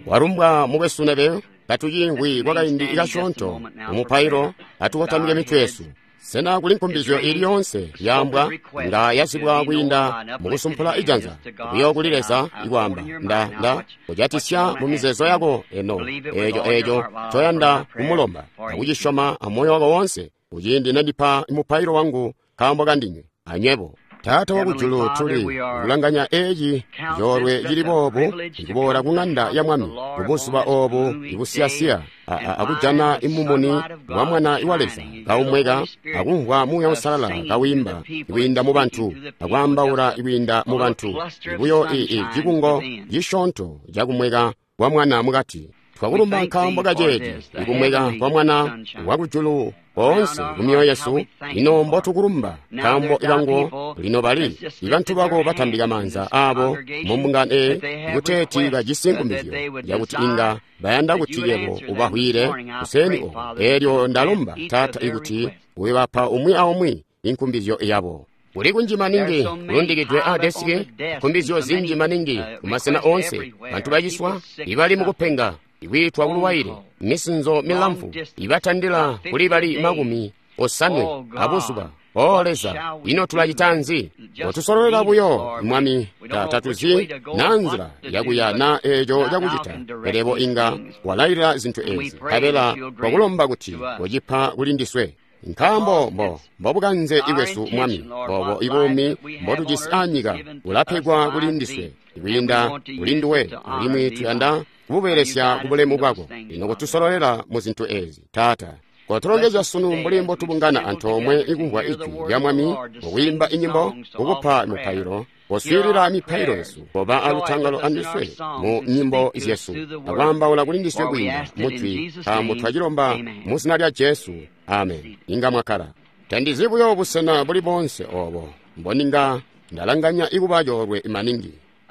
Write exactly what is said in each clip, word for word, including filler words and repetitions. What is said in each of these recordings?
warumbwa mubwesunebe katuyingwi gwakaindi ikashonto umupairo atukotamike mitwesu sena kuli nkumbizo iliyonse yambwa nga yasibwa kwinda mukusumphula ijanza kuyo kulilesa ikwamba nda nda kujatisya mumizezo yako eno ejo ejo choyanda kumulomba akuchishoma amoyo wako wonse kuyindi nandipha imupairo wangu kambwa kandinywe anywepo tata wakujulu tuli kulanganya eji yorwe yilibobo ikubora kung'anda ya mwami kubusuba obo ikusiyasiya akujana imumuni wamwana iwaleza kaumweka akunhwa muya usalala kawimba iwinda mu bantu akwambaula iwinda mu bantu ibuyo ii jikungo jishonto jakumweka wamwana mukati twakulumba nkambo kajeji ikumweka kwa mwana wakujulu onse kumyoyo yesu ino mbotukulumba kambo ikango lino bali ikantu bako batambika manza abo mumbungane ikuteti bajisinkumizyo yakuti inga bayanda kutiyeko ubahwire kuseni o eryo ndalumba tata ikuti webapha umwi aumwi inkumbizyo iyabo uli kunjima ningi kulundikidwe adesike kumbizyo zinjima ningi kumasena onse bantu bajiswa ibali mukupenga iwitwa kuluwaire misinzo milamfu ibatandila kuli bali makumi osanwe abusuba oleza ino tulajitanzi otusololera buyo mwami tatatuzi nanzira yakuyana ejo yakuchita erebo inga walayira zinthu ezi kabela kwakulomba kuti wojipha kulindiswe nkambo mbo mbobukanze iwesu mwami bobo ibumi mbotujisanyika ulaphekwa kulindiswe iwinda ulinduwe ulimwi tuyanda kububeresya kubulemu bwako ino kutusololera mu zinthu ezi tata kotulongeza sunu mbulimbo tubungana anthu omwe ikunkhwa ichi lya mwami okuimba inyimbo ukupha miphayiro poswirira miphayiro yesu poba aluthangalo andiswe mu nyimbo yesu akwambaula kulindiswe kwimba mutwi kambo twachilomba musina lya jesu amen inga mwakhala tandizibuyo obusena buli bonse obo mboninga ndalanganya ikubayorwe imaningi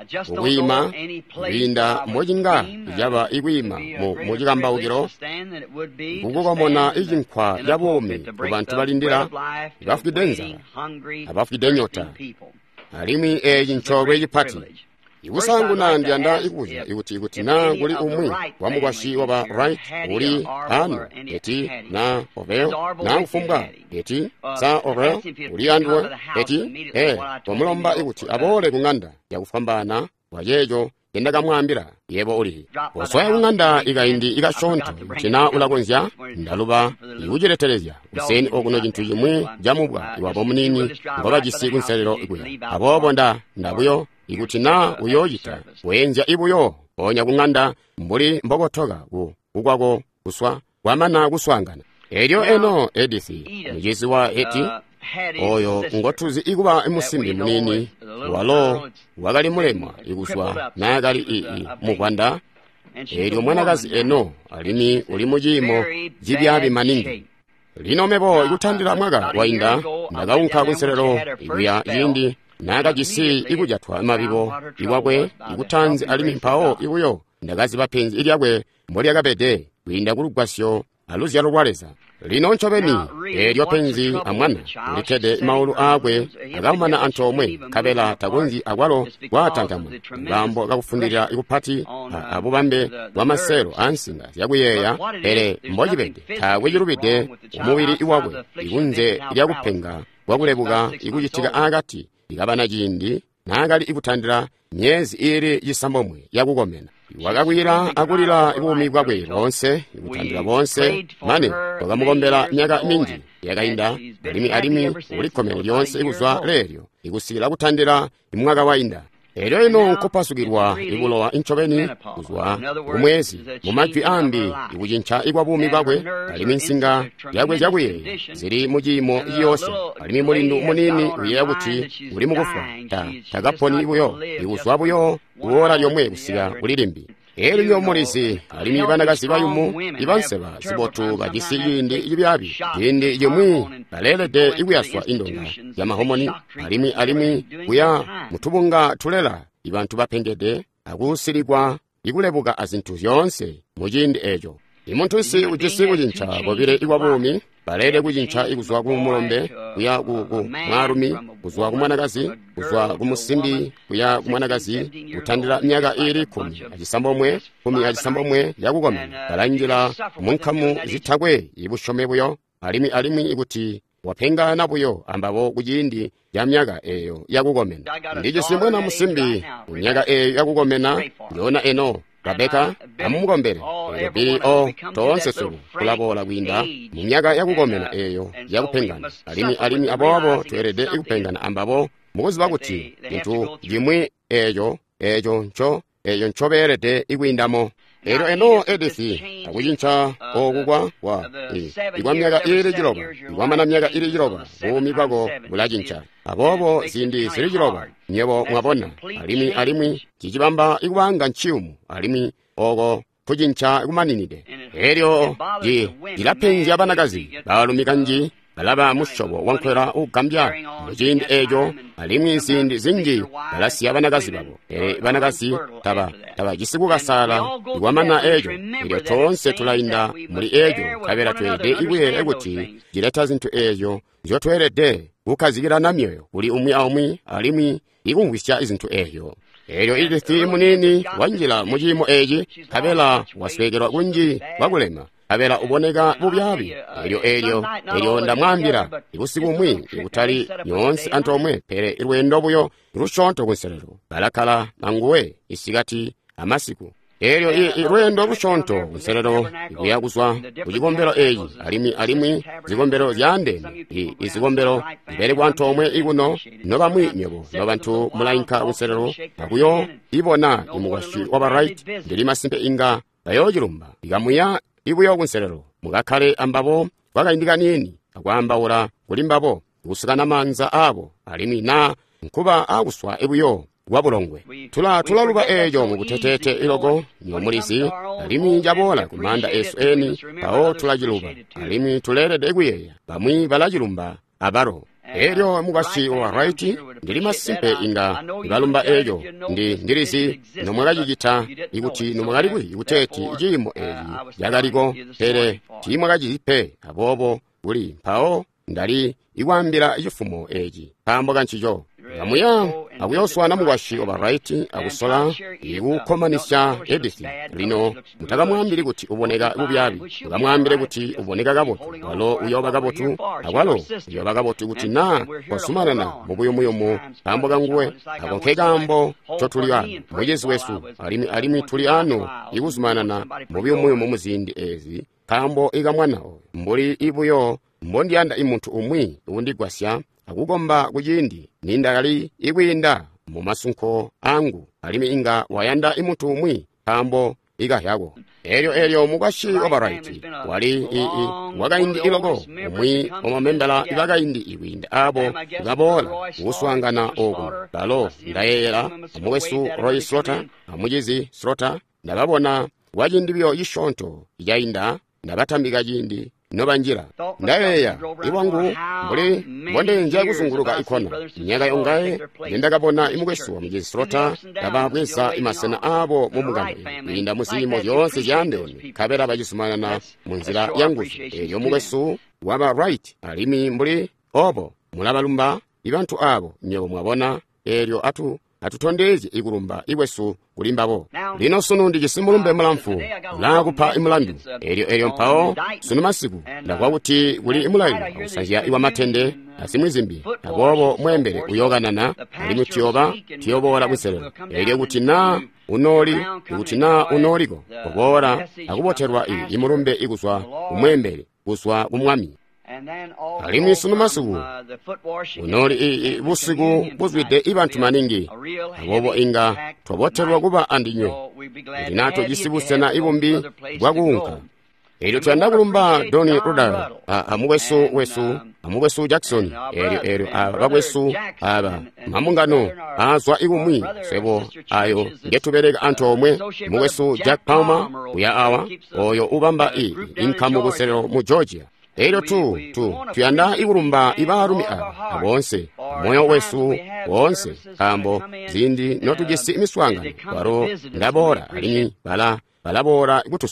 ukwima winda mojinga ijaba ikwima mu mujikambaukiro kukukomona ijinkhwa yabomi ku bantu balindira ibafukide nzala abafukide nyota alimi eji nchorwe ijipati ibusangu nandyanda ikuja ikuti ikuti na kuli umwi wamugwashi waba right uli ano eti na oveo na ufumbwa eti sa oveo uli andwe eti eh pomulomba ikuti abole kung'anda yakufambana wajejo yendaga mwambira yebo uli oswaya kung'anda ikaindi ikashonto tina ulakonzya ndaluba iujireterezya useni okuno jintu jimwi jamubwa iwabo munini ngoba jisiku nselero ikuya abobo nda ndabuyo ikuti na uyoyita wenja ibuyo onya kung'anda mbuli mbogotoka ku kukwako kuswa wamana kuswangana eryo eno edithi mujisi wa eti oyo ngotuzi ikuba imusimbi munini walo wakali mulemwa ikuswa nakali ii mukwanda eryo mwanakazi eno alini uli mujimo jibyabi maningi lino mebo ikuthandira mwaka wainda ndakaunkha kunselero ikuya yindi nakajisi ikujatwa mabibo iwakwe ikuthanzi alimi mphawo ikuyo ndakazi bapenzi ilyakwe mboli yakapede kwinda kulugwasyo aluzya lolwaleza lino nchoveni eryo penzi amwana ulikede maulu akwe akamana anthu omwe kabela takunzi akwalo watangamwa ngambo kakufundira ikuphati abubambe wamasero ansinga yakuyeya ere mbojipende thakwe chilupide umuwiri iwakwe ikunze ilyakupenga wakulebuka ikuchitika akati ikabana chindi nakali ikuthandira myezi ili yisambomwe yakukomena wakakwira akulira ibumi bwakwe bonse ikuthandira bonse mane wakamukombera myaka mingi yakayinda alimi alimi ulikomero lyonse ikuzwa leryo ikusira kuthandira imwaka wainda eryo ino nkopasukirwa ikulowa inchoveni kuzwa kumwezi mumajwi ambi ikuchincha ikwabumi bwakwe alimi nsinga yakwe jakwe zili mujimo iyose alimi mulindu munini uyeya kuti uli mukufa ta takaponi ibuyo ikuzwa buyo kuwora lyomwe kusika ulilimbi eri lyomulisi alimi banakasi bayumu ibanseba zibotu bajisi yindi ibyabi yindi yemwi balelede ikuyaswa indonga yamahomoni alimi alimi kuya mutubunga tulela ibantu bapengede akusirikwa ikulebuka azinthu yonse mujindi ejo imuntu si ujisi ujincha bobire iwabumi balede kujincha ikuzwa kumulombe kuya ku mwarumi kuzwa kumwanakazi kuzwa kumusimbi kuya kumwanakazi kuthandira myaka iri khumi achisambomwe khumi achisambomwe yakukomera balanjira munkhamu zithakwe ibushomebweyo alimi alimi ikuti wapenga nabuyo ambabo kujindi ya myaka eyo yakukomena ndijisimbona musimbi myaka eyo yakukomena yona eno Rebeka amugombere bili o tonse sulu kulabola kwinda mu myaka yakukomena eyo yakupengana alimi alimi abobo twerede ikupengana ambabo mukozi bakuti intu jimwe eyo eyo ncho eyo nchoberede ikwindamo ero eno edithi akujincha okugwa wa igwa myaka iri jiroba igwa mana myaka iri jiroba bumi bwago bulajincha abobo zindi ziri jiroba nyebo mwabona alimi alimi kijibamba igwanga nchiumu alimi ogo kujincha ikumaninide eryo ji jilapenzi abanakazi balumikanji balaba mushobo wankwera ugambya mujindi ejo alimi zindi zingi balasi abanakazi babo ere banakazi taba taba jisikuka sala igwamana ejo ilyo tonse tulainda muri ejo kabera twede ibuye eguti jileta zintu ejo njo twerede ukazikira namyoyo uli umwi aumwi alimi ikungwisya izintu ejo eryo ilithi munini wanjila mujimo eji kabela waswegerwa kunji bagulema kabela uboneka bubyabi eryo eryo eryo ndamwambira ibusiku umwi ikutali nyonsi antomwe pere irwendo buyo irushonto kunserero balakala nanguwe isigati amasiku eryo irwendo rushonto kunserero ikuyaguswa kujigombero eji alimi alimi zigombero zyande izigombero ibere kwantomwe iguno noba mwinyobo nobantu mulainka kunserero akuyo ibona imuwashi waba right ndirima simpe inga bayojirumba igamuya ibuyo kunserero mugakale ambabo wakaindikanini akwambawura kulimbabo usikana manza abo alimi na nkuba aguswa ibuyo wabulongwe tula tulaluba ejo mubutetete ilogo nyomulisi alimi njabola kumanda esn pao tulajiluba alimi tulerede iguyeya bamwi balajilumba abaro eryo mugashi wa right ndilima simpe inga ibalumba ejo ndi ndirisi nomwagajijita ikuti nomwagarigwi ikuteti ijimo eji yagarigo pere timwagajipe abobo uli pao ndali iwambira ifumo eji pamboga nchijo amuya akuyoswa namugashi oba right akusola ikukomanisha edithi lino mutakamwambire kuti uboneka ubyabi mukamwambire kuti uboneka gabotu walo uyoba gabotu akwalo uyoba gabotu kuti na kwasumanana mubuyomuyomu pamboga nguwe akonkegambo chotuliwa mujezi wesu alimi alimi tuli ano ikusumanana mubuyomuyomu muzindi ezi kambo ikamwana mbuli ibuyo mbondianda imuntu umwi undigwasya akugomba kujindi nindali ikwinda mu masunko angu alimi inga wayanda imuntu umwi kambo igahyako eryo eryo mugashi obaraiti wali ii wakaindi ilogo umwi omamembala ibakaindi ikwinda abo gabola uswangana ogu balo ndayera amuwesu Roy Slaughter amujizi Slaughter ndababona wajindibyo yishonto ijainda ndabatambika jindi nobanjira ndayeya iwangu mbuli mbonde nja kuzunguluka ikona nyaka yongaye ndakabona imukwesuwa mujezi Slaughter ndababwesa imasena abo mumugano inda musimo yonse yandeni kabera bajisumanana munzira yanguzo eyo mukwesu waba right alimi mbuli obo mulabalumba ibantu abo nyobo mwabona eryo atu atutondeze ikulumba iwesu kulimbabo lino sunu ndi chisimulumbe mulamfu lakupa imulandu eryo eryo mpao sunu masiku ndakwakuti kuli imulayo akusanjia iwa matende asimwizimbi nakobo mwembere uyoganana alimu tiyoba tiyobola mwiserero eryo kuti na unoli kuti na unoliko kobola akuboterwa iyi imulumbe ikuswa umwembere kuswa kumwami alimi sunu masiku unoli busiku buzwide ibantu maningi abobo inga toboterwa kuba andinyo ndinato jisibusena ibumbi bwagunka eryo tyandakulumba Doni Ruda amugwesu wesu amugwesu Jackson eryo eryo abagwesu aba mamungano azwa ibumwi sebo ayo ngetubereka antu omwe mugwesu Jack Palmer uya awa oyo ubamba i inkamu buserero mu Georgia eryo tu tu tuyanda ikulumba ibarumi aba abonse moyo wesu wonse kambo zindi notujisi imiswanga waro ndabora alini bala balabora ikutuswaya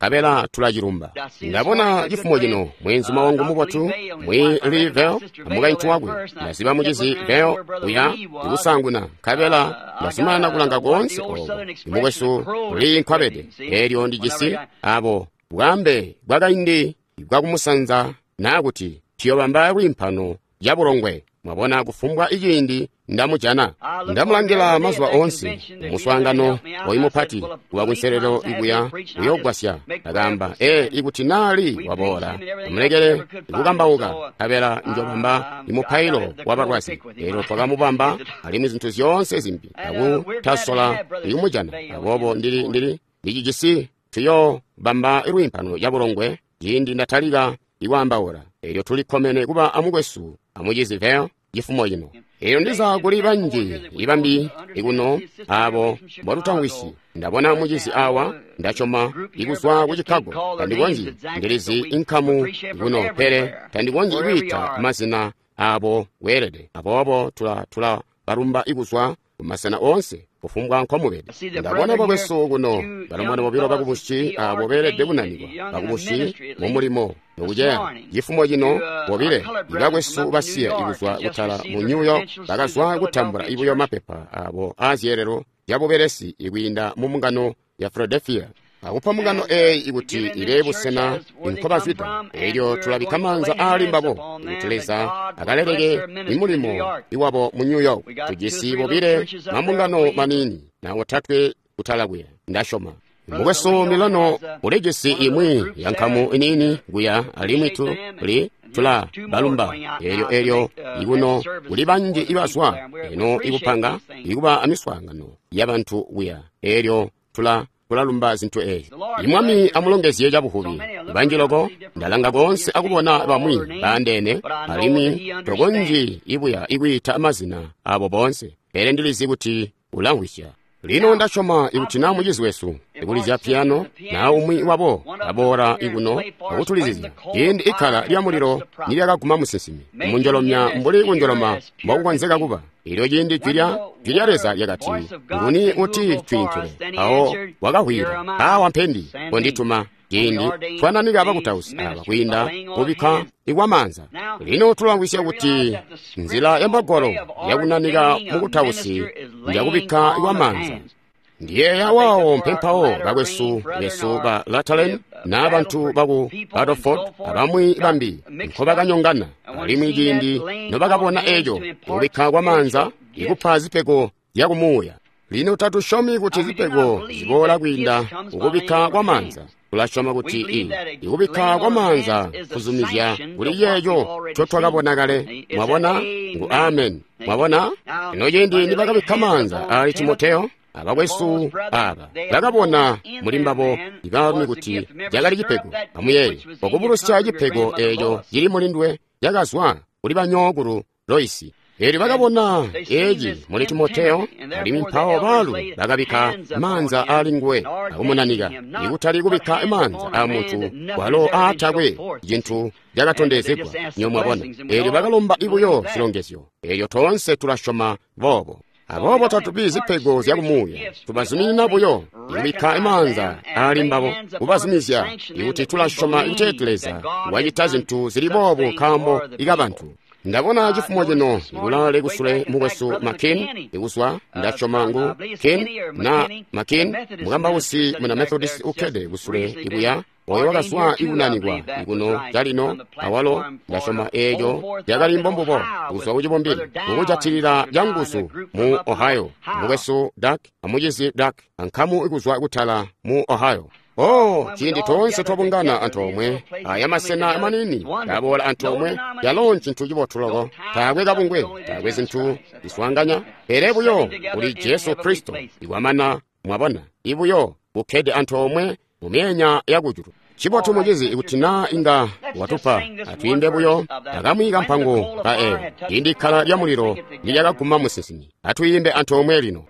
kapela tulachilumba. Ndabona chifumo chino mwenzi mawangu mupatu mwili veyo amukainthu wakwe ndazipa muchizi veyo uya ikusanguna kapela ndasimana kulanga konse oko imukweso kuli nkhwapete elyo ndi chisi apo bwambe bwakaindi bwakumusanza nakuti tiyopamba kwimphano ya bulongwe mwabona kufumbwa ichindi ndamuchana ndamulangira mazuwa onse muswangano oyimuphati kuwa kunserero ikuya kuyogwasya akamba e ikuti nali wabola amulekere ikukambauka kapela njopamba imuphailo wapatwasi ero pakamupamba alimi zinthu zonse zimbi akuthasola ikumuchana apopo ndili ndili ndichichisi tiyo bamba irwimphano ya bulongwe chindi ndathalika iwambaula eryo tulikhomene kuba amukwesu amuchiziveyo chifumo chino iyo ndiza kulipa nji ipambi ikuno apo mwatutawisi ndabona muchizi awa ndachoma ikuswa kuchikhago tandikonji ndilizi inkhamu ikuno pere tandikonji ikuita mazina apo werede apopo tula tula barumba ikuswa kumasana onse kufumbwa nkhomupete ndabona pakweso kuno balomwana popiro pakupushi apo perede kunanikwa pakupushi mumulimo nokucheya chifumo chino popire ikakweso basiya ikuswa kuthala mu New York pakazwa kuthambula ipuyo mapepa apo aziyerero yapoperesi ikuyinda mu mungano ya Philadelphia akupha mungano eyi ikuti ilebusena inkhopa zita elyo tulabikhamanza alimbapo ikuteleza akalereke imulimo iwapo mu New York tujisi popire mamungano manini nawo thatwe kuthalakwiya ndashoma mukweso milano ulejesi imwi yankhamu inini kuya alimwitu li tula balumba elyo elyo ikuno kuli banji ibaswa eno ikupanga ikuba amiswangano y'abantu kuya elyo tula kulalumba zinthu eyi imwami amulongeziye chabuhubi ibanjiloko ndalanga konse akubona bamwi bandene alimi tokonji ibuya ikuita amazina abo bonse ere ndilizi kuti ulangwisha lino ndachoma ikuti namuchizi wesu ikulizya piano na umwi wabo abora ikuno akutuliziza indi ikhala lya muliro nilyakaguma musisimi munjolomya mbuli kunjoloma mbakukonzeka kuba ilyo jindi chilya chilyaleza lyakati nguni uti chwinkile awo wakahwira awa mphendi kondituma jindi twananira abakutausi aba kuyinda kubikha ikwamanza lino tulangwishe kuti nzira yambagolo yakunanika mukutausi ndiyakubikha ikwamanza ndiye yawawo mphempawo bakwesu yesu ba Latalen na abantu baku Battleford abamwi bambi nkhoba kanyongana alimwi jindi nobakabona ejo kubikha kwamanza ikupha zipeko yakumuya lino tatushomi kuti zipeko zibola kwinda ukubikha kwamanza kulashoma kuti i ikubikha kwamanza kuzumizya kuli yeyo chotwakabona kale mwabona ngu amen mwabona ino jindi nibakabikha manza ali Timoteyo abakwesu aba bakabona mulimbapo ibami kuti jakali chipego pamuyeyo okupulutsa chipego eyo yili mulindwe yakazwa kuli banyokulu Loisi eri bakabona eji muli Timoteyo ali mphawo balu bakabikha manza ali ngwe akumonanika ikutali kubikha manza a munthu walo athakwe jinthu jakatondezedwa nyomwabona eri bakalomba ibuyo silongezo eyo tonse tulashoma bobo abobo tatupi zipego zyakumuya tubazimina buyo ikubikha manza ali mbabo kubazimizya ikuti tulashoma ikutekeleza wajita zinthu zili bobo khambo ikabantu ndabona chifumo chino ikulale kusule mukwesu Makin ikuswa ndachomangu Kin na Makin mukamba usi muna Methodist ukede kusule ikuya oyo wakaswa ikunanikwa ikuno jalino awalo ndachoma ejo yakali mbombopo kuswa kuchipombiri ukuchathirira jangusu mu Ohio mukwesu Dak amujizi Dak ankhamu ikuswa ikuthala mu Ohio oh chindi tonse tobungana anthu omwe ayamasena manini yabola anthu omwe yalonchi nthu chipotuloko takwe kabungwe takwe zinthu iswanganya erebuyo uli Yesu Kristo iwamana mwabona ibuyo ukhede anthu omwe mumenya yakujuru chipotho mujizi ikutina inga watupa atuyimbe buyo akamuyika mphango pa e indi khala lya muliro liyakaguma musisini atuyimbe anthu omwe lino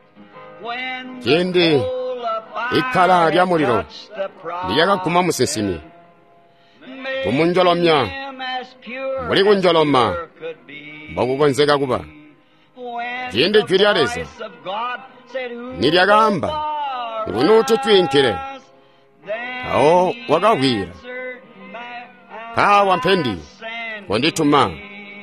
chindi ikhala lya muliro liyakaguma musisini kumunjolomya muli kunjoloma mbakukonzeka kuba chindi chwilyaleza nilyakamba ngunuti chwinkile awo wakawira pawa mpendi kondituma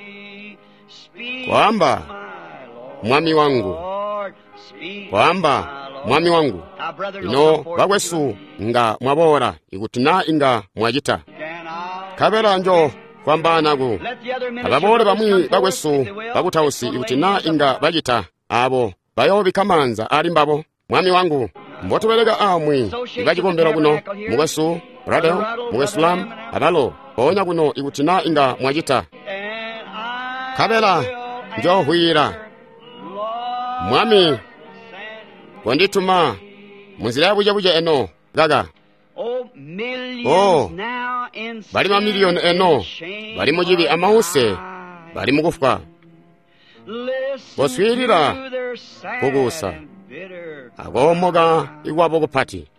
kwamba mwami wangu kwamba mwami wangu ino bakwesu nga mwabora ikutina inga mwajita kabera njo kwamba nagu ababore bamwi bakwesu bakutausi ikutina inga bajita abo bayo bikamanza ali mbabo mwami wangu mbotobelega amwi ibajikombera kuno mugwesu brother mugwesulam abalo onya kuno ikutina inga mwajita kabela njo hwira mwami kondituma munzira yabuja buja eno gaga oh bali mamiliyoni eno bali mujibi amause bali mugufwa boswirira kugusa agomoga igwabo gupati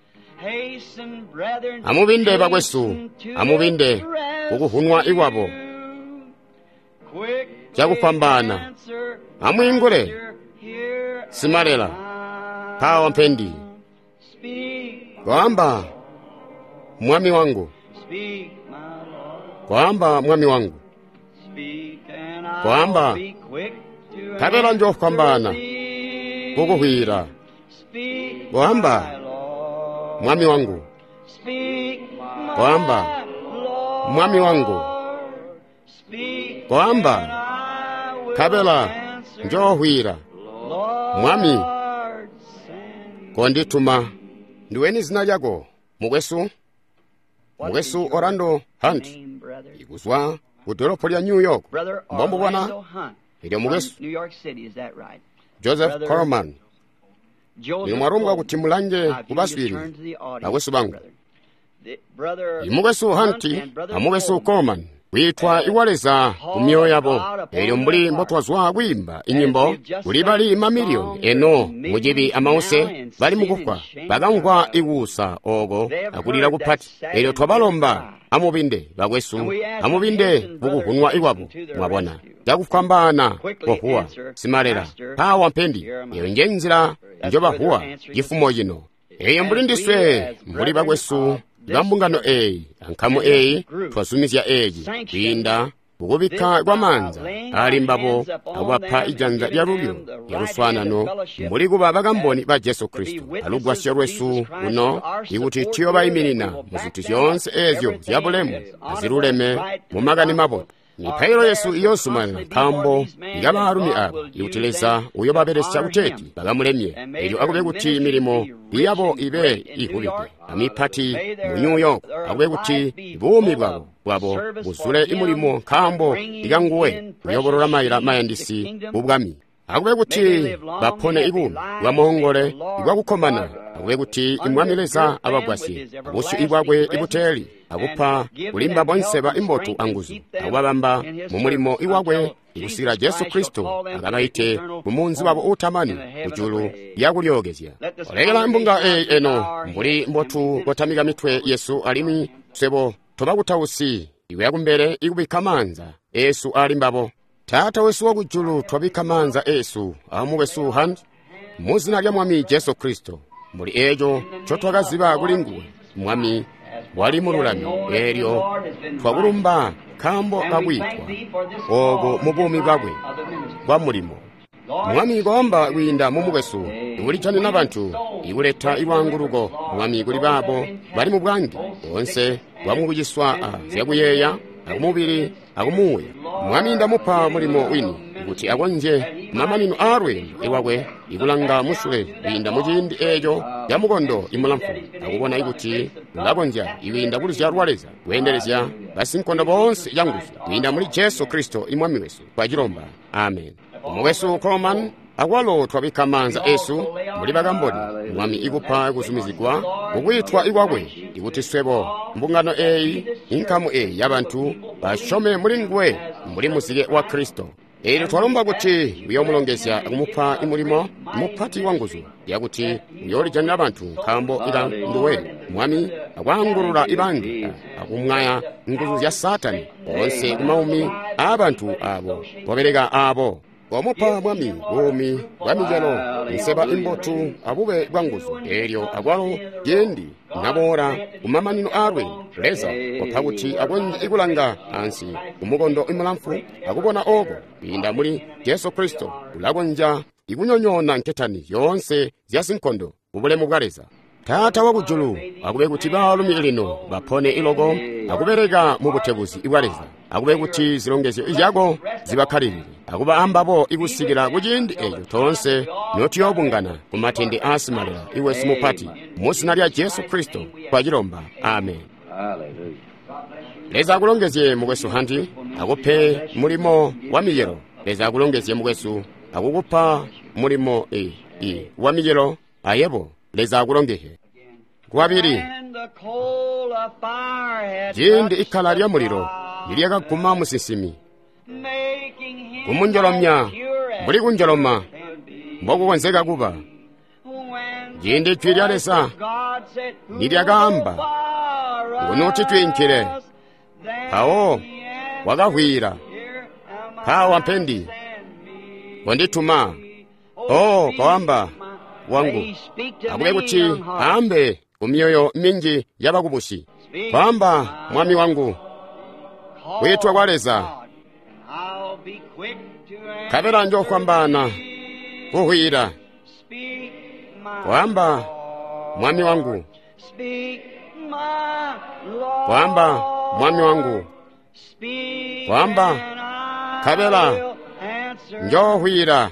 amubinde bagwesu amubinde kuguhunwa igwabo chakupambana amwingure simarela pawa mpendi kwamba mwami wangu kwamba mwami wangu kwamba kabela njo kwambana kukuhwira kwamba mwami wangu kwamba mwami wangu kwamba kabela njo hwira mwami kondituma ndiweni zina lyako mugwesu mugwesu Orlando Hunt iguzwa kudoropo lya New York mbombo bwana ilyo mugwesu Joseph Corman ni mwarunga kutimulanje kubaswiri bagwesu bangu imugwesu Hunt amugwesu Corman witwa iwaleza kumyoyo yabo elyo mbuli mbotwazwa gwimba inyimbo kuli bali mamiliyoni eno mujibi amause bali mugufwa bagangwa iwusa ogo akulira kupati elyo twabalomba amubinde bagwesu amubinde buguhunwa iwabo mwabona jakufukambana okuwa simarera pawa mpendi eyo njenzira njoba huwa gifumo yino eyo mbuli ndiswe mbuli bagwesu Gambungano A, ankamu A, twasumizya eji, binda, bugubika gwamanza, ali mbabo, awapa ijanza lya rubyo, ya ruswanano, mbuli guba bagamboni ba Yesu Kristo, alugwa syorwesu, uno, iguti tiyo bayiminina, muzuti yonse ezyo, ziyabulemu, aziruleme, mumagani mabo. Ni pairo Yesu iyosumana kambo ngaba harumi abo yutileza uyo baberesha uteti bagamulemye elyo akube guti mirimo iyabo ibe ihubite amipati mu New York akube guti bumi bwabo bwabo busule imurimo kambo iganguwe uyoborora mayira mayandisi ubwami akube guti bapone ibumi bamongole igwa gukomana akube guti imwamireza abagwasi bushu ibwagwe ibuteli agupa ulimba bonseba imbotu anguzu ababamba mu mulimo iwagwe igusira Yesu Kristo agabayite mumunzi babo utamani ujulu yagulyogezya olegela mbunga e eno mbuli mbotu botamiga mitwe Yesu alimi sebo tobagutawusi iwe yagumbere igubikamanza Yesu alimbabo tata wesu wagujulu twabikamanza Yesu amuwesu hand muzina lya mwami Yesu Kristo mbuli ejo chotwagaziba gulinguwe mwami wali mululami eryo twagulumba kambo gagwitwa ogo mubumi bwagwe bwa mulimo mwami gomba winda mumugwesu iwulijane n'abantu iwuleta iwangurugo mwami guli babo bali mu bwangi bonse bwamubugiswa zeguyeya agumubiri agumuwe mwami ndamupa mulimo wini kuti agonje mamanino arwe iwagwe igulanga musule winda mujindi ejo ya mugondo imulamfu agubona iguti ngabonja iwinda buli yarwaleza wenderezya basinkonda bonse yanguza winda muri Yesu Kristo imwami wesu kwagiromba amen umwesu Corman agwalo twabikamanza Yesu muri bagamboni mwami igupa gusumizigwa ugwitwa igwagwe igutiswebo mbungano A inkamu A yabantu bashome muri ngwe muri musige wa Kristo ero twaromba guti uyo mulongezya agumupa imurimo mupati wanguzu yaguti uyorijana abantu kambo ira nduwe mwami agwangurura ibandi agumwaya nguzu ya Satani bonse umaumi abantu abo boberega abo omupa mwami bwomi bwamijalo nseba imbotu abube bwanguzo eryo agwalo yendi nabora umamanino arwe leza opabuti agwenji igulanga ansi umugondo imulamfu akubona ogo inda muri Yesu Kristo ulagonja igunyonyona nketani yonse zyasinkondo ubulemu bwareza Tata wabujulu akube kuti balumi lino bapone ilogo akuberega mu butebuzi ibwareza akube kuti zilongeze ijago zibakalirire akuba ambabo igusigira kujindi eyo tonse noti yobungana kumatende asimalira iwe simupati musina lya Yesu Kristo kwa jiromba amen. Hallelujah. Leza akulongezie mugwesu handi akupe mulimo wa miyero leza akulongezie mugwesu akukupa mulimo e e wa miyero ayebo leza akulongehe kwabiri jindi ikala lya muliro liliaka kuma musisimi kumunjolomya mbuli kunjoloma mboku kwenzeka kuba jindi twilyalesa niliakamba ngunuti twinkile pawo wakahwira pawa mpendi wandituma oh kawamba wangu akube kuti ambe kumyoyo mingi yabakubushi kwamba mwami wangu wetwa kwaleza kabela njo kwambana kuhwira kwamba mwami wangu kwamba mwami wangu kwamba kabela njo hwira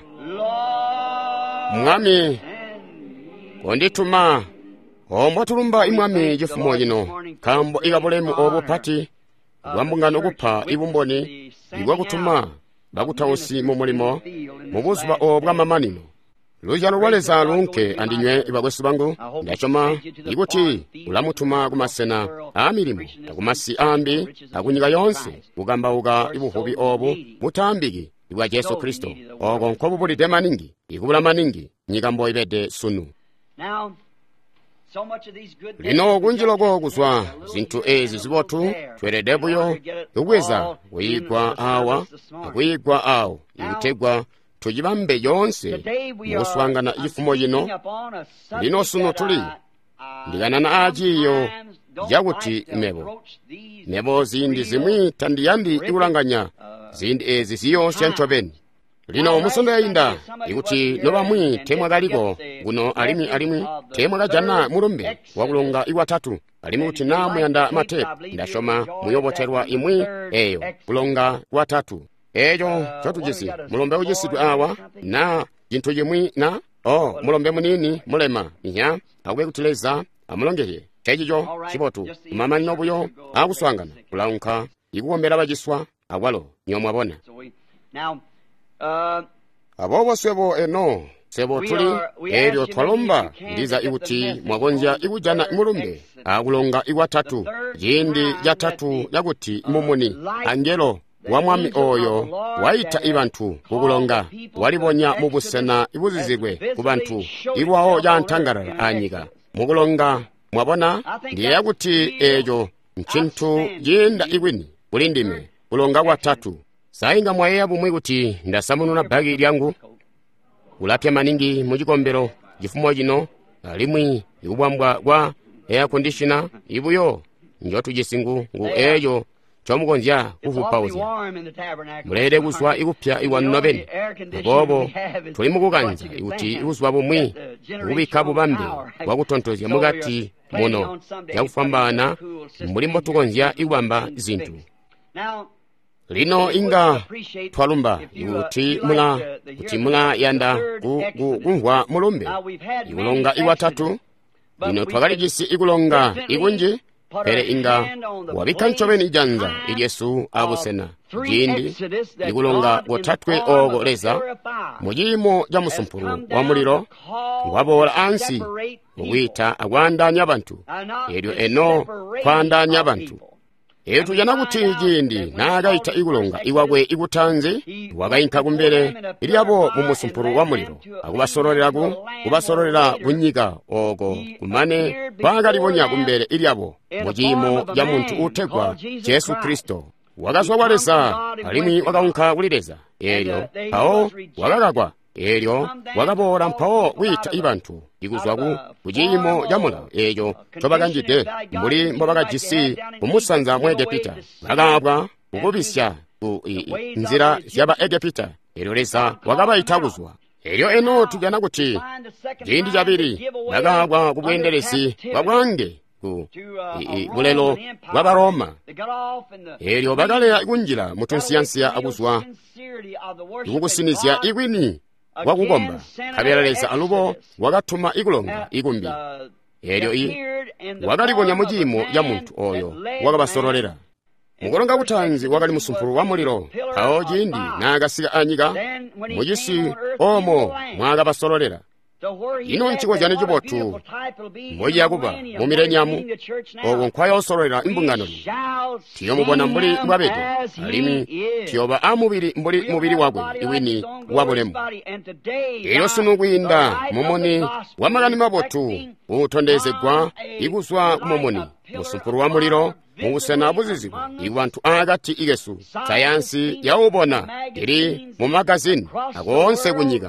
mwami kondituma ombo tulumba imwami jifumo jino kambo igabulemu obupati bwambungano kupa ibumboni igwa kutuma bakutawusi mu mulimo mu buzuba obw'amamanino lujalo lwaleza lunke andinywe ibagwesu bangu ndachoma iguti ulamutuma kumasena amilimu akumasi ambi akunyiga yonse ugamba uga ibuhubi obu mutambigi ibwa Yesu Kristo ogo nkobu buli demaningi ikubula maningi nyigambo ibede sunu. Lino gunjilogo guswa zintu ezi zibotu tweredebuyo ugweza wigwa awa wigwa awo ibitegwa tujibambe yonse muswangana ifumo yino lino suno tuli ndiganana ajiyo yaguti nebo nebo zindi zimwi tandiyandi iulanganya zindi ezi ziyo shenchobeni lino musondo yinda ikuti noba mwi temwa galiko guno alimi alimi temwa gajana mulumbe wabulonga iwa tatu alimi uti namu yanda matepu ndashoma muyoboterwa imwi eyo bulonga wa tatu ejo chotujisi mulombe ujisi awa na jintu yimwi na oh mulombe munini mulema nya akwe kutileza amulongeye chejijo chibotu mama nobuyo akuswangana kulaunka iguombera bajiswa awalo nyomwabona Uh, abobo sebo eno sebo tuli eryo twalomba ndiza ibuti mwagonja ibujana imulumbe agulonga iwa tatu jindi ya tatu yaguti mumuni angelo wa mwami oyo waita ibantu kugulonga walibonya mubusena ibuzizirwe kubantu irwaho yantangarara anyiga mugulonga mwabona ndiye yaguti ejo nchintu jinda ibwini bulindime kulonga wa tatu sainga mwaye bumwe kuti ndasamununa bagi lyangu ulapya maningi mujikombero jifumo jino alimwi ibubwambwa gwa air conditioner ibuyo njo tujisingu ngu ejo chomugonzya kuvupauzi mulede guswa igupya iwanobeni bobo tuli mukuganza ikuti iguswa bumwi ubika bubambe wakutontozya mugati muno yakufambana mulimbo tugonzya iwamba zintu. Lino inga twalumba ikuti mula kuti mula yanda kungwa mulumbe ikulonga iwa tatu lino twagaligisi ikulonga ikunji pere inga wabika nchobeni ijanza Yesu abusena jindi ikulonga wotatwe ogoleza mujimo ja musumpuru wa muliro wabola ansi wita agwandanya abantu eryo eno kwandanya abantu etu janakuti jindi nagaita igulonga iwagwe igutanze wagayinka kumbere ilyabo mu musumpuru wa muliro akubasororeraku kubasororera kunyiga ogo kumane bagalibonya kumbere ilyabo mujimo ya muntu utegwa Yesu Kristo wakazwa walesa alimi wakaunka kulileza elyo awo wakakagwa elyo wakapola mphawo witha ibanthu ikuzwaku kuchiyimo chamulawo eyo chopakanjide mbuli mbopakajisi kumusanza mu Egipita wakabwa kukupisya ku nzira zaba Egipita elyo lesa wakapaitha kuzwa elyo eno tujana kuti chindi chabiri wakabwa kubwenderesi wabwange ku bulelo bwa Baroma elyo bakaleya ikunjira mutunsiyansiya akuzwa ikukusinizya ikwini wakukomba kabelaleza alubo wakathuma ikulonga ikumbi elyo i wakaliponya muchimo ya munthu oyo wakapasorolera mukulonga kuthanzi wakali musumpulu wa muliro awo chindi nakasika anyika muchisi omo mwakapasorolera ino nchiko chane chipothu mmoji yakupa mu milenyamu oko nkhwaya osololera imbungano tiyo mubona mbuli mbwabeto alimi tiyoba amubiri mbuli mubiri wakwe iwini wabulemu ilo sunukuyinda momoni wamakani mapothu uthondezegwa ikuzwa kumomoni musumpulu wa muliro mukusena buzizikwa iku anthu akati ikesu sayansi yaubona ili mu magazini akonse kunyika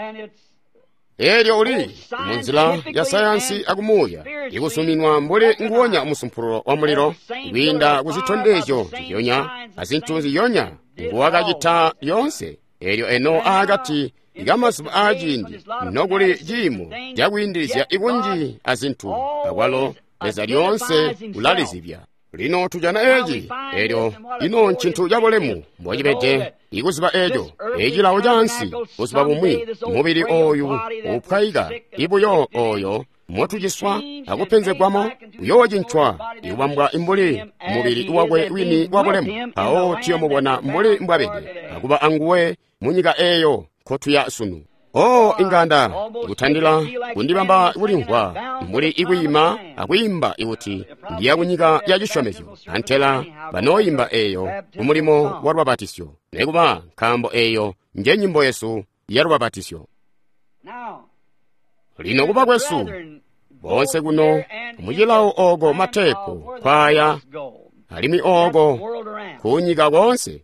elyo uli munzira ya sayansi akumuya ikusuminwa mbuli nguwonya musumphulo wa muliro ikwinda kuzithondezo tiyonya azinthunzi yonya nguwakachitha yonse elyo eno akati ikamasipa achindi nokuli chimo chakwindirisya ikunji azinthu akwalo leza lyonse kulalizipya lino tujana eji elyo ino nchinthu chabolemu mbwachipete ikuzipa ejo echilawo chansi kuzipa pomwe mubiri oyu uphwayika ibuyo oyo motuchiswa akupenzegwamo uyo wachinchwa ikupambwa imbuli mubiri wakwe wini wabolemu awo tiyo mubona mbuli mbwabede akupa anguwe munyika eyo khothu ya sunu o inganda ikuthandira kundipamba ikulinkhwa mbuli ikuyima akuyimba ikuti ndiyakunyika ya chishwamecho anthela banoyimba eyo umulimo wa rwapatisyo nekupa nkhambo eyo nje nyimbo yesu ya rwapatisyo lino kupa kwesu bonse kuno kumuchilawo ogo matepo kwaya alimi ogo kunyika konse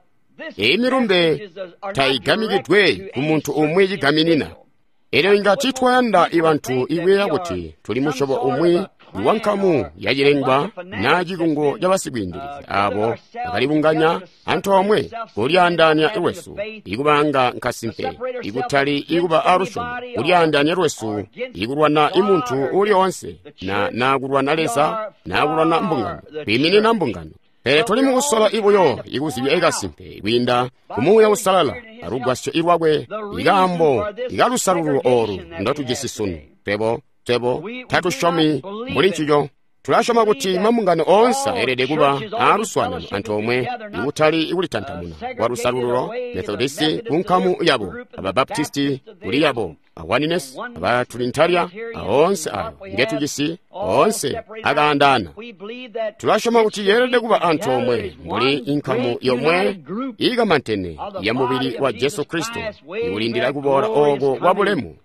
imirumbe tayigamikidwe kumuntu umwe yigaminina ero ingati twanda ibanthu iweya kuti tuli mushobo umwe iwankamu yajirengwa na jigungo y'abasibwindiriza abo akalibunganya anthu omwe kulyandanya iwesu ikubanga nkasimpe ikutali ikuba arushomu kulyandanya iwesu ikulwana imuntu uli onse na nakulwana lesa nakulwana mbungano biminina mbungano Pere tuli mukusola ibuyo ikuzibya ekasimpe ikwinda kumuya usalala arugwasyo irwagwe igambo igalusalulu oru ndotujisisunu tebo tebo tatu shomi mbuli nchiyo tulashoma kuti mamungano onsa erede kuba aruswana anthu omwe ikutali ikulitantamuna warusalululo Methodisti kunkamu yabo ababaptisti kuli yabo awanines abatulintarya aonse ayo ngetujisi onse agandana tulashoma kuti yerede kuba anthu omwe mbuli inkamu yomwe igamantene ya mubiri wa Yesu Kristo ikulindira kubola ogo wabulemu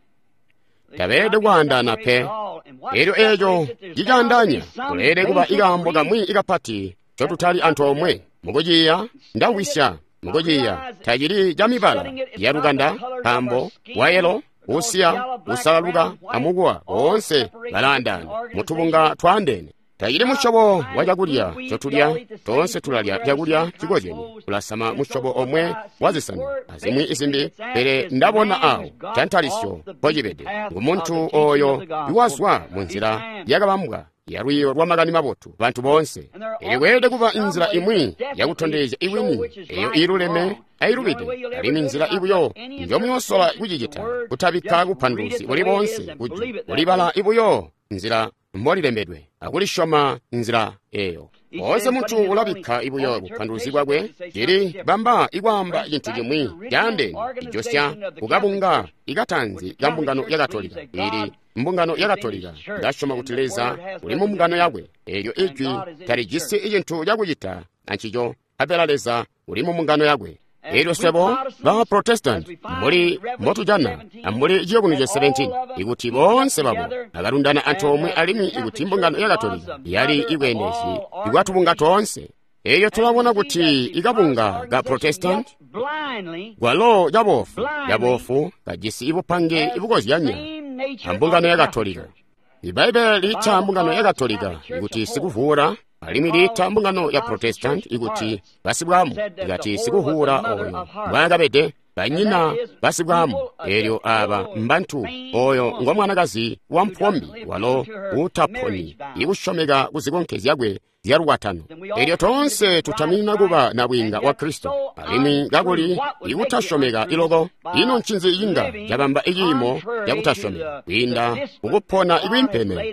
tabede kuandana pe eryo ejo jigandanya kulere kuba igambo gamwi igapati chotutali anthu omwe mukujiya ndawisya mukujiya tajiri jamibala ya Ruganda kambo wayelo usiya usalaluka amugwa onse balandani mutubunga twandene tajiri mushobo wajakulya chotulya tonse tulalya jakulya chigojeni kulasama mushobo omwe wazisanu azimwi isimbi pere ndabona awo chantalisyo pojibede ngumuntu oyo iwaswa munzira yakabambwa yaruyo rwamagani mabotu bantu bonse iliwede kuba inzira imwi yakuthondeza iwini eyo iruleme airubide alini nzira ibuyo njomu yosola kujijita kutabika kuphanduzi uli bonse kuju ulibala ibuyo nzira mbolilemedwe akulishoma nzira eyo onse munthu ulabika ibuyo kuphanduzi kwakwe jiri bamba ikwamba chinthu chimwi yande ijosya kukabunga ikatanzi ya mbungano ya katolika ili mbungano ya katolika ndashoma kutileza uli mu mbungano yakwe elyo ijwi talijisi ijinthu yakuyita nanchicho apelaleza uli mu mbungano yakwe elyo sebo ba protestant muri motujana amuri jiyokunijo seventeen ikuti bonse babo akalundana anthu omwe alimi ikuti mbungano ya katolika yali ikwendesi ikwatubunga tonse eyo tulabona kuti ikabunga ga protestant gwalo yabofu yabofu kajisi ibupange ibukozyanya ambungano ya katolika. Ibaibe licha ambungano ya katolika ikuti sikuhura, alimi licha mbungano ya protestant ikuti basibwamu ikati sikuhura oyo mwagabede banyina basibwamu eryo aba mbantu oyo ngomwanakazi wa mpombi walo utaponi ikushomeka kuzikonkezya gwe zyaruwatano eryo tonse tutamina kuba na bwinga wa Kristo alimi gakuli ikutashomeka ilogo ino nchinzi inga yabamba iyimo yakutashomeka bwinda ukupona ikwimpene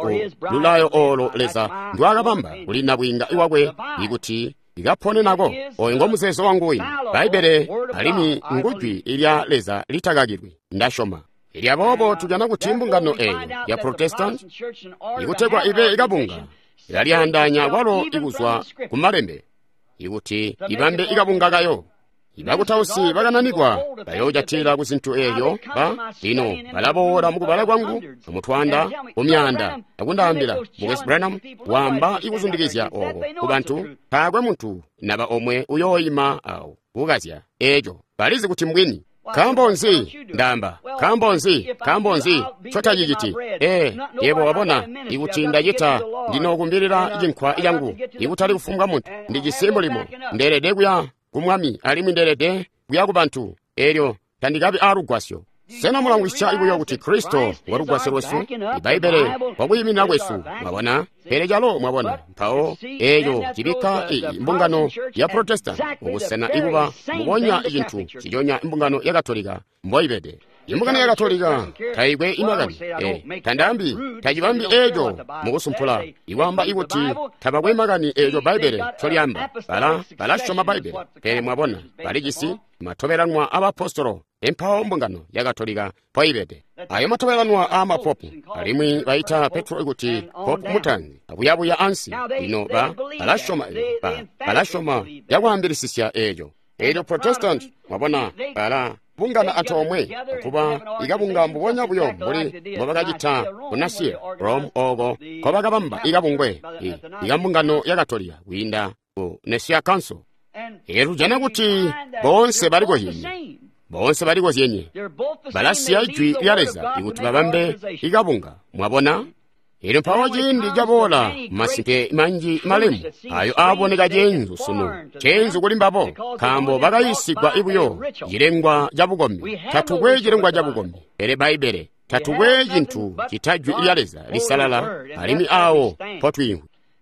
lulayo olo leza ndwakabamba kuli na bwinga iwakwe ikuti ikapone nako oyo ngomuzeso wangu wina baibele alimi ngujwi ilya leza litakakirwi ndashoma ilya bobo tujana kuti mbungano eyo ya protestant ikutekwa ibe ikabunga yalihandanya walo ikuzwa kumalembe ikuti ibambe ikabungakayo ibakutausi bakananigwa bayojatira kuzintu eyo ba ino balabora mukubala kwangu omutwanda omyanda akundambira mugesi Branham wamba ikuzundikizya ogo kubantu kagwe muntu naba omwe uyoyima awo ukazya ejo balizi kuti mbwini kambonzi ndamba kambonzi kambonzi chotayigiti eh yebo wabona ikutinda yita ndinokumbirira inkwa iyangu ikutali kufunga muntu ndigisembo limo nderede kuya kumwami alimi nderede kuya kubantu eryo tandikabi arugwasyo sena mulangwisha ibuyo kuti Kristo warugwasyo rwesu ibaibele wabuyimina kwesu mwabona perejalo mwabona mpao eyo kibika imbungano ya protestant ukusena ibuba mubonya ikintu kijonya imbungano ya katolika mboibede imbungano ya katolika taigwe imagani eh tandambi tajibambi ejo mukusumpula iwamba ikuti tabagwe magani ejo baibele cholyamba bala bala shoma baibele pere mwabona baligisi matoberanwa abapostolo empao mbungano ya katolika poibede ayo matoberanwa amapopu alimwi baita Petro ikuti popu mutangi abuyabuya ansi ino ba balashoma ba balashoma yakwambirisisya ejo ejo protestant mwabona bala bungana atomwe kuba igabunga mbubonya buyo muri mubagajita unasiye Rome ogo kobagabamba igabungwe igambungano ya katolika winda ku Nesia Council eru jana kuti bonse bariko hinye bonse bariko zyenye balasiya ijwi yareza ikuti babambe igabunga mwabona ero mpawa jindi jabola masike manji malemu ayo aboneka jenzu sunu jenzu kulimbabo kambo bagayisigwa ibuyo jirengwa jabugomi tatugwe jirengwa jabugomi ere baibere tatugwe jintu kitajwi yareza lisalala alimi awo potwingu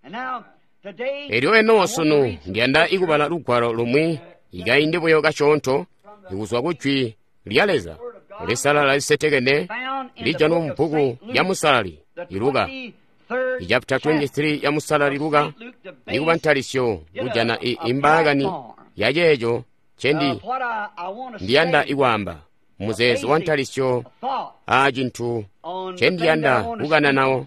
ero eno sunu ndianda ikubala lukwaro lumwi igainde buyo gachonto ikuzwa kuchwi lyaleza lisalala lisetegene lijano mpugu ya musalali iruga ijapta twenty-three ya musalali iruga ikubantalisyo ujana imbagani yajejo chendi ndianda iwamba muzezi wantalisyo ajintu chendi yanda ugana nao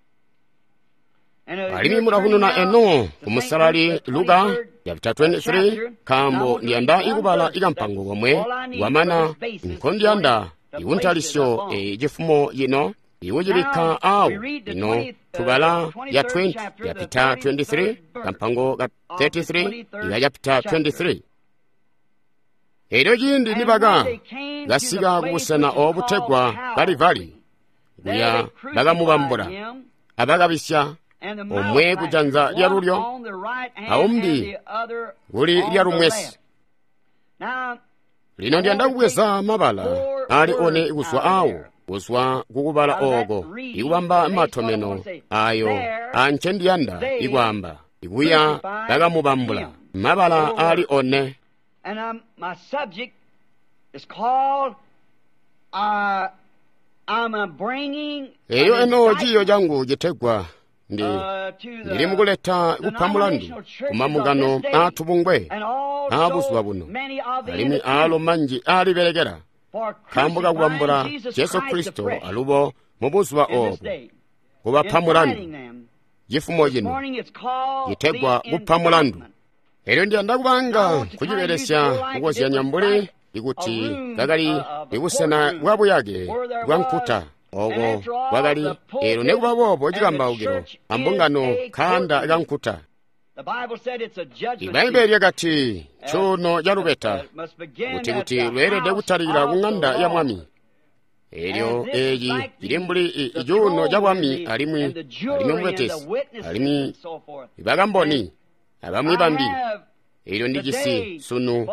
alimi murahununa eno kumusalali iruga yapta twenty-three kambo ndianda ikubala ikampango gomwe wamana nkondi yanda iwuntalisyo ejifumo yino iwujibika awu ino tubala ya twenty yapita twenty-three kampango ga thirty-three iga yapita twenty-three ero jindi nibaga gasiga kusana obutegwa bali vali guya baga mubambura abagabisya omwe kujanza lyarulyo aumbi guli lyarumwesi lino ndianda kuweza mabala ali one iguswa awo uswa kukubala ogo iwamba matomeno ayo anchendiyanda igwamba iguya daga mubambula mabala ali one and um, my subject is called uh, I'm uh, bringing eyo eno jiyo jangu jitegwa ndi ndiri mukuleta kupamulandu kumamugano atubungwe abuswa buno alimi alo manji ali belegera kambuga kwambura Yesu Kristo alubo mubuswa obo kuba pamulandu yifumo yino yitegwa kupamulandu ero ndi andakubanga kujiberesya kukozya nyambule ikuti gagali ikusena bwabu yage bwankuta ogo wagali ero nekuba bobo jigamba ugiro ambungano kanda gankuta ibaibeli yagati chono yarubeta kuti kuti lwerede kutalira kung'anda ya mwami elyo eyi ilimbuli ijuno ya mwami alimwi alimwi mwetesi alimwi ibagamboni abamwi bambiri elyo ndijisi sunu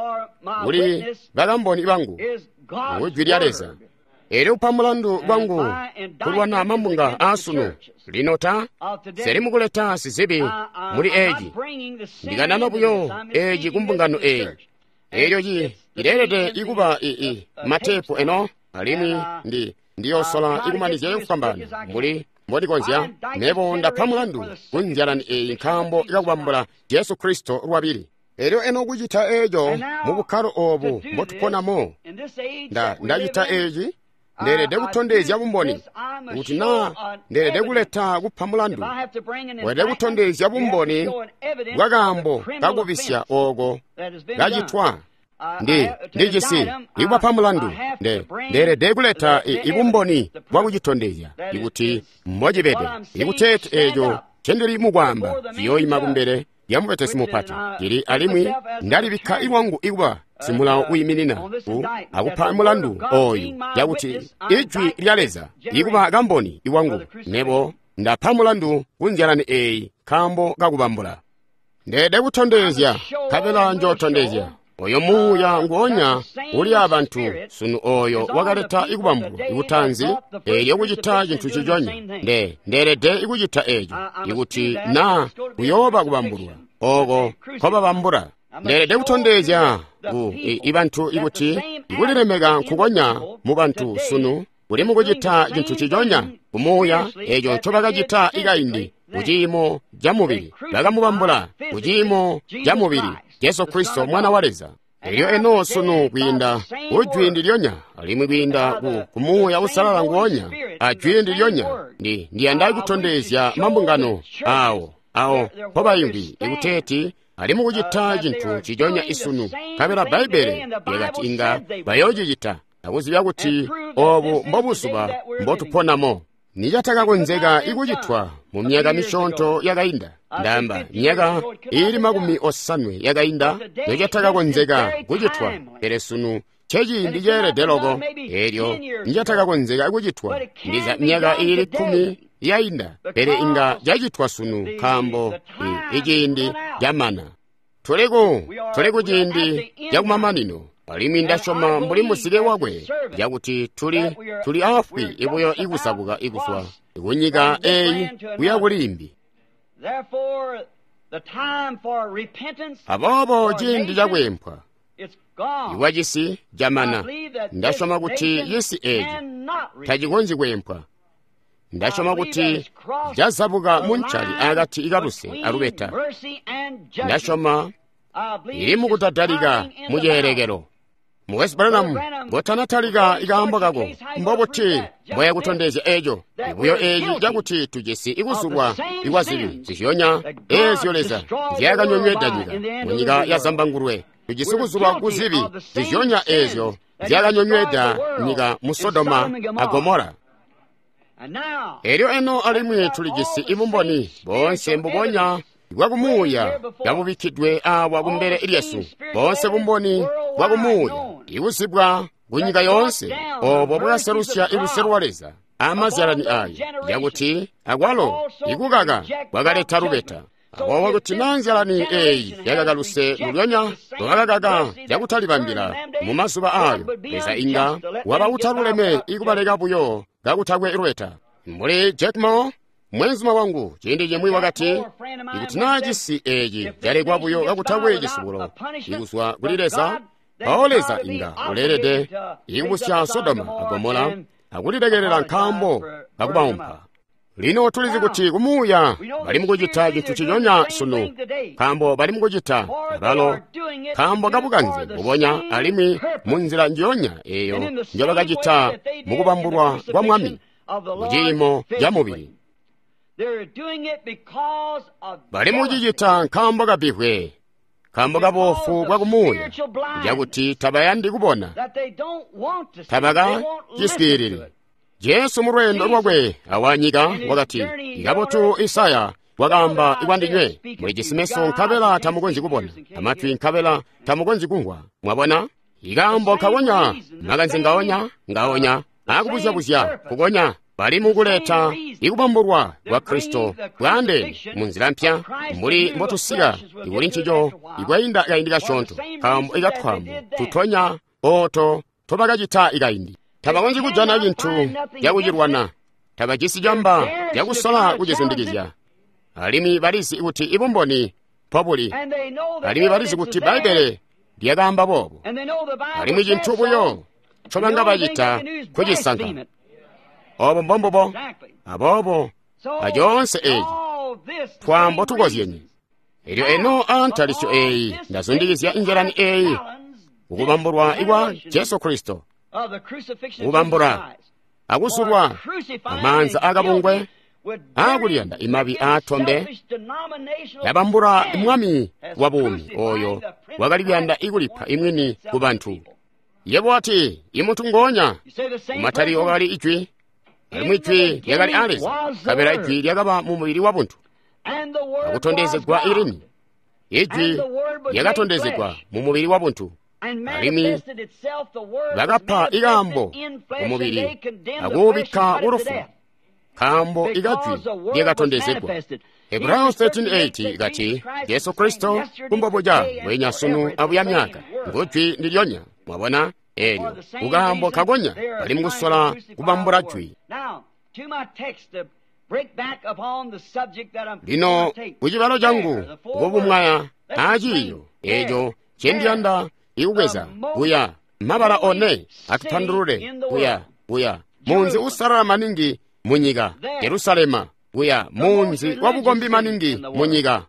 uli bagamboni bangu ujwiryaleza elyo pamulandu gwangu kulwana mambunga asunu linota seri mukuleta sizibi muli eji ndiganana buyo eji kumbungano eyi elyo yi ilelede ikuba ii matepo eno alimi ndi ndiyosola ikumanizya yokukambana muli mbodikonzya nebo ndapamulandu kunjalani eyi nkambo yakubambula Yesu Kristo lwabiri elyo eno kujita ejo mu bukhalo obu mbotuponamo nda ndajita eji nderede kutondezya bumboni kuti na nderede kuleta kuphamulandu wede kutondezya bumboni bwagambo kakubisya ogo gajitwa ndi ndijisi ikwa pamulandu nde nderede kuleta ibumboni bwakujitondezya ikuti mmojibede ikutete ejo chendiri mugwamba ziyoyima kumbere yamubetesi mupati ili alimwi ndalibika iwangu ikwa simula uyiminina u akupha mulandu oyu yakuti ijwi lyaleza ikuba gamboni iwangu nebo ndapha mulandu kunjalani eyi kambo kakubambula ndede kutondezya kapela njotondezya oyo muya ngonya uli abantu sunu oyo wakaleta ikubambula ikutanzi elyo kujita chinthu chijonye nde nderede ikujita ejo ikuti na kuyoba kubambulwa ogo koba bambura nderede kutondezya u ibantu ikuti ikulilemeka nkukonya mu bantu sunu uli mukujita chinthu chijonya umuya ejo chobakajita ikayindi ujimo jamubiri bakamubambula ujimo jamubiri Yesu Kristo mwana waleza elyo eno sunu kwinda ujwindi lyonya alimwi kwinda ku kumuya usalala ngonya ajwindi lyonya ndi ndiyanda kutondezya mambungano awo awo pobayimbi ikuteti alimu kujita chinthu chijonya isunu kabela baibele yagati inga bayojijita nakuzibya kuti obu mbobusuba mbotuponamo nijataka konzeka ikujitwa mu myaka mishonto yakayinda ndamba myaka ili makumi osanwe yakayinda nijataka konzeka kujitwa pere sunu cheji ndijeredeloko elyo nijataka konzeka ikujitwa ndiza myaka ili kumi yayinda pere inga jajitwa sunu kambo ijindi jamana toleko toleko jindi yakumamanino alimi ndashoma mbuli musile wakwe yakuti tuli tuli afwi ibuyo ikusabuka ikuswa ikunyika eyi kuyakulimbi abobo jindi jakwempwa iwajisi jamana ndashoma kuti yesi eji tajikonzi kwempwa ndashoma kuti jazabuka munchali agati ikaruse arubeta ndashoma ili mukutadalika mujerekero muwesi Branham ngotanatalika ikahambakako mbobuti mboya kutondezya ejo ibuyo eji jakuti tujesi ikusubwa ikwazibi ziyonya eziyoleza ziyakanyonywedanyika munyika ya zambangurwe tujesi kusubwa kuzibi ziyonya ezyo ziyakanyonyweda nyika mu Sodoma agomora elyo eno alimwi tulijisi ibumboni bonse mbubonya gwakumuya yabubikidwe awa kumbere Yesu bonse bumboni gwakumuya ikusibwa kunyika yonse obo bwaserusya ibuserwaleza amazalani ayo yakuti agwalo ikukaka bwakaleta rubeta awo wakuti nanzalani eyi yakakaluse mulyonya lwakakaka yakutalibambira mu masuba ayo eza inga waba utaluleme ikubaleka buyo gakutakwe irweta muli Jetmo mwenzuma wangu chindi jemwi wakati ikuti najisi eyi jalekwa buyo gakutakwe ijisubulo ikuswa kulileza aoleza inga ulelede ikubusya Sodoma agomora akulilegerera nkambo akubawumpa lino tulizi kuti kumuya bali mukujita chinthu chijonya sunu kambo bali mukujita lalo kambo kabukanze kubonya alimi munzira njonya eyo njobakajita mukubambulwa kwa mwami mujimo jamubiri bali mukujita nkambo kabihwe kambo kabofu kwa kumuya jakuti tabayandi kubona tabaga chisikiriri Yesu murwendo rwagwe awanyika wakati ikabotu Isaya wakamba ikwandinywe muli chisimeso nkhabela tamukonzi kubona amatwi nkhabela tamukonzi kungwa mwabona ikambo kawonya makanzi ngawonya ngawonya akubuzabuzya kukonya pali mukuleta ikubamburwa kwa Kristo bwande munzira mpya muli motusika ikuli nchijo ikwayinda ikayindika shonto kambo ikathwambo tutonya oto topakachita ikayindi tabakonzi kujana binthu yakujirwana tabakisijamba yakusola kujizindikizya alimi balisi ikuti ibumboni populi alimi balisi kuti baibele lyakamba bobo alimi chinthu buyo chopanga bachita kuchisankha obo mbombobo abobo ajonse eyi twambo tukozyenyi elyo eno antalisyo eyi ndazindikizya injerani eyi ukubamburwa ikwa Yesu Kristo ukubambura akusulwa amanza akabungwe akulyanda imabi athombe yabambura mwami wabumi oyo wakalibyanda ikulipha imwini ku banthu yebo ati imunthu ngonya umatali okali ichwi alimu ichwi lyakali aleza kapera ichwi lyakaba mu mubiri wa munthu akutondezedwa ilimi ichwi lyakatondezedwa mu mubiri wa munthu alimi lakapha ikambo umubiri akubikha urufu kambo ikachwi lyakatondezedwa Hebrews thirteen eight ikati Yesu Kristo kumboboja wenya sunu abuya myaka ngochwi ndilyonya mwabona elyo ukambo kagonya bali mukusola kubambura chwi lino kuchibalo changu ukubumwaya achiyo ejo chendyanda ikubweza uya mabala one atuphandulule uya uya munzi usalala maningi munyika Yerusalema uya munzi wabukombi maningi munyika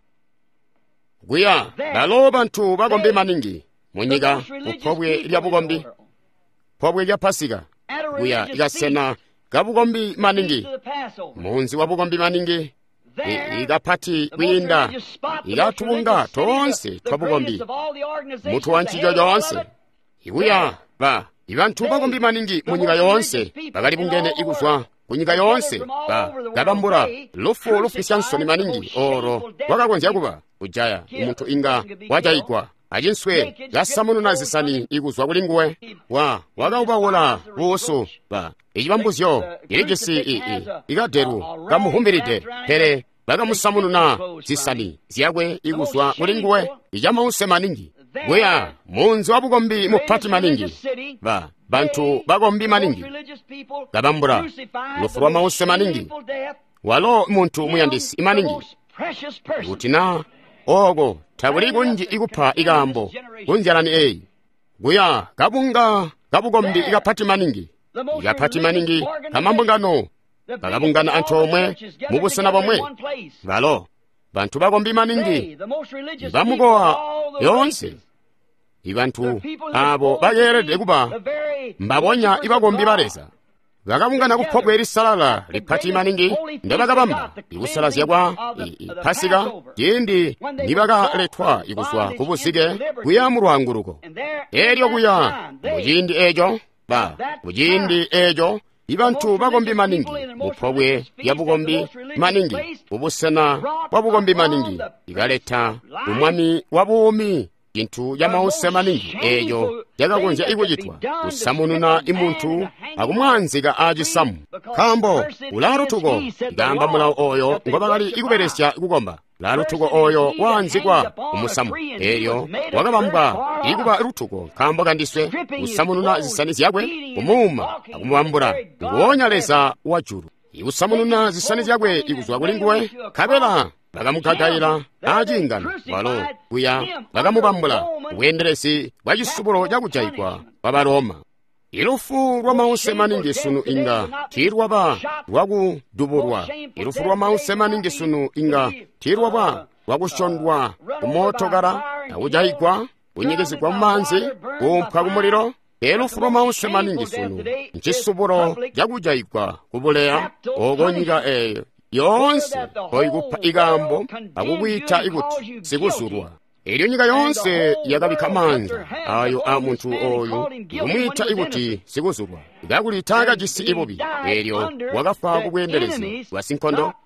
uya balo banthu bakombi maningi munyika uphobwe lya bukombi phobwe lya Pasika uya ikasena gabukombi maningi munzi wabukombi maningi ikapati kwinda ikathunga tonse twabukombi mutu wa nchijo yonse iwuya ba ibanthu bakombi maningi munyika yonse bakali bungene ikuzwa kunyika yonse ba gabambura lufu lufisyansoni maningi oro wakakonzi yakuba ujaya umuntu inga wajayikwa ajinswe gasamunu nazisani ikuzwa kulinguwe wa wakaubawola buso ba ijibambuzyo iligisi i i igaderu gamuhumbiride pere bagamusamunu na zisani ziyagwe ikuzwa kulinguwe ijamause maningi weya munzi wabukombi mupati maningi ba bantu bagombi maningi gabambura lufu lwa mause maningi walo muntu muyandisi imaningi utina ogo tabuli kunji ikupha ikambo kunjalani eyi guya kabunga kabugombi ikapati maningi ikapati maningi kamambungano kakabungana anthu omwe mubusana bomwe valo bantu bagombi maningi bamugowa yonse ibanthu abo bayeredde kuba mbabonya ibagombi baleza bakabungana kuphobwa elisalala liphati maningi ndebakabamba ikusalaziya kwa Pasika yindi nibakaletwa ikuswa kubusike kuya mulwanguluko elyo kuya mujindi ejo ba mujindi ejo ibanthu bagombi maningi muphobwe ya bugombi maningi ubusana wa bugombi maningi ikaleta umwami wa buumi inthu ya mause maningi eyo yakakonja ikuyitwa kusamununa imunthu akumwanzika achisamu kambo ulalutuko igamba mulawo oyo ngobakali ikuperesya ikukomba lalutuko oyo wanzikwa umusamu eyo wakabambwa ikuba lutuko kambo kandiswe kusamununa zisani ziyakwe umuma akumwambura nguwonyaleza wajulu ikusamununa zisani ziyakwe ikuzwa kulinguwe kapela bakamukagayira ajingana walo kuya bakamubambula ubwenderesi bwa chisubulo chakujayikwa kwa Baroma ilufu lwa mause maningi sunu inga tirwaba lwakuduburwa ilufu lwa mause maningi sunu inga tirwaba lwakushondwa kumotokara nakujayikwa kunyikizikwa mmanzi kumpha kumuliro elufu lwa mause maningi sunu nchisubulo chakujayikwa kubuleya okonyika eyo yonse oikupha ikambo akukwita ikuti sikuzulwa elyo nyika yonse yakabika manza ayo a munthu oyu ikumwita ikuti sikuzulwa ikakulitaka chisi ibubi elyo wakafa kubwenderezi wasinkhondo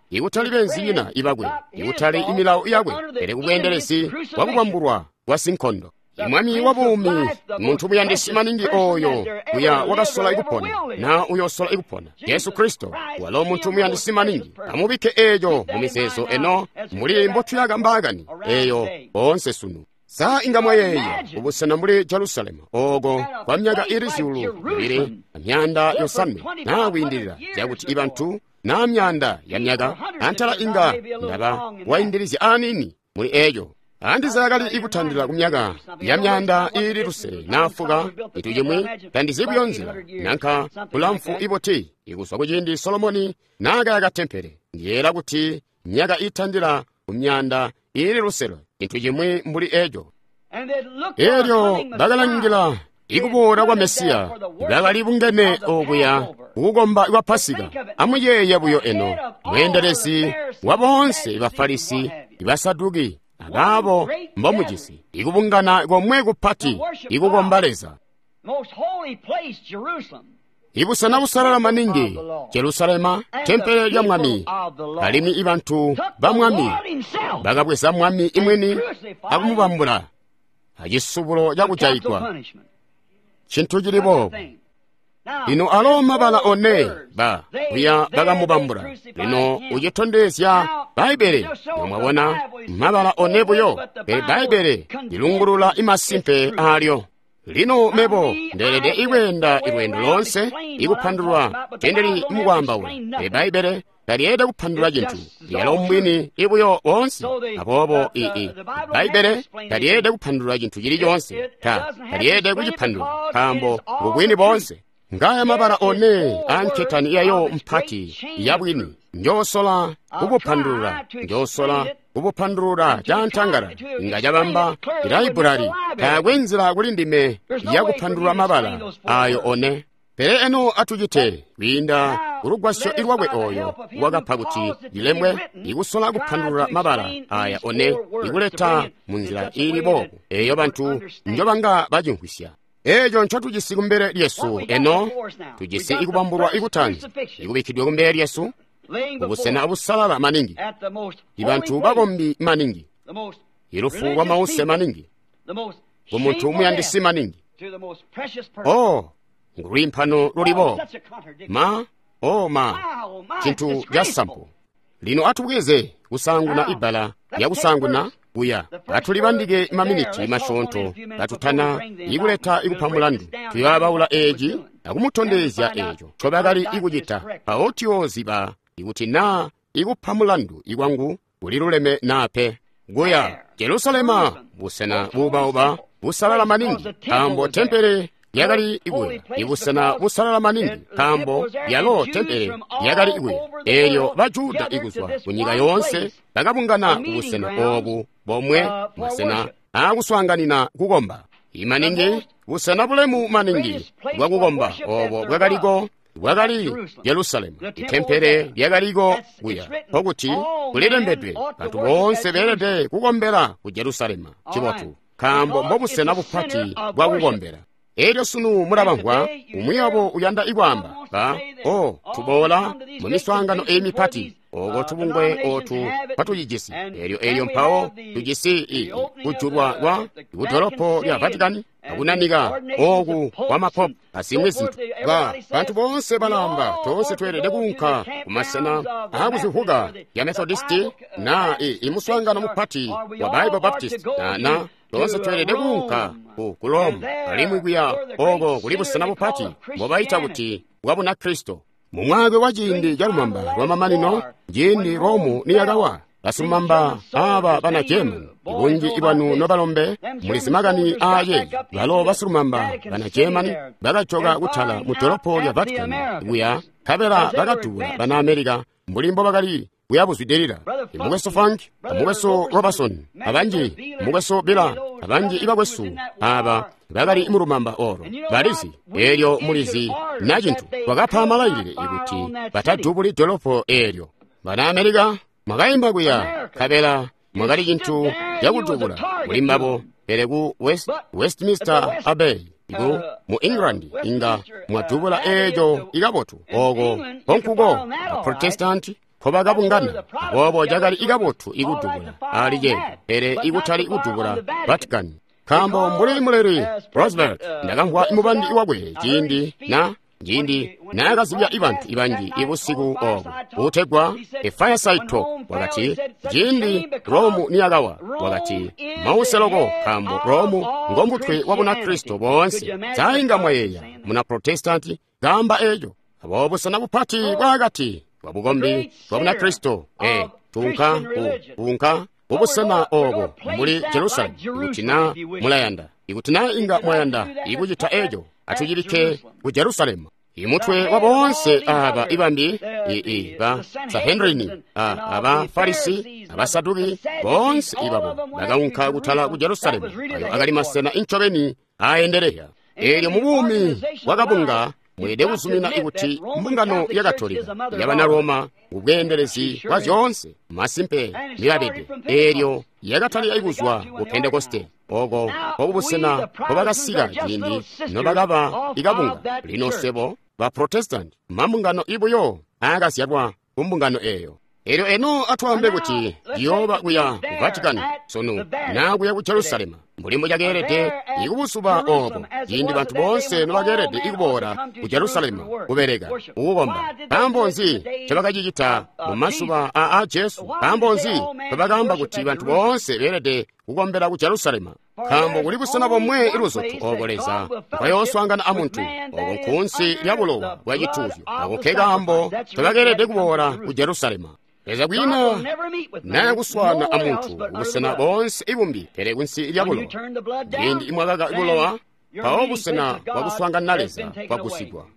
ikutali benzina ibagwe ikutali imilawo yabwe ere kubwenderesi wakubwambulwa kwa sinkhondo imwami wabumi munthu muyandisima ningi oyo uya wakasola ikupona na uyosola ikupona Yesu Kristo walo munthu muyandisima ningi amubike eyo mumiseso eno muli mbothu yakambagani eyo onse sunu saa ingamwa yeyo ubusana muli Jerusalemu ogo kwa myaka iri zulu ibiri amyanda yosanme nawindirira yakuti ibantu na myanda ya myaka antala inga ndaba waindirizi anini muli eyo andi zagali ikuthandira kumyaka ya myanda iri rusere nafuka itujemwe tandizibuyonzera nanka kulamfu iboti ikuswa kujindi Solomoni naga yakatempere ngiyera kuti myaka ithandira kumyanda iri rusere itujemwe mbuli ejo eryo bagalangila ikubora kwa Mesiya bagali bungene obuya ugomba iwa Pasika amuyeye buyo eno mwenderesi wabonse bafarisi ibasadugi ababo mbomujisi ikubungana gomwe kupati ikugombaleza ibusana busarala maningi Jerusalema tempele lya mwami kalimi ibantu bamwami bagabwesa mwami imweni akumubambula ajisubulo yakujayikwa chintu jilibo ino aloma bala one ba uya bagamubambula lino ujitondesya Baibele nomwabona mabala one buyo e Baibele ilungurula imasimpe alyo lino mebo nderede iwenda iwendo lonse ikupandulwa tenderi mugwamba we e Baibele taliyede kupandula jintu yalo mwini ibuyo onse abobo ii Baibele taliyede kupandula jintu jili jonse ta taliyede kujipandula kambo ubwini bonse ngaya mabala one anketani yayo mpati yabwini njosola ubupandura njosola ubupandura jantangara ngajabamba iraibulari kagwenzira kulindime yakupandura mabala ayo one pere eno atujite winda urugwasyo irwagwe oyo wagapaguti ilemwe igusola kupandura mabala aya one iguleta munzira iri bobo eyo bantu njobanga bajinkwishya ejo ncho tujisi kumbere Yesu eno tujisi ikubambulwa ikutanzi ikubikidwe kumbere Yesu ubusena abusalala maningi ibantu bagombi maningi irufu wa mause maningi umuntu umuyandisi maningi oh ngurimpano rulibo ma oh ma chintu jasampo lino atubweze usanguna ibala ya usanguna uya atulibandige maminiti mashonto gatutana iguleta igupamulandu tuyabawula eji akumutondezya ejo chobagali igujita paotioziba igutina igupamulandu igwangu uliruleme nape guya Jerusalema busena bubaoba busalala maningi kambo tempere yagali igwe ibusena busalala maningi kambo yalo tempere yagali igwe eyo bajuda iguzwa kunyiga yonse bagabungana ubusena obu bomwe masena aguswanganina kugomba imaningi busena bulemu maningi gwagugomba obo bwagaligo bwagali Jerusalemu tempere yagaligo guya poguti kulirembedwe bantu bonse berede kugombera ku Jerusalema kibotu kambo mbobusena bupati bwagugombera eryo sunu murabangwa umuyabo uyanda igwamba ba o tubola mu miswangano emipati ogo tubungwe otu patuyigisi eryo eryo mpawo tugisi kujurwa wa utoropo ya Vatican abunaniga ogu wamapop asimwe zintu ba bantu bonse balamba tose twerede kunka kumasena ahabuzivuga ya Methodisti na imuswangano mupati wa Bible Baptist na na tonse twerede kunka kulom alimwiguya ogo kulibusana bupati mobaita buti wabuna Kristo mumwage wajindi jarumamba rwamamanino jindi romu niyagawa basumamba aba bana German ibungi ibanu nobalombe mulisimagani aye balo basurumamba bana German bagachoga gutala mutoropo ya Vatican buya kabera bagatura bana America mulimbo bagali buyabuzwiderira mugeso Frank mugeso Robertson abanji mugeso Bela abanji ibagwesu aba bagali imurumamba oro barisi eryo mulizi najintu wagapamalayire iguti batadubuli dolopo eryo bana America magayimba guya kabela magali jintu yakutubula mulimbabo peregu West Westminster Abbey igo mu England inga mwatubula ejo igabotu ogo onkugo Protestant kobagabungana bobo jagali igabotu igudubula ali je ere igutali igudubula Vatican kambo muri muleri Roosevelt ndagambwa imubandi iwagwe jindi na jindi nagazibya ibantu ibangi ibusiku obo utegwa e fireside talk wakati jindi Romu niyagawa wakati mauselogo kambo Romu ngombutwe wabuna Kristo bonse zainga mweya muna protestanti gamba ejo abo sana bupati bwagati wabugombi wabuna Kristo eh tunka tunka obusana obo muri Jerusalem igutina mulayanda igutina inga mwayanda igujita ejo atujirike ku Jerusalem imutwe wabonse aba ibambi ii ba Sahendrini aba Farisi aba Saduki bonse ibabo bagaunka gutala ku Jerusalem ayo agali masena inchobeni aendereya eryo mubumi wagabunga mwede usumina iguti mbungano ya Gatolika yabana Roma ubwenderezi wa zonse masimpe mirabede eryo yagatali aiguzwa ku Pentecoste ogo obusena obagasiga jindi nobagaba igabunga lino sebo ba Protestant mambungano ibuyo agasyabwa kumbungano eyo eryo eno atwambe kuti yoba kuya Vatican sono na kuya ku Jerusalem mulimbo jagerete igubusuba obo jindi bantu bonse nobagerete igubora ku Jerusalem kuberega ubomba ambonzi chabakajigita mu masuba a a Jesu ambonzi babagamba kuti bantu bonse berede kugombera ku Jerusalem kambo kuli busana bomwe iruzotu ogoleza bayoswangana amuntu obo nkunsi yabulowa bwagituvyo abo kegambo tabagerede kubora ku Jerusalem eza bwina na guswana amuntu busana bonse ibumbi ere kunsi yabulowa ndi imwagaga ibulowa pawo busana waguswangana naleza kwagusigwa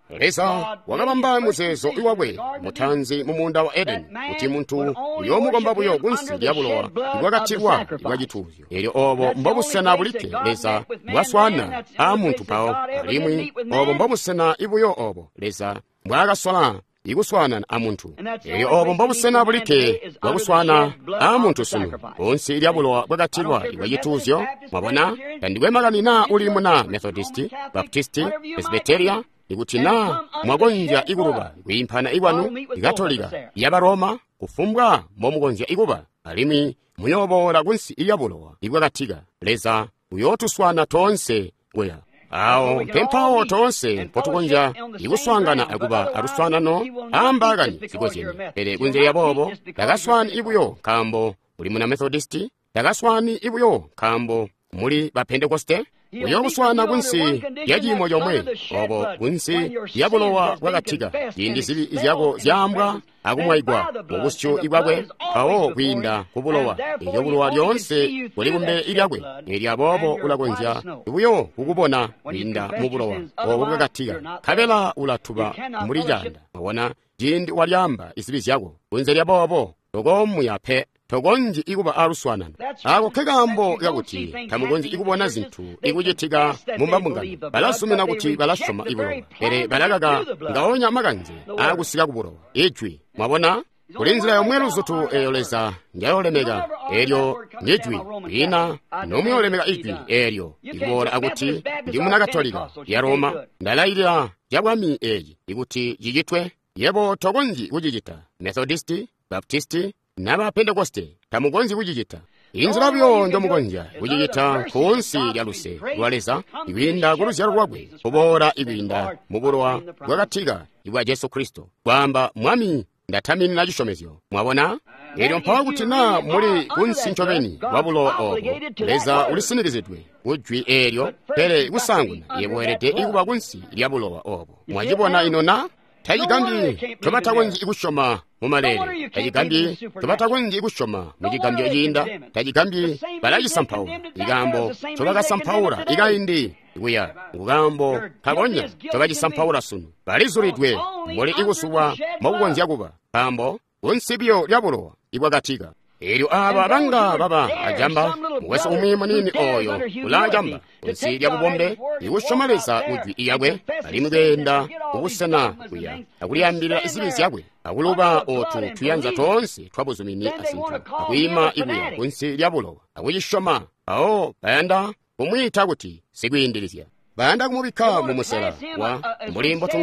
leza wagabamba muzezo iwabwe mutanzi mumunda wa Eden kuti muntu uyo mugomba buyo kunsi yabulowa ibwagatirwa ibwagituvyo eryo obo mbobusana bulike leza bwaswana amuntu pawo alimwi obo mbobusana ibuyo obo leza bwagaswala iguswana amuntu eryo obo mbobusana bulike bwaguswana amuntu sunu kunsi yabulowa bwagatirwa ibwagituvyo mwabona kandiwe maganina ulimu na Methodisti Baptisti Presbyteria igutina mwagonja iguruba wimpana iwanu igatolika yabaroma kufumbwa momugonja iguba alimi muyobora gunsi iyabulowa igwagatiga leza uyotuswana tonse gweya awo pempawo tonse potugonja iguswangana aguba aruswana no ambagani sigozeni ere gunje yabobo dagaswani ibuyo kambo uli muna Methodisti dagaswani ibuyo kambo muri ba Pentecoste uyo buswana kunsi yajimo yomwe obo kunsi yabulowa bwagatiga yindi zibi izyago zyambwa agumwaigwa mubusyo ibwagwe awo kwinda kubulowa iyo bulowa lyonse buli bumbe ilyagwe elyabobo ulagonja uyo kugubona kwinda mubulowa obo bwagatiga kabela ulatuba muri janda wabona jindi walyamba izibi zyago kunze lyabobo togomu yape togonji iguba aruswanana ako kegambo yaguti tamugonji igubona zintu igujitiga mumbambungano balasumina guti balashoma ibulowa ere balagaga ngaonya maganje agusiga kubulowa ejwi mwabona kulinzira yomweru zutu eyoleza njayolemega eryo njejwi ina nomyolemega ijwi eryo igubora aguti ndi muna Gatolika ya Roma ndalayira jabwami eyi iguti jigitwe yebo togonji ujigita Methodisti Baptisti naba Pentecoste tamugonzi ujigita inzira byo ndo mugonja ujigita kunsi yaluse lwaleza ibinda guruzya rwagwe kubora ibinda muburwa rwagatiga ibwa Yesu Kristo kwamba mwami ndatamini na gishomezyo mwabona eryo mpawa gutina muri kunsi ncobeni wabulo obo leza ulisinirizidwe ujwi eryo pere gusanguna yeboherete iguba kunsi lyabulowa obo mwajibona inona tayigambi tobatagonji igushoma mumalere tayigambi tobatagonji igushoma mujigambyo yinda tayigambi balayisampawura igambo tobagasampawura igayindi iguya ugambo kagonya tobagisampawura sunu balizuridwe muri igusubwa mubugonzi guba kambo unsibyo lyabulowa ibwagatiga eryo aba banga baba ajamba wese umwima nini oyo ulajamba unsi lyabubombe igushomaleza ujwi iyagwe alimugenda ubusana kuya akuliyambira izibizi yagwe akuluba otu tuyanza tonse twabuzumini asintu akwima ibuya unsi lyabulowa akuyishoma aho bayanda umwita guti sigwindirizya bayanda kumubika mu musera wa mulimbo tunga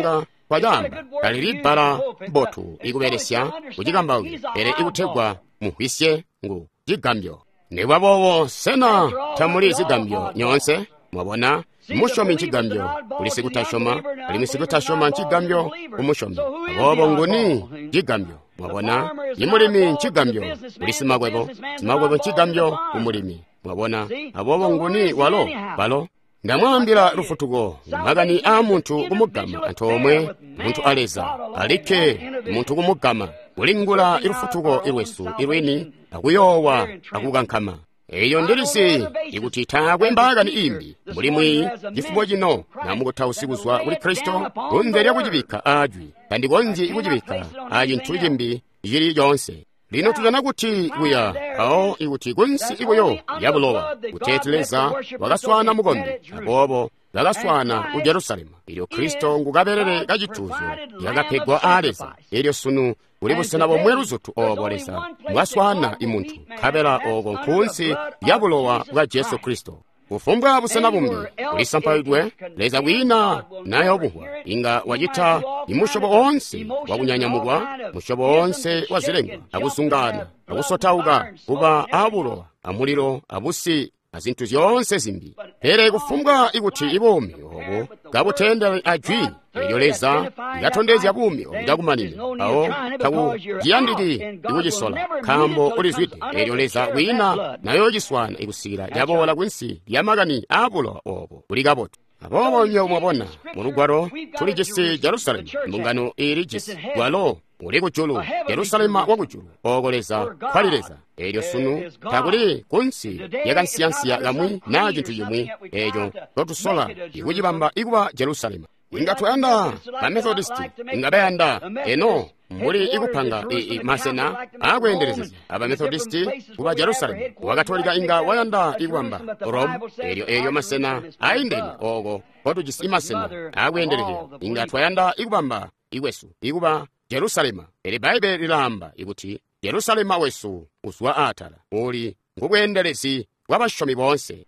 kwayamba kalili bala botu ikuberesya kuchikambawi ere ikuthegwa muhwisye ngu chigambyo niwabowo sena tamuli zigambyo nyonse mwabona mushomi nchigambyo kulisi kutashoma alimisi kutashoma nchigambyo umushomi abobo nguni chigambyo mwabona imulimi nchigambyo kulisi magwebo simagwebo nchigambyo umulimi mwabona abobo nguni walo balo ndamwambira lufutugo magani a muntu kumugama anthu omwe muntu aleza alike muntu kumugama ulingula ilufutugo ilwesu ilwini akuyowa akukankhama eyo ndilisi ikuti thakwe mbagani imbi mulimwi chifukwa chino namukutha usikuzwa uli kristo unzeri akuchipika ajwi kandi konji ikuchipika ayi ntchuli chimbi chili chonse lino tulana kuti kuya awo ikuti kunsi ikuyo yabulowa kuteteleza wakaswana mukombi abobo wakaswana ku Yerusalemu ilyo kristo ngukaperere kachituzo yakaphedwa aleza ilyo sunu uli busena bomwe luzutu oboleza mwaswana imuntu khabera oko kunsi yabulowa bwa Yesu Kristo kufumbwa busena bumbi ulisamphaidwe leza wina naye obuhwa inga wachitha imushobo onse wakunyanyamukwa mushobo onse wazilengwa akusungana akusothauka kuba abulowa amuliro abusi azinthu zonse zimbi pere kufumbwa ikuti ibomi obo kabutenda ajwi eyoleza ikathondeza bumi obutakumanine awo taku jiyandiki ikuchisola khambo ulizwite eyoleza wina nayo chiswana ikusikira yabola kwinsi yamakani abulowa obo ulikapoto abobo nyo mwabona mulugwaro tuli jisi Yerusalemu mbungano ili jisi gwalo uli kuchulu Yerusalemu wakuchulu okoleza khwalileza elyo sunu takuli kunsi yakansiyansiya kamwi na chinthu chimwi echo lotusola ikuchipamba ikuba Yerusalemu ingatwayanda bamethodist ingabayanda eno muli ikuphanga masena akuyenderezeza abamethodist kuba Yerusalemu wakatolika inga wayanda ikupamba Rome elyo elyo masena ayindeni oko otujisi imasena akuyenderezeza ingatwayanda ikupamba iwesu ikuba Yerusalemu eli Bible lilamba ikuti Yerusalemu wesu uswa atala uli ngubwenderezi wabashomi bonse.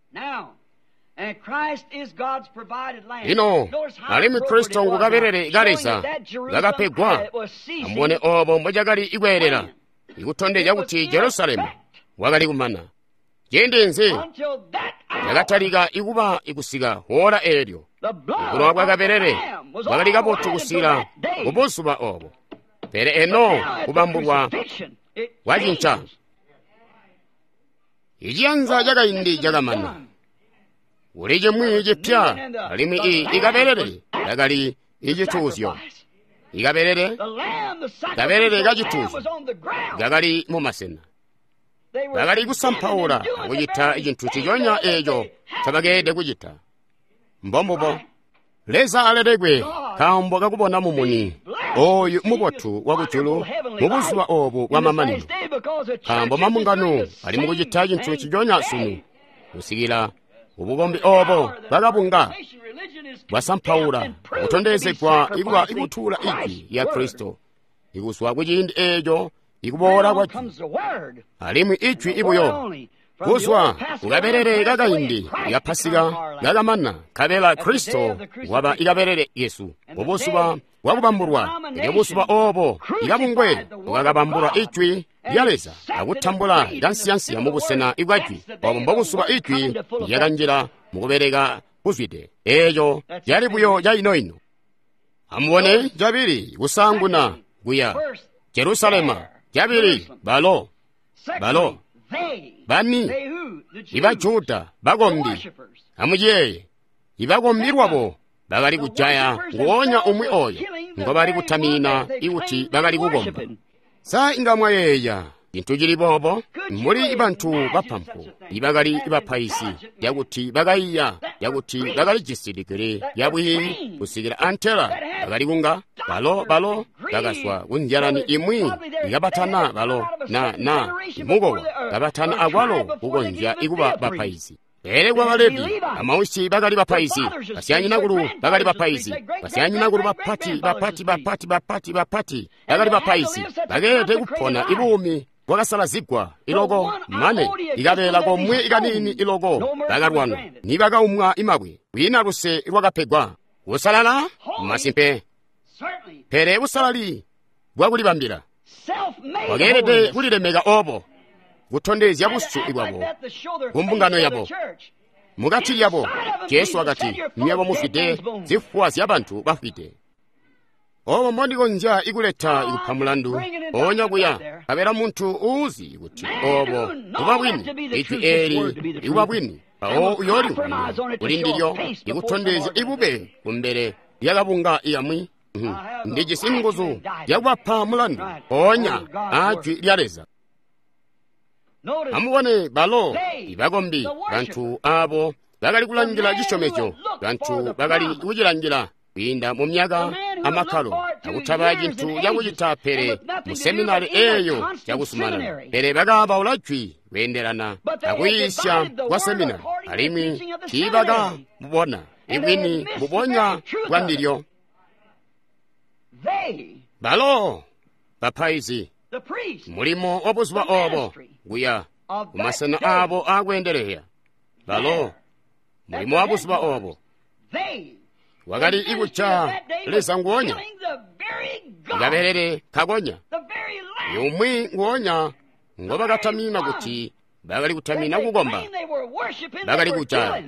And Christ is God's provided land. Ino, alimi Kristo ngukaperere ikaleza ngakapegwa amwone obo mbojakali ikwerera ikutondeja kuti Yerusalemu wakali kumana yendenze yakatalika ikuba ikusika hora elyo ikulowa kwakaperere wakali kapotu kusira kubusuba obo pere eno kubambulwa wachincha ichiyanza jakayindi jakamana ulije mwije pya alimi i ikaperere yakali ichituzyo ikaperere ikaperere kachituzo yakali mumasena yakali kusamphaula kuchitha ichinthu chichonya echo chapakede kuchitha mbombopo leza aletekwe kambo kakubona mumuni oyu mupothu wakuchulu mubusuwa obu wa mamanino kambo mamungano ali mukuchitha chinthu chichonya sunu kusikira ubukombi obo bakabunga bwasamphaula kutondezekwa ikuba ikuthula iki ya Kristo ikuswa kuchindi echo ikubola kwa alimu ichwi ibuyo kuswa kukaperere kakayindi ya Pasika kakamana kabela Kristo waba ikaperere Yesu ubusuba wakubambulwa ikubusuba obo ikabungwe ukakabambulwa ichwi yaleza akuthambula ikansiyansiya mubusena ikwachwi obo mbokusuba ichwi yakanjira mukupereka kuzwite eyo yali buyo yayinoyino amuone jabiri kusanguna kuya Yerusalemu jabiri balo balo bani ibajuda bakombi amujeye ibakombirwabo bakali kujaya nguonya umwi oyo ngo bali kutamina iuti bakali kukomba sa ingamwa yeya inthu chilipopo muli ibantu baphampo ibakali ibapaisi yakuti bakaiya yakuti bakali chisidikire yabwi kusikira antela bakali kunga balo balo bakaswa kunjalani imwi ikabatana balo na na imugowa kabatana akwalo kukonja ikuba bapaisi ere kwa Balevi amausi bakali bapaisi basiyanyi nakulu bakali bapaisi basiyanyi nakulu bapati bapati bapati bapati bapati bakali bapaisi bakete kupona ibumi wakasala zigwa iloko mane ikabela komwe ikanini iloko bakarwana nibaka umwa imabwe wina luse lwakapegwa usalala masimpe pere busalali bwakulibambira wagerede kulilemeka obo kutondezya busu ibwabo kumbungano yabo mugati yabo Yesu akati myabo mufite zifuwa z'abantu bafite obo mondiko nja ikuleta ikupha mulandu onya kuya kabera muntu uzi kuti obo kuba bwini ichi eri ikuba bwini awo uyori ulindiryo ikutondeze ibube kumbere yakabunga iyamwi ndiji singuzu yakwapha mulandu onya achi lyaleza amubone balo ibakombi bantu abo bakali kulangira chichomecho bantu bakali kuchilangira kuyinda mu myaka amakalo akutaba chintu yakuchita pere mu seminari eyo chakusumana pere bakaba ulachwi kuyenderana akuyisya kwa seminari alimi chibaka mubona ibwini mubonya kwandiryo balo bapaizi mulimo obuzuba obo guya kumasana abo akwendereya balo mulimo obuzuba obo wakali ikucha lesa nguonya ikaberere kagonya yomwe nguonya ngoba katamina kuti bakali kutamina kugomba bakali kucha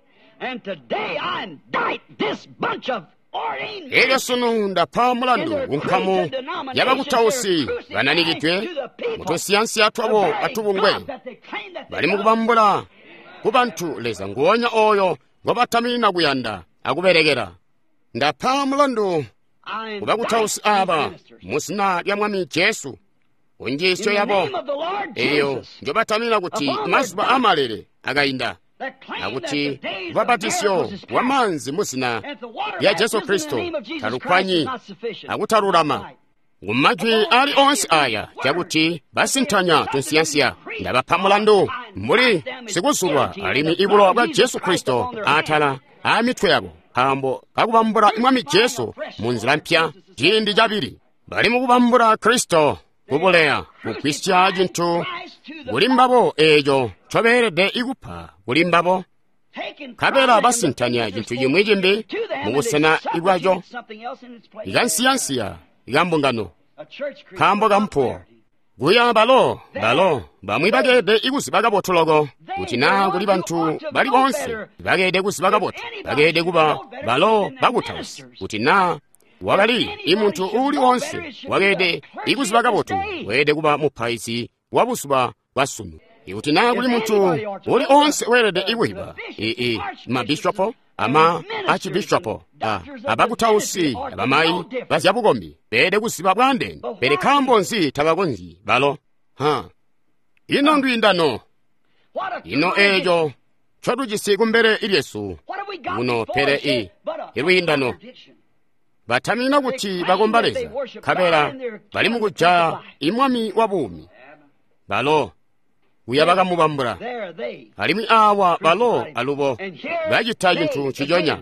Ega sunu ndapha mulandu unkamu yabakutausi bananigitwe mutosiyansi atwabo atubungwe bali mukubambula kubantu leza nguonya oyo ngoba tamina kuyanda akuberekera ndapha mulandu kubakutausi aba musina lya mwami Yesu unjisyo yabo eyo njoba tamina kuti mazuba amalere agayinda akuti vabatisyo wamanzi musina ya Yesu Kristo talukwanyi akutarurama ngumajwi ali onse aya chakuti basintanya tunsiyansiya ndabapha mulandu muri sikusulwa alimi ibulo bwa Yesu Kristo atala amitwe yabo hambo kakubambura imwami Yesu munzira mpya jindi jabiri bali mukubambura Kristo kubuleya kukwisya jintu bulimbabo ejo choberede ikupha bulimbabo kabera basintanya jintu yimwe jimbe mubusana igwajo igansiyansiya igambungano kambo gampo guya balo balo bamwe bagede igusibaga botologo kuti na kuli bantu bali bonse bagede kusibaga boto bagede kuba balo bagutausi kuti na wakali imuntu uli onse wagede ikusibaga boto wede kuba mupaisi wabusuba basunu ikuti na kuli muntu uli onse werede iwiba ee mabishopo ama archbishopo ah, abakutausi abamayi bazyabugombi bede kusiba bwande bede kambonzi tabagonzi balo ha ino ndwindano ino ejo chodujisiku mbere ilyesu uno pere i irwindano batamina kuti bagombaleza kabera bali mukuja imwami wabumi balo uyabaga mubambura alimi awa balo alubo bajita jintu chijonya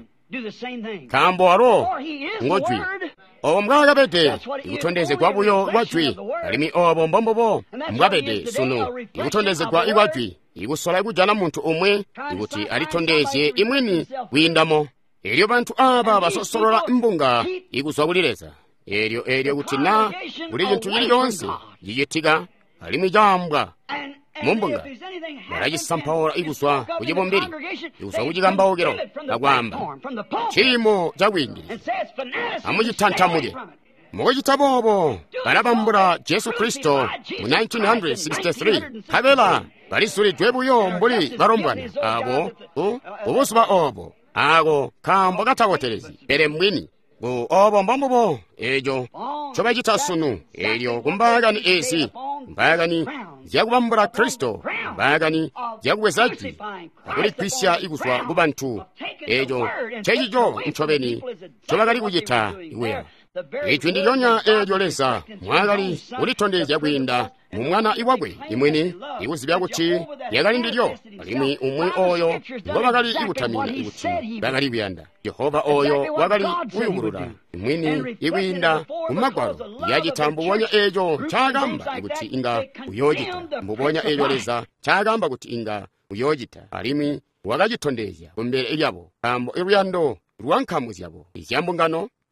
kambo aro ngojwi obo mwagabede ikutondeze kwa buyo wajwi alimi obo mbombobo mwagabede sunu ikutondeze kwa iwajwi igusola ikujana muntu umwe iguti alitondeze imweni windamo elyo bantu aba basosolola imbunga iguswabulireza elyo elyo kuti na buli jintu yili yonse yiyitiga alimi jambwa mumbunga barajisampaora iguswa kujibomberi iguswa kujigamba ogero agwamba chimo jagwindi amujitantamuje mugitabobo barabambura Yesu Kristo mu nineteen sixty-three kabela balisuli jwebuyo mbuli barombwana abo ubusuba obo ago kambo gatagoterezi pere mwini go obo mbambo ejo choba jitasunu elyo kumbagani esi mbagani zyakubambura Kristo mbagani zyakuwezaji akuli kwisya iguswa kubantu ejo chejijo nchobeni chobagali kujita iweya ejo ndiyonya ejo lesa mwagali ulitondeza kwinda mumwana iwagwe imweni igusibya kuti yagali ndiryo alimi umwe oyo ngobagali igutamina iguti bagali byanda Yehova oyo wagali uyugurura imweni iwinda umagwaro yagitambubonya ejo chagamba iguti inga uyogita mbubonya ejo leza chagamba kuti inga uyogita alimi wagagitondeza kumbere eryabo kambo eryando rwankamuzi yabo isyambungano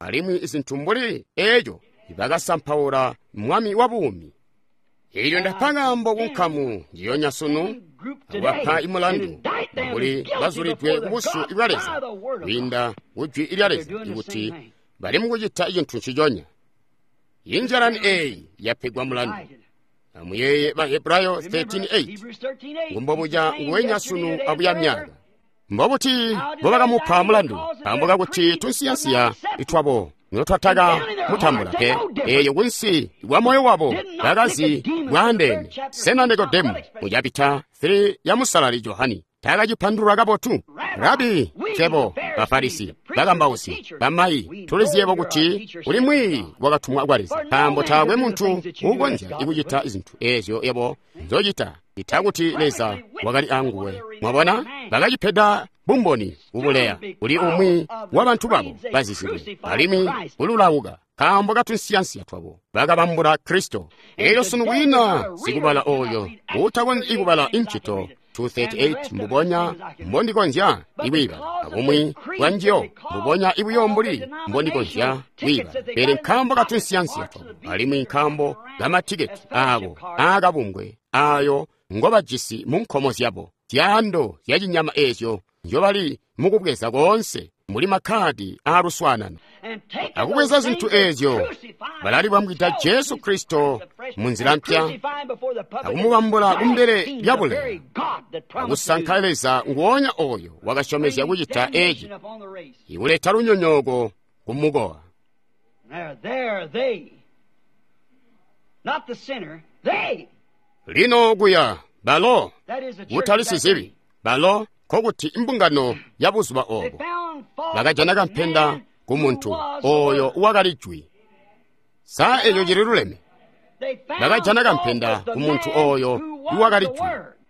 alimu izintumbuli ejo ibagasampawula mwami wabuumi ilyo ndapagambo kunkamu ndiyo nyasunu wapa imulandu buli bazulidwe kubusu ibyaleza winda ujwi ibyaleza ikuti bali mukuyita ikintu nkijonya injarani eyi yapegwa mulandu amuyeye baheburayo thirteen eight ngumbobuja nguwenyasunu abuyamyaga mbobuti bobagamupha mulandu pambuka kuti tunsiyansiya itwabo notwataga mutambula pe eyo kunsi wa moyo wabo bagazi bwandene sena Nikodemu mujapita three ya musalali Johani tagajipandura gabotu rabi kebo bafarisi bagambausi bamayi tuliziyebo kuti uli mwi wagatumwa gwaleza pambo tagwe muntu ugonja ikujita izintu ezo yebo nzojita itakuti leza wagali anguwe mwabona bagajipeda bumboni ubuleya uli umwi w'abantu babo bazizibwe alimi ululawuga kambo gatunsiyansiya twabo bagabambula Kristo eyo sunugwina sikubala oyo utawon ikubala inchito two thirty-eight mubonya mbondikonja iwiba abumwi wanjyo mubonya ibuyombuli mbondikonja wiba bere nkambo gatunsiyansiya twabo alimi nkambo gamatigeti abo agabumbwe ayo ngoba jisi munkomozi yabo tyando yajinyama ezyo njobali mukubweza konse muli makadi aruswanana akubweza zintu ezyo balali bamwita Yesu Kristo munzira mpya akumubambula kumbere yabule akusankaleza nguonya oyo wakashomezi yakuyita eji iwuleta lunyonyogo kumugowa lino guya balo utalisizibi balo kokuti imbungano yabuzuba obo bagajanaga mpenda kumuntu oyo uwagalijwi sa eyo jiriruleme bagajanaga mpenda kumuntu oyo uwagalijwi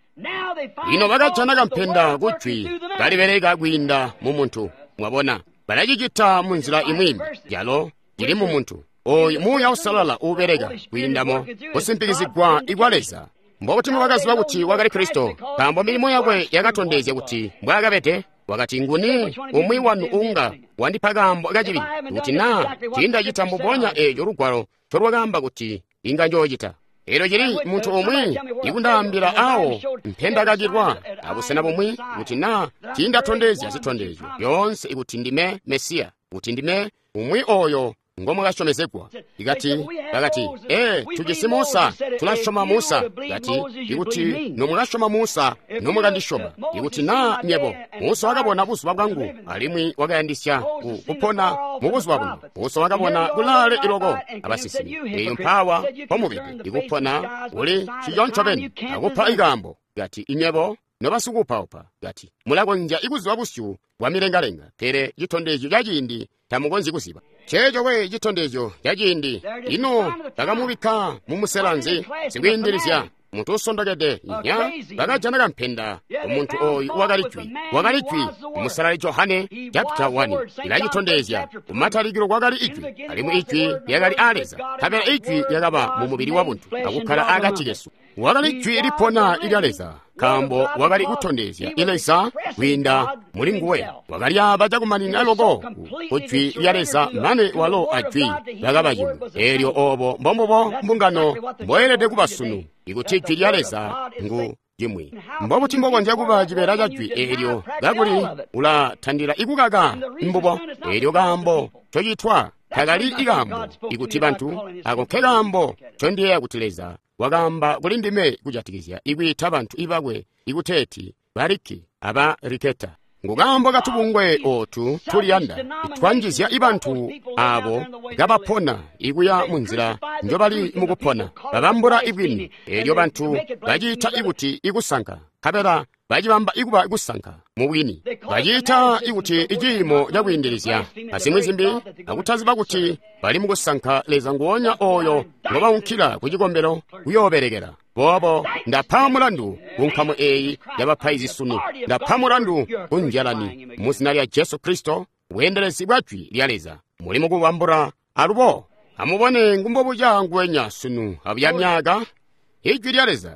ino bagajanaga mpenda gujwi galiberega gwinda mu muntu mwabona balajijita munzira imwimi jalo jiri mu muntu oyo muya usalala uberega gwindamo osimpikizigwa igwaleza mbobuti mubagazi bakuti wagali Kristo pambo milimo yagwe yagatondeze kuti mbwagabete wakati nguni umwi wanu unga wandipagambo gajibi kuti na tinda jita mubonya ejo rugwaro torwagamba kuti inga njojita ero jiri muntu umwi ikundambira awo mpenda gagirwa abusena bumwi kuti na tinda tondeze azitondeze yonse ikuti ndime Mesia kuti ndime umwi oyo ngomo gashomezekwa igati bagati eh tugisi Musa tunashoma Musa gati iguti nomugashoma Musa nomugandishoma iguti na nyebo Musa wagabona busuba bwangu alimwi wagayandisya kupona mubusuba bwangu Musa wagabona kulale irogo abasisi eyo mpawa pomubiri igupona uli kiyoncho beni agupa igambo gati inyebo nobasugupa opa gati mulagonja iguzwa busyu wa mirengarenga tere gitondejo yajindi tamugonzi kusiba chejo we gitondejo yajindi ino bagamubika mumuselanzi sigwindirisya muntu usondagede nya bagajanaga mpenda umuntu oyo wagalijwi wagalijwi umusalali Johane chapter one ilagitondezya umatarigiro wagali ijwi alimu ijwi yagali aleza kabera ijwi yagaba mu mubiri w'abuntu agukala agati Yesu wagalijwi ilipona ilyaleza kambo wagali gutondezya ilesa winda mulinguwe wagali abaja kumanina logo ujwi yaleza mane walo ajwi yagabayimu eryo obo mbombobo mbungano mboelede kubasunu igutijwi lyaleza ngu jimwi mbobo timbobo njaguba jiberaja jwi eryo gaguli ula tandira igugaga mbobo eryo gambo chojitwa kagali igambo iguti bantu ago kegambo chondiye yaguteleza wagamba kulindime kujatikizya igwita abantu ibagwe iguteti bariki aba riketa ngugambo gatubungwe otu tuliyanda itwanjizya ibantu abo gabapona iguya munzira njobali mugupona babambura ibwini eryo bantu bajita iguti igusanka kabera bajibamba iguba igusanka mubwini bajita iguti ijimo yagwindirizya asimwizimbi agutazi baguti bali mugusanka leza nguonya oyo ngoba unkila kujigombero uyoberegera bobo ndapamulandu unkamu eyi yabapaizi sunu ndapamulandu unjalani musina lya Yesu Kristo wendelesi bwatwi lyaleza mulimu gubambura alubo amubone ngumbo bujangu enya sunu abyamyaga ijwi lyaleza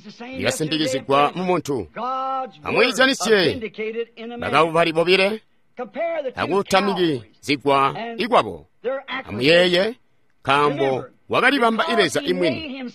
lyasimbigizigwa mu muntu amwizanisye bagabu bali bobire akutamikizidwa igwabo amuyeye kambo wakalibamba ileza imwini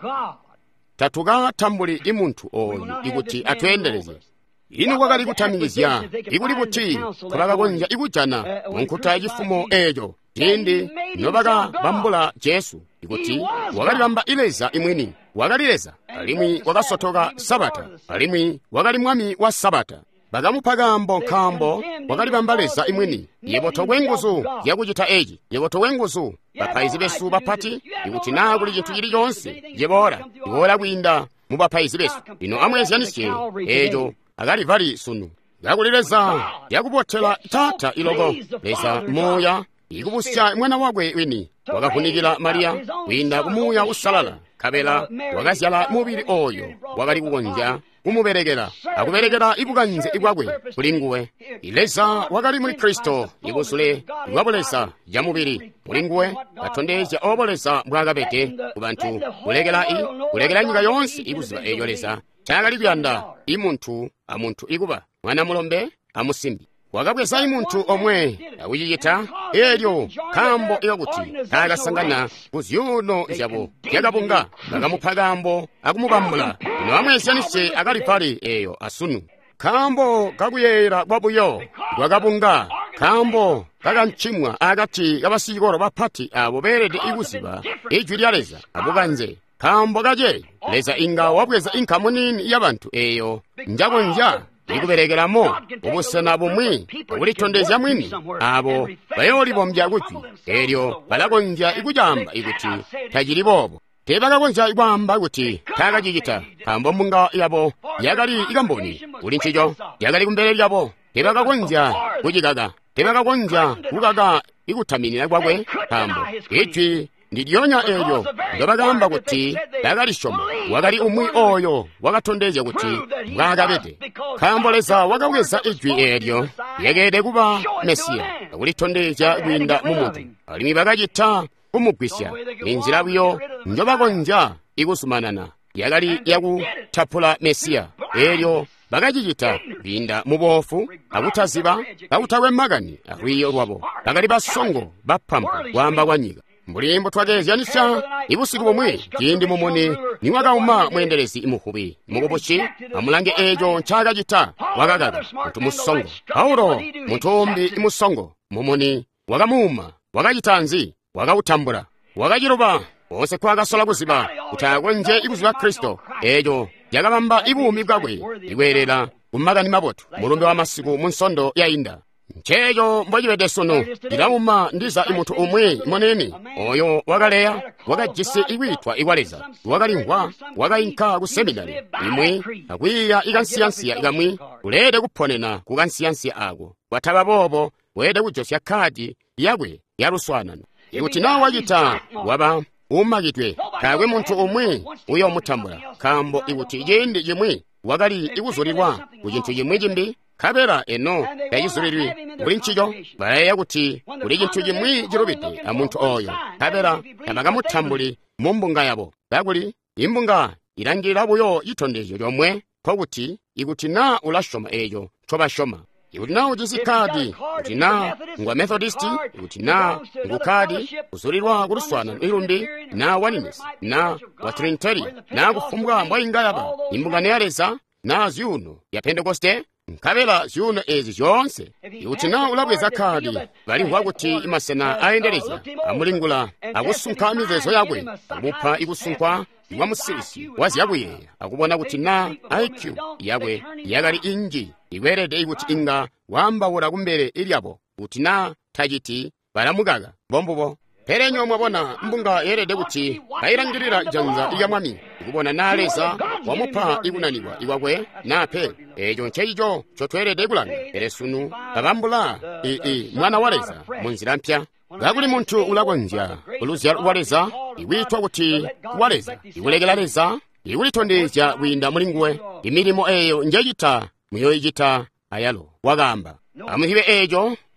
tatuka thambuli imunthu oyu ikuti atwendereze inu kwakali kutamikizya ikuli kuti kulakakonja ikujana munkhuta yachifumo ejo tindi nobaka bambula Yesu ikuti wakalibamba ileza imwini wakalileza alimwi wakasotoka sabata alimwi wakali mwami wa sabata bakamupha kambo kambo wakalibamba leza imwini yeboto wenguzu yakuchita eji yeboto wenguzu baphayizi besu baphati ikuti nakuli chinthu chilichonse yebora iwola kwinda mu baphayizi besu ino amweziyanisye ejo akalivali sunu yakulileza yakupothela tata iloko leza moya ikupusya mwana wakwe wini wakafunikira Mariya kwinda kumuya usalala kabela wakazyala mubiri oyo wakali kukonja kumuberekera akuberekera ibukanze ikwakwe kulinguwe ileza wakali muli Kristo ikusule iwapolesa ya mubiri kulinguwe kathondeza opolesa bwakapete kubantu kulekera i kulekera nyika yonse ikuziba eyo leza chakali kuyanda imunthu amunthu ikuba mwana mulombe amusimbi wakabweza imunthu omwe akuchita elyo kambo ikakuti kakasangana kuzyuno zyabo yakapunga kakamupha kambo akumubambula ino amweziyanisye akalipali eyo asunu kambo kakuyera kwabuyo wakapunga kambo kakamchimwa akati kabasikolo baphati abo berede ikuziba ijwi lyaleza abukanze kambo kaje leza inga wabweza inkhamu nini yabantu eyo njakonja ikuberekeramo ubusana bumwi obulitondeza mwini abo bayolibombya kuti elyo balakonja ikujamba ikuti tajiri bobo tebakakonja igwamba kuti takachikita kambo munga yabo yakali ikamboni uli nchicho yakali kumbere lyabo tebakakonja kuchikaka tebakakonja kukaka ikuthaminira kwakwe kambo ichi ndidyonya elyo ndobagamba kuti yakalishoma wakali umwi oyo wakathondeza kuti bwakapete kamboleza wakaweza ijwi elyo yekede kuba Mesiya akulithondeza kwinda mumunthu alimi bakachita kumugwisya ninjira bwiyo njobakonja ikusumanana yakali yakuthaphula Mesiya elyo bakachichita kwinda mubofu akuthaziba akuthawe makani akwiyo lwabo bakali basongo baphampa kwamba kwa nyika mulimbo twakeziyanisya ibusiku bomwe tindi mumuni niwakauma mwenderezi imuhubi mukupuchi amulange ejo nchakachita wakakaka kuti musongo Paulo muthumbi imusongo mumuni wakamuma wakachitanzi wakauthambula wakachiloba onse kwakasola kuziba kuti akonje ikuziba Kristo ejo yakabamba ibumi bwakwe ikwerera kumakani mapoto mulumbe wa masiku munsondo yayinda ncheyo mbwachipete sono ilamuma ndiza imunthu umwe moneni oyo wakaleya wakajise iwitwa ikwaleza wakalingwa wakayinka ku seminari imwe akwiya ikansiyansiya ikamwi kulede kuphonena kukansiyansiya ako kwathaka bobo wede kujosya khadi yakwe yaluswanana ikuti nawo wachita waba umakitwe kakwe munthu umwe uyo muthambula kambo ikuti ijende imwe wakali ikuzulirwa ku chinthu chimwe chimbi kabera eno yayizulirwi buli nchicho balaya kuti kuli chinthu chimwi chilupite amunthu oyo kabera kamakamuthambuli mumbunga yabo kakuli imbunga ilangirira buyo ithondezo lyomwe kwakuti ikuti na ulashoma eyo chobashoma ikuti na uchizikhadi kuti na ngwa Methodist ikuti na ngukhadi kuzulirwa kuluswana ilundi na Oneness na wa Trinitarian na kufumbwa mbwayinga yaba imbunga neyaleza na zyuno ya Pentekoste nkabela zyuno ezi zonse ikuti na ulabweza khadi bali wakuti imasena ayendereza amulingula akusunkha mizezo yakwe amupha ikusunkwa iwa musisi wazi yakwiyeya akubona kuti na I Q yakwe yakali inji ikwerede ikuti inga wambawula kumbere ilyabo kuti na thachiti balamukaka bombubo perenyo mwabona mbunga yerede kuti ayilangirira janza iya mwami ikubona naleza wamupha ikunaniwa iwakwe naphe ejo ncheicho chotwerede kulanga peresunu kakambula ii mwana waleza munzira mpya kakuli munthu ulakonja uluzya waleza iwitwa kuti waleza ikulekela leza ikulithondeza kwinda mulinguwe imilimo eyo njechita muyo ichita ayalo wakamba amuhiwe ejo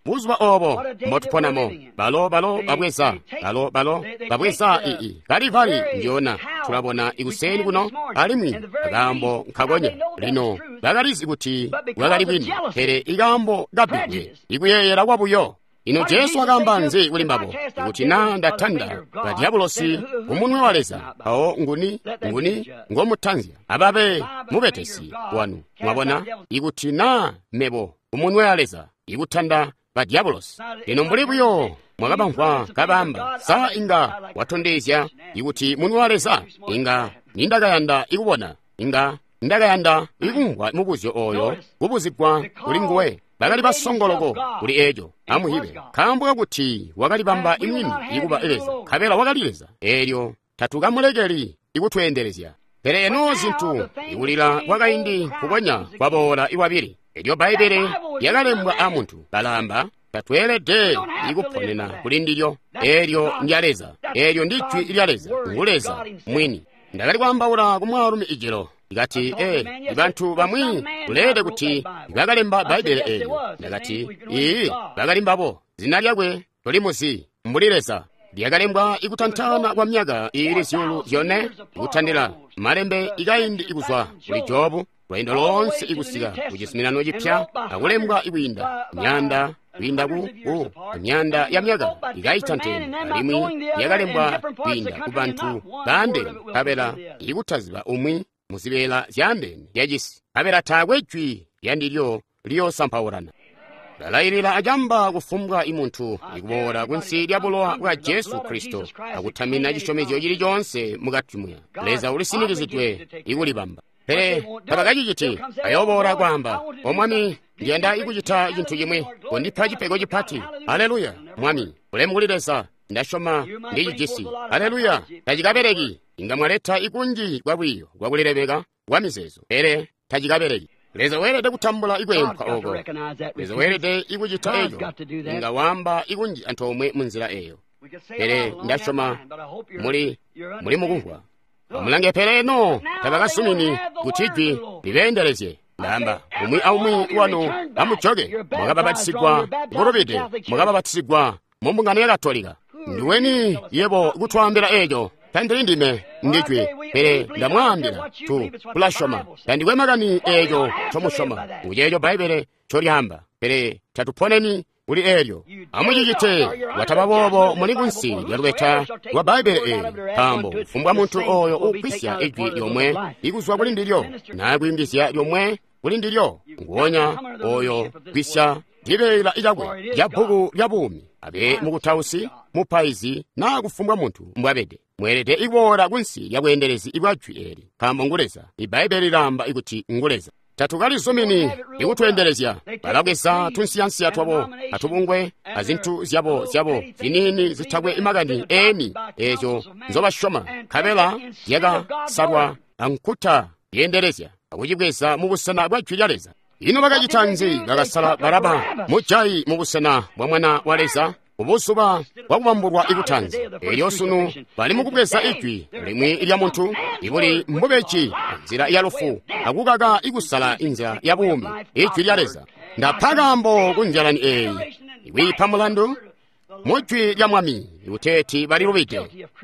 buzuba obo motuponamo balo balo babweza balo balo babweza ii kalivali ndiona tulabona ikuseni kuno alimwi agambo nkagonya lino bagalizi kuti wagali bwini here igambo gabibwe ikuyeyera wabuyo ino Yesu agamba nze ulimbabo kuti na ndatanda ba diabolosi umunwe waleza awo nguni nguni ngomutanzia ababe mubetesi wanu mwabona ikuti na mebo umunwe waleza ikutanda ba diabolosi ino mbulibuyo mwagabankwa kabamba saa inga watondezya ikuti munwe waleza inga nindagayanda ikubona inga ndagayanda ikungwa mubuzyo oyo ubuzigwa ulinguwe bagali basongoloko kuli ejo amuhibe kambwa kuti wagali bamba imwini ikuba eleza kabela wagalileza elyo tatugamulegeli ikutwenderezya pere eno zintu ikulira wagaindi kubonya kwabola iwabiri elyo baibele yagalembwa amuntu balamba tatwelede ikuponena kulindilyo elyo ndyaleza elyo nditwi ilyaleza nguleza mwini ndagali kwambawula kumwalumi ijelo igati eh ibantu bamwi ulede kuti ibagalemba baibele eyo ndagati ii bagalimbabo zinalyagwe tolimusi mbuliresa lyagalembwa ikutantana kwa myaga ili syulu yone ikutandira malembe igaindi ikuzwa kuli Jobu lwaindo lonse ikusiga kujisimilano jipya akulembwa iwinda nyanda windaku u nyanda ya myaga igaitanteni alimwi yagalembwa winda kubantu bande kabela ikutaziba umwi musibela zyandeni yajisi kabela tagwejwi yandilyo liyo sampawurana lalayirira ajamba kufumbwa imuntu ikubola kunsi lyabulowa bwa Yesu Kristo akutamina gishomezo jili jonse mugatumya leza ulisinigizitwe ikulibamba pere kabagajijiti ayobora kwamba omwami ndienda ikujita jintu yimwe kondipa jipego jipati haleluya mwami ulemuliresa ndashoma ndijisi haleluya tajikaberegi ingamwaleta ikunji gwabwiyo gwabulirebega gwamizezo pere tajikaberegi leza welede kutambula igwempa ogo leza welede ikujita eyo nga wamba ikunji antomwe munzira eyo pere ndashoma muli muli mugungwa omulange pere no tabagasumini kutijwi bibendereze ndamba umwi aumwi wano amuchoge mwagaba batisigwa gorobede mwagaba batisigwa mumbungano ya Katolika ndiweni yebo gutwambira ejo tandiri ndime ndijwe pere ndamwambira tu kulashoma tandiwe magani ejo chomushoma ujejo baibele choryamba pere tatuponeni uli ejo amujijite watababobo muligunsi yalweta wa baibele e tambo fumbwa muntu oyo ukwisya ejwi yomwe iguzwa kulindilyo nagwimbisya yomwe kulindilyo nguonya oyo kwisya jibeila ijagwe lyabugu lyabumi abe mukutausi mupaizi na kufumbwa muntu mbwabede mwelede ibora kunsi yabwenderezi ibwajwi eri tambo nguleza ibaibeli lamba ikuti nguleza tatugali somini ikutwenderezya balagesa tunsiyansiya twabo atubungwe azintu zyabo zyabo zinini zitagwe imagani eni ejo nzobashoma kabela yaga sarwa ankuta yenderezya akujibwesa mu busana bwajwiyaleza ino bagagitanzi bagasala baraba mujayi mu busana bwa mwana waleza ubusuba wakubamburwa ikutanzi eryosunu bali mukubwesa ijwi limwi ilya muntu ibuli mbubeki nzira yalufu akugaga ikusala inzira yabumi ijwi lyaleza ndapagambo kunjalani eyi iwipa mulandu mujwi lya mwami uteti bali lubite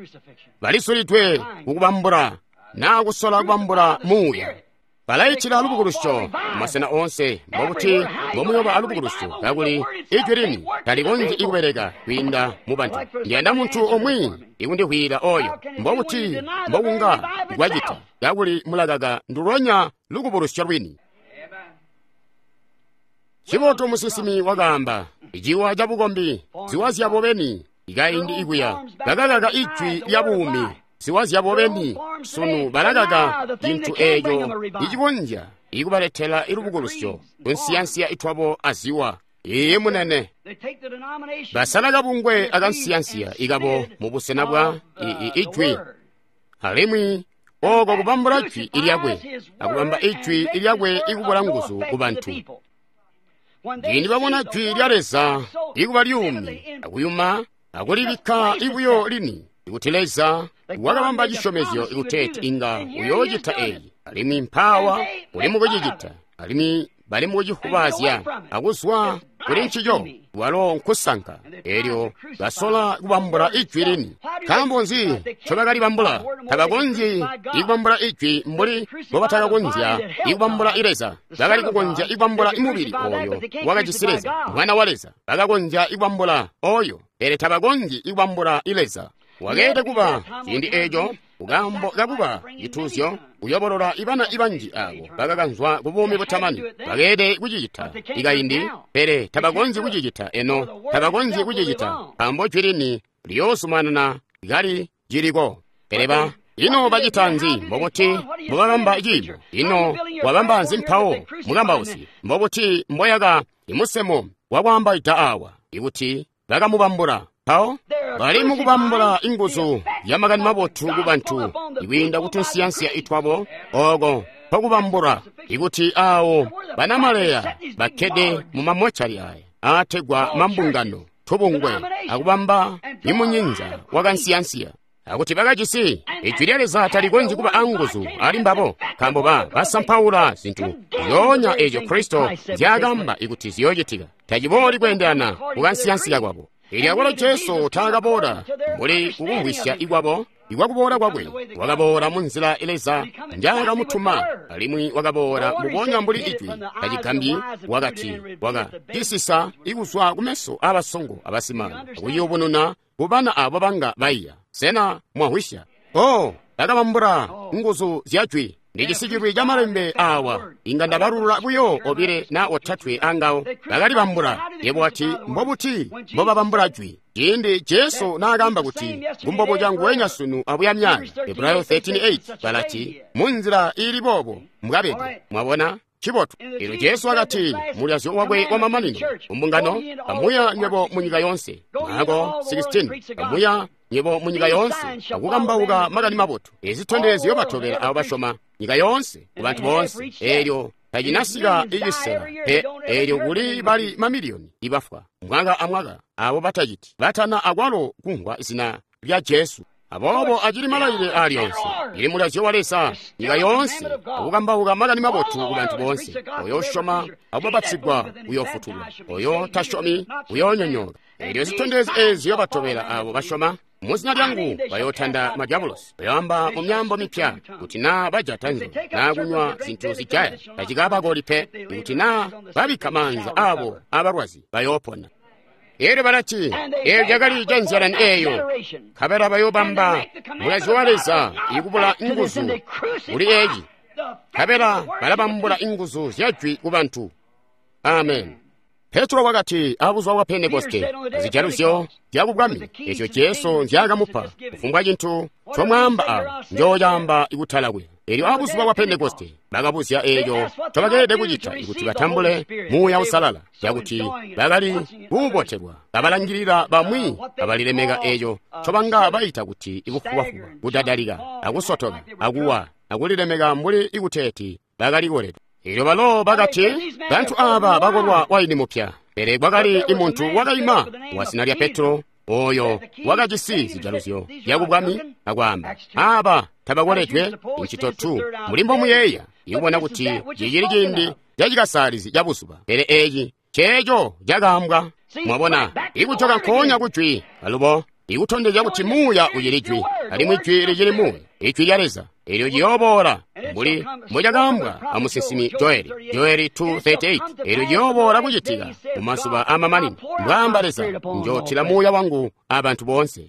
balisulitwe kukubambura na kusola kubambura muya balayitira alubugulusho masena onse mbobuti bomuyoba alubugulusho kaguli igirini taligonzi ikubereka kwinda mubantu ndianda muntu omwi ikundihwira oyo mbobuti mbowunga gwajita kaguli mulagaga nduronya lukubulusho lwini chiboto musisimi wagamba ijiwa jabugombi ziwazi yabobeni igaindi iguya gagagaga ijwi yabumi siwazi yabobeni sunu balagaga jintu ejo ijibonja ikubaletela irubugulusyo unsiyansiya itwabo aziwa iye munene basalaga bungwe agansiyansiya igabo mu busena bwa ijwi halimwi ogo kubambura ijwi ilyagwe akubamba ijwi ilyagwe ikubula nguzu kubantu ndini babona ijwi lyaleza ikuba lyumi akuyuma akulibika ibuyo lini ikuteleza wakabamba jishomezyo ikuteti inga uyojita eyi alimi mpawa uli mukujijita alimi bali mukujihubazya akuswa kuli nchijo walo nkusanka eryo basola kubambula ijwi lini kambonzi chobakali bambula tabagonzi ikubambula ijwi mbuli bobatakagonzya ikubambula ileza bakali kugonzya ikubambula imubiri oyo wakachisireza mwana waleza bakagonzya ikubambula oyo ere tabagonzi ikubambula ileza wagede kuba chindi ejo ugambo gakuba ituzyo uyobolola ibana ibanji abo bakakanzwa kubumi butamani bagede kujijita igayindi pere tabagonzi kujijita eno tabagonzi kujijita pambo chwirini lyosumanana gali jiriko pereba ino bajitanzi mbobuti mubabamba ijibo ino wabamba nzimpawo mugamba usi mbobuti mboyaga imusemo wabamba itaawa ikuti bakamubambula pawo bali mukubambula inguzu yamagani mabotu kubantu iwinda kuti nsiyansiya itwabo ogo pokubambula ikuti awo banamaleya bakede mumamochari aya ategwa mambungano tubungwe akubamba imunyinza wakansiyansiya akuti bakachisi ijwileleza taligonzi kuba anguzu ali mbabo kambo ba basampawula zinthu yonya ejo kristo vyagamba ikuti ziyojitika tajiboli kuendana kukansiyansiya kwabo ili akola jesu tagabola muli kukumbwisya igwabo igwakubola kwakwe wakabola munzila ileza njanga mutuma alimwi wakabola mubonya mbuli ijwi kajigambi wakati waka isisa ikuswa kumeso abasongo abasimana kuyobununa kubana abo banga baiya sena mwahwisha oh takamambura nguzu zyajwi ndichisikirwe jamalembe awa inganda barulula kuyo obire na otatwe angawo bakali bambula yebo ati mbobuti mboba bambula jwi indi jesu nagamba kuti gumbobo jangu wenya sunu abuyamyana Hebrew thirteen eight balati munzira ili bobo mugabede mwabona chiboto ilo jesu akati mulyazi wakwe wamamanino umbungano pamuya nyebo munyiga yonse mago sixteen pamuya nyebo munyiga yonse akukambauka makani maboto ezitondezi yobatobera abo bashoma nyika yonse kubantu bonse eryo tajinasika ijisera he eryo kuli bali mamiliyoni ibafwa mwanga amwaga abo batagiti batana agwalo kungwa izina lya jesu abobo ajiri malayire aliyonse ili mulyazi walesa nyika yonse akukambauka makani maboto kubantu bonse oyo shoma abo batsigwa uyofutula oyo tashomi uyonyonyoga eryo zitondezi ezi yobatobera abo bashoma muzina lyangu bayotanda majabulosi bayamba mu myambo mipya kuti na bajatanzo na kunywa zinthu zijaya kachikapa kolipe kuti na babikamanza abo abarwazi bayopona ere balati ero jagali janzalani eyo kabera bayobamba mulazi waleza ikubula inguzu uli eji kabera balabambula inguzu zyajwi kubantu amen petro wakati abuzwa wa pentekoste zijarusyo byakubwami ekyo jesu ndyagamupa kufungwa chintu chomwamba awo njoyamba ikutalakwe eryo abuzwa wa pentekoste bakabuzya eyo tobagede kujita ikuti batambule muya usalala yakuti bakali kuboterwa babalangirira bamwi abalilemeka eyo tobanga bayita kuti ikufuwafuwa kudadalika akusotoka akuwa akulilemeka mbuli ikuteti bakalikolera ilo balo bagati bantu aba bagolwa waini mupya ere gwakali imuntu wakayima wasina lya petro oyo wakajisi zijaluzyo yakubwami agwamba aba tabagoletwe inchito tu mulimbo muyeya ikubona kuti jijiri jindi jajikasalizi jabusuba ere eji chejo jagambwa mwabona ikuchoka nkonya kujwi alubo ikutondeja kuti muya uyirijwi ali mwijwi lijiri muya ichwi yareza ilyo jiyobora mbuli mujagambwa amusisimi joeli joeli two thirty-eight ilyo jiyobora kujitika mumasuba amamanini mbwambaleza njotila muya wangu abantu bonse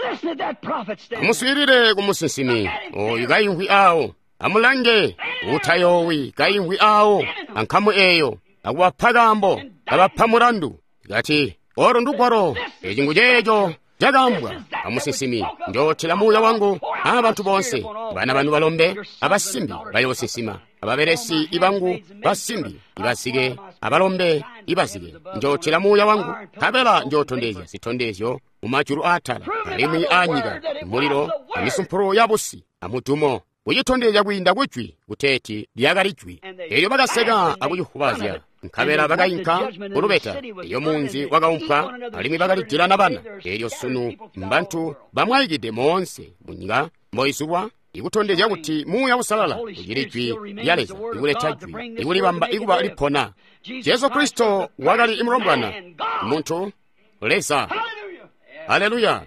amuswirire kumusisimi oyu gayingwi awo amulange utayowi gayingwi awo ankamu eyo akuwapagambo abapamurandu gati oro ndugwaro ejingu jejo jagambwa amusisimi njotila muya wangu abantu bonse bana banu balombe abasimbi bayosisima ababeresi ibangu basimbi ibasige abalombe ibasige njotila muya wangu kabela njotondezya sitondezyo mumachuru atala alimwi anyiga muliro amisumpuro yabusi amutumo uyitondezya kwinda kujwi uteti lyagalijwi eryo bagasega akuyuhubazya nkabera bagayinka urubeta iyo munzi wagawumpwa alimwi bagalijira nabana eryo sunu mbantu bamwayigide monse munyiga moisubwa ikutondeza kuti muya usalala ujiri jwi lyaleza ikuleta jwi ikulibamba ikuba lipona. Yesu Kristo wakali imrombwana muntu lesa. Haleluya.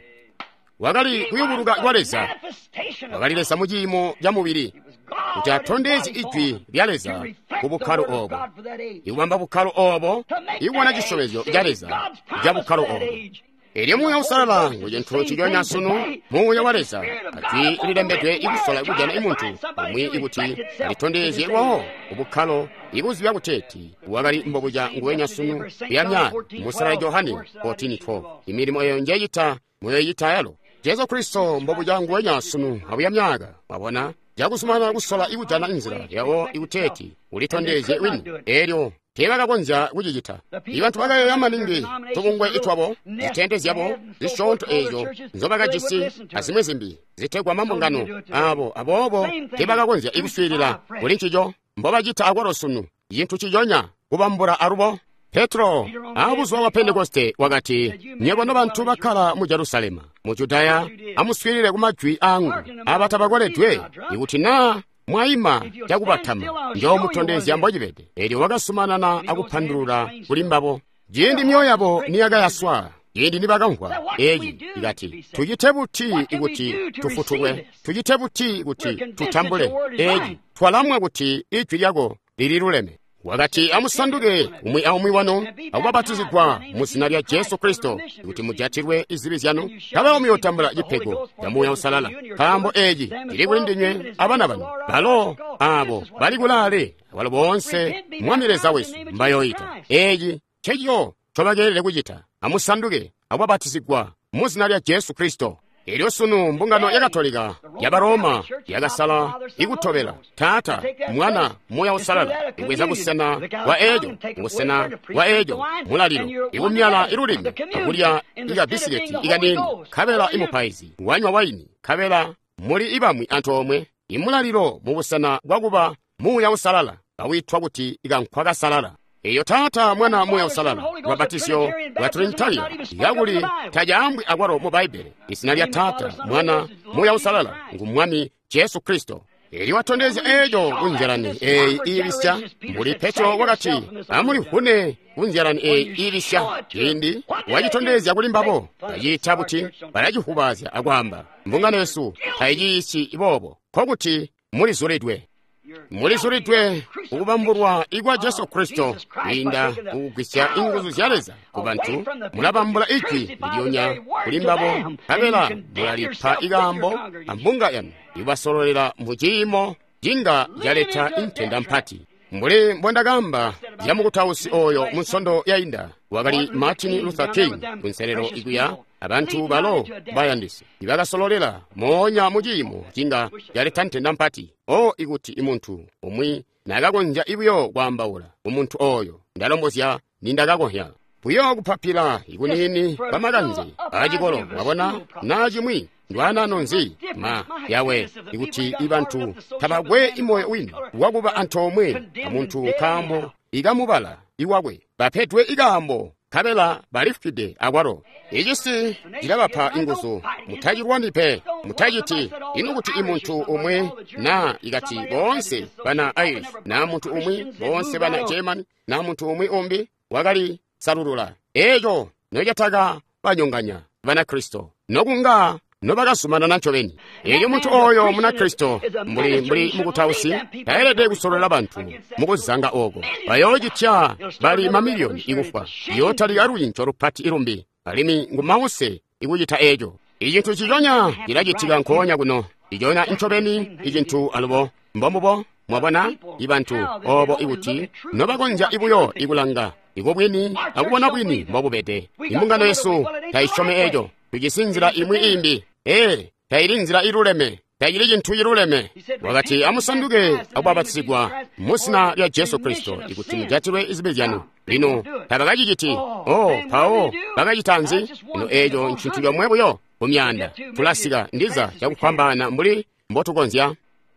Wakali kuyubuluka kwaleza wakali lesa mujimo ja mubiri kuti atondeze ijwi lyaleza ku bukhalo obo ikubamba bukhalo obo ikubona chisobezo lyaleza ja bukhalo obo eryo muya usalala nguje nthu chijonya sunu muya waleza ati ililembedwe ikusola ikujana imuntu omwe ikuti litondeze waho ubukhalo ikuzibya kuteti wakali mbobuja nguwenya sunu yamya musala Yohani fourteen twelve imirimo eyo njeyita muyo yita yalo Yesu Kristo mbobuja nguwenya sunu abuyamyaga wabona jakusumana kusola ikujana inzira yawo ikuteti ulitondeze winu eryo tebaga konza kujijita ibantu bagayo yamaningi tubungwe itwabo zitendezi yabo zishonto ezo nzobaga jisi azimwe zimbi zitegwa mamungano abo abobo tebaga konza ibuswirira ulinchijo mboba jita agorosunu yintu chijonya kubambura arubo Petro abuzwa wa Pentekoste wakati nyebono bantu bakala mu Jerusalema mu Judaya amuswirire kumajwi angu abatabagwaletwe ikuti na mwaima jakubatama njo mutondezi ambojibede eri wakasumanana akupandurura kulimbabo jindi myoyo yabo niyaga yaswa jindi nibaganhwa eji igati tujitebuti ikuti tufutuwe tujitebuti ikuti tutambule eji twalamwa kuti ijwi lyago liliruleme wakati amusanduke umwe aumwi wano awabatizibwa mu zina lya Yesu Kristo kuti mujatirwe izibi zyanu kaba umuyotambula jipego yamuya usalala kambo eji ili kulindinywe abana bano balo abo bali kulale walo bonse mwamireza wesu mbayoita eji chejo chobagerere kujita amusanduke awabatizibwa mu zina lya Yesu Kristo Elyo sunu mbungano ya Katolika ya Baroma ya gasala ikutobela tata mwana moya usalala ikweza kusena wa ejo ngusena wa ejo mulaliro ikumyala irulimi akulya iga bisileti iga nini kabela imupaizi wanywa waini kabela muli ibamwi antu omwe imulaliro mubusana bwakuba moya usalala awitwa kuti iga nkwaga salala Eyo tata mwana moya usalala wabatisyo wa Trinitaria yaguli tajambwi agwaro mu Bible isina lya tata mwana moya usalala ngumwami Yesu Kristo eri watondeze ejo unjerani e ibisya muri Petro wakati amuri hune unjerani e ibisya indi wajitondeze agulimbabo ayitabuti barajihubazya agwamba mbungano Yesu tayisi ibobo koguti muri zuridwe muri zuridwe ubamburwa igwa Yesu Kristo inda ugwisya inguzu zyaleza kubantu mulabambula iki milionya kulimbabo kabela mulalipa igambo ambunga yanu ibasorolera mujimo jinga yaleta intenda mpati mbule mbondagamba yamukutawusi oyo munsondo ya inda wagali Martin Luther King kunserero iguya abantu balo bayandisi ibagasololera monya mujimo jinga yaleta intenda mpati o iguti imuntu omwi nagagonja ibyo gwambawula umuntu oyo ndalombozya nindagagohya buyo gupapira igunini bamaganze ajigoro wabona najimwi ndwana nonzi ma yawe iguti ibantu tabagwe imoyo wini waguba antomwe amuntu kambo igamubala iwagwe bapetwe igambo kabela barifide agwaro igisi jirabapa inguzo mutajirwanipe mutajiti inuguti imuntu umwe na igati bonse bana Irish na muntu umwe bonse bana German na muntu umwe ombi wagali sarurula ejo nojataga banyonganya bana Kristo nogunga nobagasumana nacho beni eyo muntu oyo muna Kristo muri muri mugutawusi taelede gusorera abantu mugozanga ogo bayojitya bali mamilioni igufa yotali aruyincho rupati irumbi alimi ngumawuse iguyita ejo igintu kijonya giragitiga nkonya guno ijona inchobeni igintu alubo mbombo mwabona ibantu obo ibuti nobagonja ibuyo igulanga igobweni agubona bwini mbobubede imbungano Yesu tayishome ejo tugisinzira imwe imbi eh tayirinzira iruleme tayirije ntu iruleme wakati amusanduke ababatizibwa musina ya Yesu Kristo ikuti mujatirwe izibezyano lino tabagajiti oh pao bagajitanzi ino ejo nchintu ya mwebuyo umyanda tulasiga ndiza yakupambana muri mbotugonzya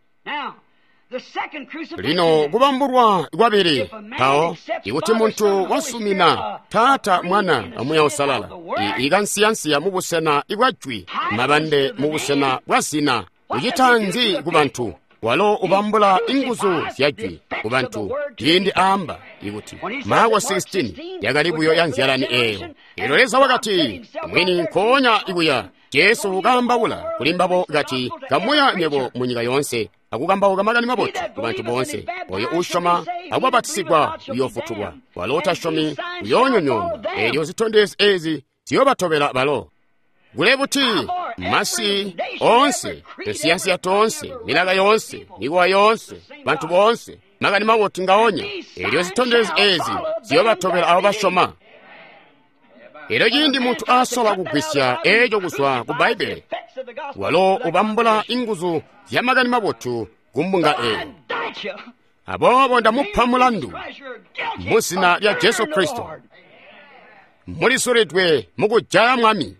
lino gubamburwa gwabiri pao ikuti muntu wasumina tata mwana amuya usalala igansiyansi ya mubusena igwajwi mabande mubusena wasina uchitanzi ku banthu walo ubambula inguzu zyajwi ku banthu yindi amba ikuti Marko sixteen yakalibuyo ya nzyalani eyo iloleza wakati mwini nkhonya ikuya Yesu ukambawula kulimbapo kati kamuya nyebo munyika yonse akukambawo kamakani maboti ku banthu bonse oyo ushoma akubabatizidwa uyofuthulwa walo utashomi uyonyonyoma elyo zithondezi ezi ziyobathobera balo kulebuti masi onse esiyansiya tonse milaka yonse mikuwa yonse banthu bonse makani maboti ngaonya elyo zithondezi ezi ziyobathobera abo bashoma ero yindi munthu asowa kugwisya ejo kuswa ku Baibele walo ubambula inguzu ya makani mabothu kumbunga eyo abobo ndamupha mulandu musina lya Yesu Kristo mulisoledwe mukujaya mwami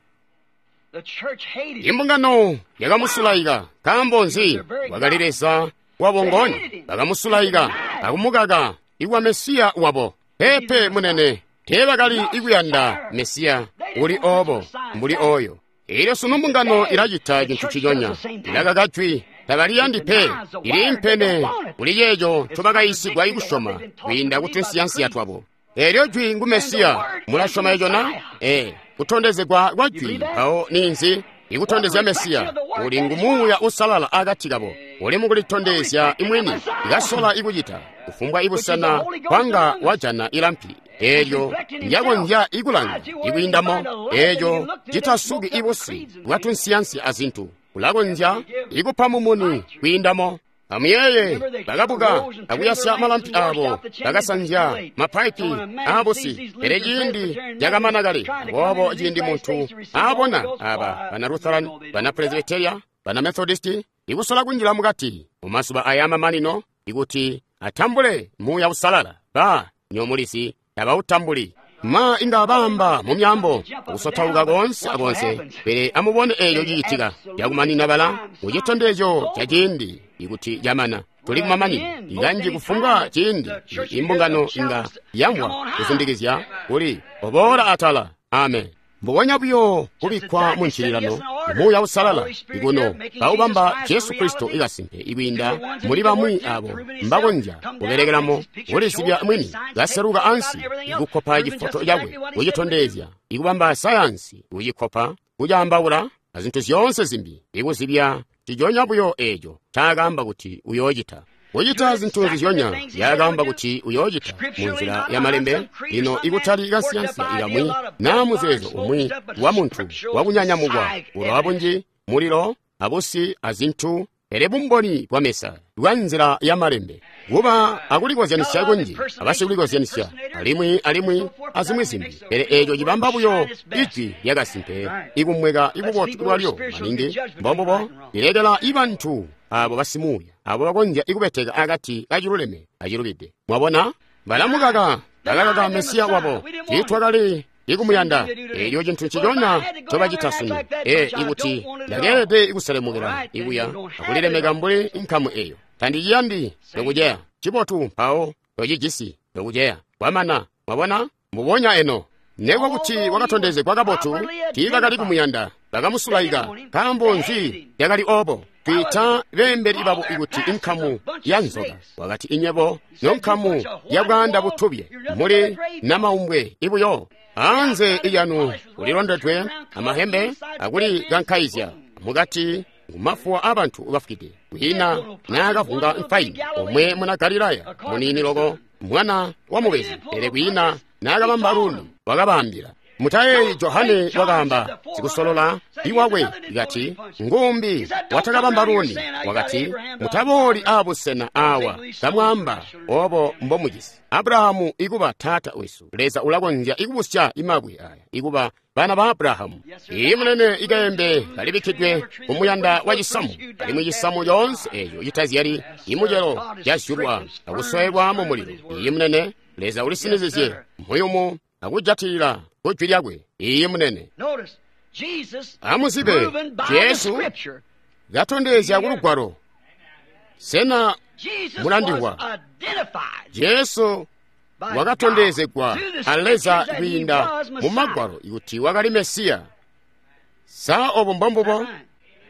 imbungano yakamusulayika kambonzi wakalilesa wabongoni bakamusulayika akumukaga iwa Mesiya wabo pepe munene tebakali ikuyanda Mesiya uli obo mbuli oyo ilyo sunumbungano ilajita cinthu chijonya ilakakatwi takaliyandiphe ili mpene uli yejo tobakayisigwa ikushoma kwinda kutunsiyansiya twabo elyo jwi ngu Mesiya mulashoma ejona e kuthondezedwa kwa jwi awo ninzi ikutondezya Mesiya uli ngumuya usalala akatikabo uli mukulithondezya imweni ikasola ikuchita kufumbwa ibusana kwanga wajana ilampi elyo njako nja ikulanga ikuyindamo elyo jitasuki ibusi watunsiyansi azinthu kulako nja ikupha mumuni kuyindamo amuyeye bakabuka akuyasya malampi abo bakasanja mapaipi abusi ere jindi jakamanakale bobo jindi munthu abona aba bana Lutheran bana Presbyteria bana Methodist ikusola kunjira mukati mumasuba ayama manino ikuti atambule muya usalala ba nyomulisi yaba utambuli ma ingabamba mu myambo usothauka konse akonse bere amubone eyo yiyitika yakumanina bala uyitondejo jajindi ikuti jamana tuli kumamani ikanji kufunga chindi imbungano inga yamwa kuzindikizya uli obora atala amen mbuwonya buyo kubikwa munchirirano muya usalala ikuno baubamba Yesu Kristo ikasimpe ibinda muri bamwi abo mbagonja kuberekeramo ulisibya mwini gaseruka ansi ikukopa ifoto yawe uyitondezya ikubamba sayansi uyikopa kujambawula azinthu zonse zimbi ikuzibya tijonya buyo ejo tagambba kuti uyojita uyita zinthu zijonya yagamba kuti uyojita munzira ya malembe ino ikutali ikasiyansi ilamwi namuzezo umwi wa munthu wakunyanyamugwa ulwabunji muliro abusi azinthu ere bumboni bwa mesa lwa nzira ya malembe kuba akulikozyanisya kunji abasikulikozyanisya alimwi alimwi azimwi zimbi ere ejo jibamba buyo iji yakasimpe ikumweka ikubotikulwalyo maningi mbombobo ilegela ibanthu abo basimuya abo bakonja ikubeteka akati kachiluleme achilubide mwabona balamukaka bakakaka Mesiya wabo chitwakali ikumuyanda eyo chinthu chijona tobachitasuni e ikuti ndakete ikusalemukira ikuya akulilemeka mbuli inkhamu eyo tandiyandi nokujeya chipotu pawo yojijisi nokujeya wamana mwabona mubonya eno neko kuti wakathondeze kwa kabotu tikakali kumuyanda bakamusulayika kambonzi yakali obo kwita bemberi babo ikuti inkhamu yanzoka wakati inyebo nonkhamu yabwanda butubye muli namaumbwe ibuyo anze iyanu ulilondetwe amahembe akuli gankhaizya mukati ngumafuwa abantu ubafukide wina nakavunga mfaini omwe muna Galilaya munini loko mwana wa mubezi ere wina nakabamba Aruni wakabambira mutaye Yohane wakamba zikusolola iwawe ikati ngumbi watakabamba Aruni wakati mutaboli abusena awa kamwamba obo mbomujisi Abrahamu ikuba tata wesu leza ulakonja ikubusya imabwe aya ikuba bana ba Abrahamu imnene ikayembe kalibikidwe umuyanda wa chisamu kalimwe chisamu yonse eyo itazi yali imujero yasyulwa akusoebwa mu muliro imnene leza ulisinizizye muyumu akujatirira kuchwiryakwe imnene amuzibe Yesu gatondezya kulugwaro sena mulandiwa Yesu wakatondezekwa aleza kwinda mumagwaro ikuti wakali Mesiya sa obo mbombobo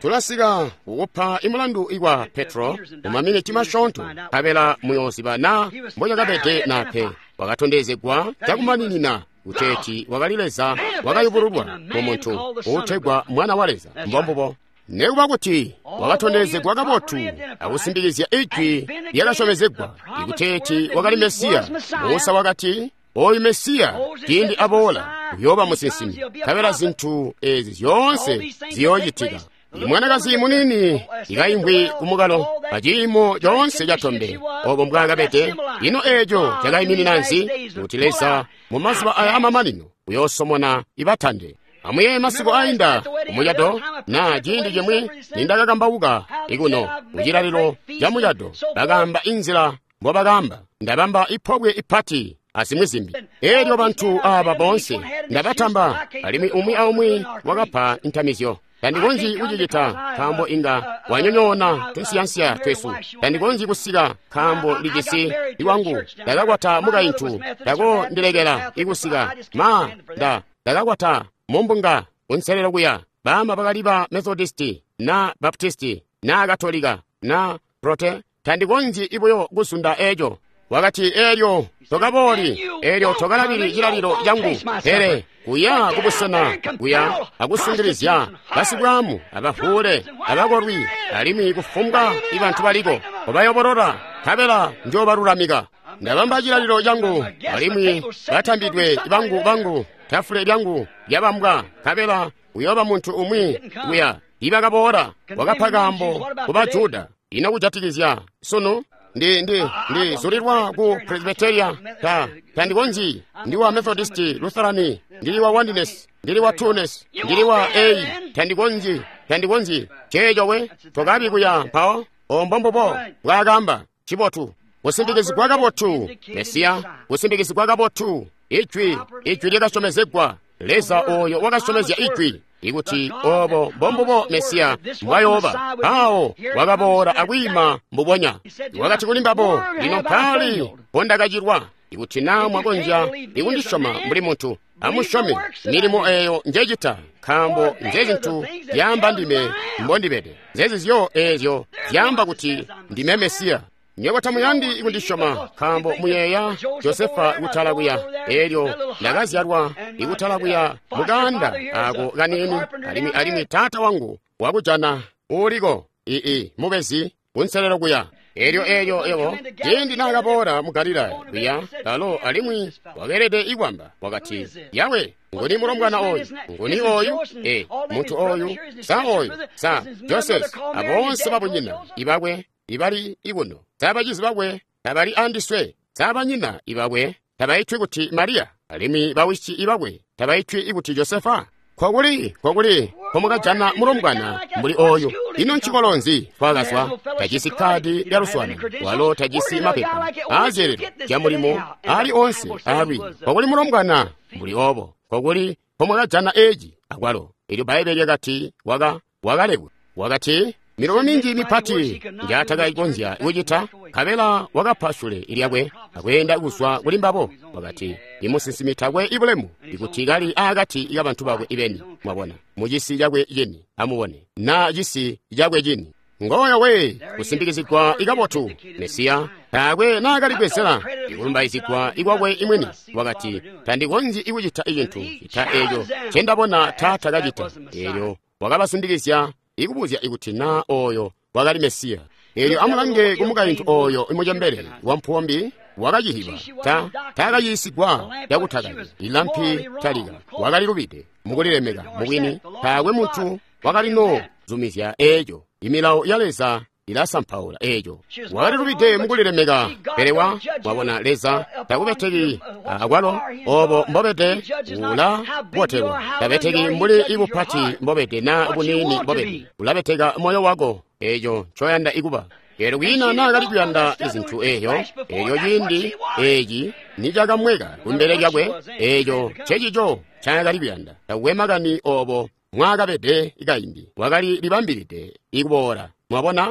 tulasika ukupha imulandu igwa Petro umaminiti mashonto kabela muyoziba na mboja kabete naphe wakatondezegwa chakumaninina uteti wakalileza wakayivurulwa mumuntu uthegwa mwana waleza mbombobo nekuba kuti wakatondezegwa kabotu akusimbikizya ijwi yakashomezegwa ikuteti wakali Mesiya Musa wakati oyu Mesiya tindi abola kuyoba musinsimi kabela zinthu ezi zonse ziyoyitika imwanakazi munini ikayimbwi kumukalo pachimo chonse chathombe obo mbwanga bete ino ejo chakayimini nanzi kutileza mu mazuba aya amamanino kuyosomona ibathande amwe masiku ayinda umuyado na jindi jemwe nindakakambauka ikuno kuchilaliro cha muyado bakamba inzira mbo bakamba ndabamba iphobwe iphati asimwizimbi eryo bantu aba bonse ndabatamba alimi umwi aumwi wakapha intamizyo tandikonji ujijita kambo inga wanyonyona twesiyansiya twesu tandikonji kusika kambo lijisi iwangu dakakwata mukayinthu dako ndilegera ikusika ma da dakakwata mumbunga unselero kuya bama bakaliba Methodisti na Baptisti na Katolika na Prote tandikonji iboyo kusunda ejo wakati eryo tokaboli eryo tokalabili jilaliro jangu ere kuya kubusana kuya akusungirizya basibwamu abafule abakorwi alimi kufunga ibantu baliko obayoborora kabela njo barulamika ndabamba jilaliro jangu alimi batambidwe ibangu bangu tafule lyangu yabambwa kabela uyoba muntu umwi kuya ibakabora wakapagambo kubajuda inakujatikizya sono ndi ndi ndi zulirwa ku Presbyteria ta tandikonji ndi wa Methodist Lutherani ndi wa Oneness ndi wa Two-ness ndi wa A tandikonji tandikonji chejowe tokabi kuya pao ombombobo bwagamba chibotu usimbikizwa kwa kabotu Mesiya usimbikizwa kwa kabotu ichwi ichwi likashomezegwa leza oyo wakashomezya ichwi ikuti obo bombobo Mesiya mwayoba awo wakabora akwima mbubonya wakati kulimbabo lino pali pondakachirwa ikuti namwe akonja ikundishoma mbuli munthu amushome milimo eyo njejita kambo njezinthu yamba ndime mbondibede nzeziziyo ezyo yamba kuti ndime Mesiya nyekota muyandi ikundishoma kambo muyeya Josefa ikutalakuya eryo lakazyalwa ikutalakuya muganda ako kanini alimi alimi tata wangu wakujana uliko ii mubezi unselero kuya eryo eryo ewo jindi nakabora mugalila kuya lalo alimwi wagerede ikwamba wakati yawe ngoni mulomwana oyu ngoni oyu e muntu oyu sa oyu sa Joseph abonse babunyina ibakwe ibali ikuno tabajizi bakwe tabali andiswe tabanyina ibakwe tabayitwe kuti Maria alimi bawichi ibakwe tabayitwe ikuti Josefa kwakuli kwakuli pomukajana mulomwana mbuli oyu ino nchikolonzi fakaswa tajisi kadi lya luswana walo tajisi mapepa azerero ja mulimo ali onse ali kwakuli mulomwana mbuli obo kwakuli pomukajana eji akwalo ili Baibeli kati waka wakalekwe wakati milomo mingi mipati njataka ikonzya iwujita kabela wakapashule iliyakwe akwenda kuswa kulimbabo wakati imusinsimitagwe ibulemu ikutigali agati y'abantu bakwe ibeni mwabona mujisi yakwe yeni amuwone na jisi yakwe jini ngoya we kusimbikizikwa ikabotu Mesiya takwe nakalikwesera ikulumbayizikwa ikwakwe imweni wakati tandikonji iwujita iyinthu ita eyo chendabona tata kajita eyo wakabasindikizya ikubuzya ikuti na oyo wakali Mesiya eryo amulange kumukayinthu oyo imujambere wampombi wakajihiba ta takayisigwa yakuthakali ilampi talika wakali lubide mukulilemeka mukwini takwe munthu wakalino zumizya ejo imilawo yaleza ilasamphaula ejo wakali lubide mukulilemeka perewa wabona leza takupeteki akwalo obo mbobete ula botero tapeteki mbuli ibuphati mbobete na bunini mbobete ulapeteka moyo wako ejo choyanda ikuba ero wina nakalipyanda izinthu eyo eyo yindi eji nijakamweka kumbere kyakwe ejo chechicho chakalipyanda takuwemakani obo mwakapete ikayimbi wakali libambirite ikubora mwabona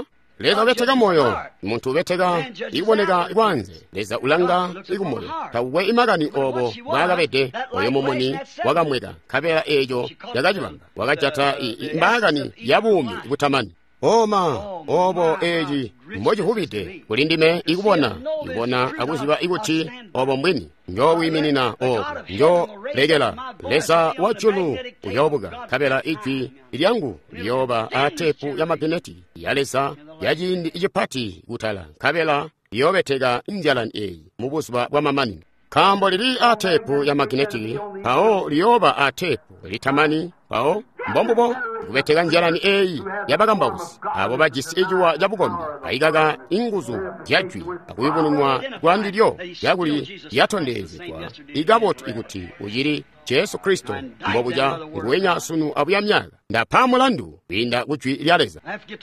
leza ubeteka moyo muntu ubeteka ikuboneka ikwanze leza ulanga ikumoyo tawe imagani obo bwagabete oyo mumuni wagamweka kabera ejo yakajibanga wakajata imagani yabumi ikutamani oma obo eji mmoji hubite kulindime ikubona ikubona akuziba ikuti obo mbwini njo wiminina obo njo legela lesa wachulu uyobuga kabela ichi ilyangu liyoba atepu ya magneti yalesa yajindi ijipati kutala kabela yobetega injalan eyi mubusba bwa mamani kambo lili atepu ya magneti pao liyoba atepu litamani pao mbombobo kubetega njalani eyi yabagambawusi abo bagisi ejuwa jabugombe ayigaga inguzu yajwi akuyibununwa rwandilyo yaguli yatondezekwa igabotu ikuti uyiri Yesu Kristo mbobuja ngwenya sunu abuyamyaga ndapamulandu binda kuchwi lyaleza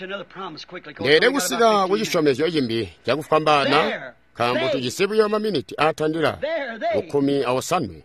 ndede kusiga kuyishomezo yimbi jakufambana kambo tujisibuyo maminiti atandira ukumi awosanwe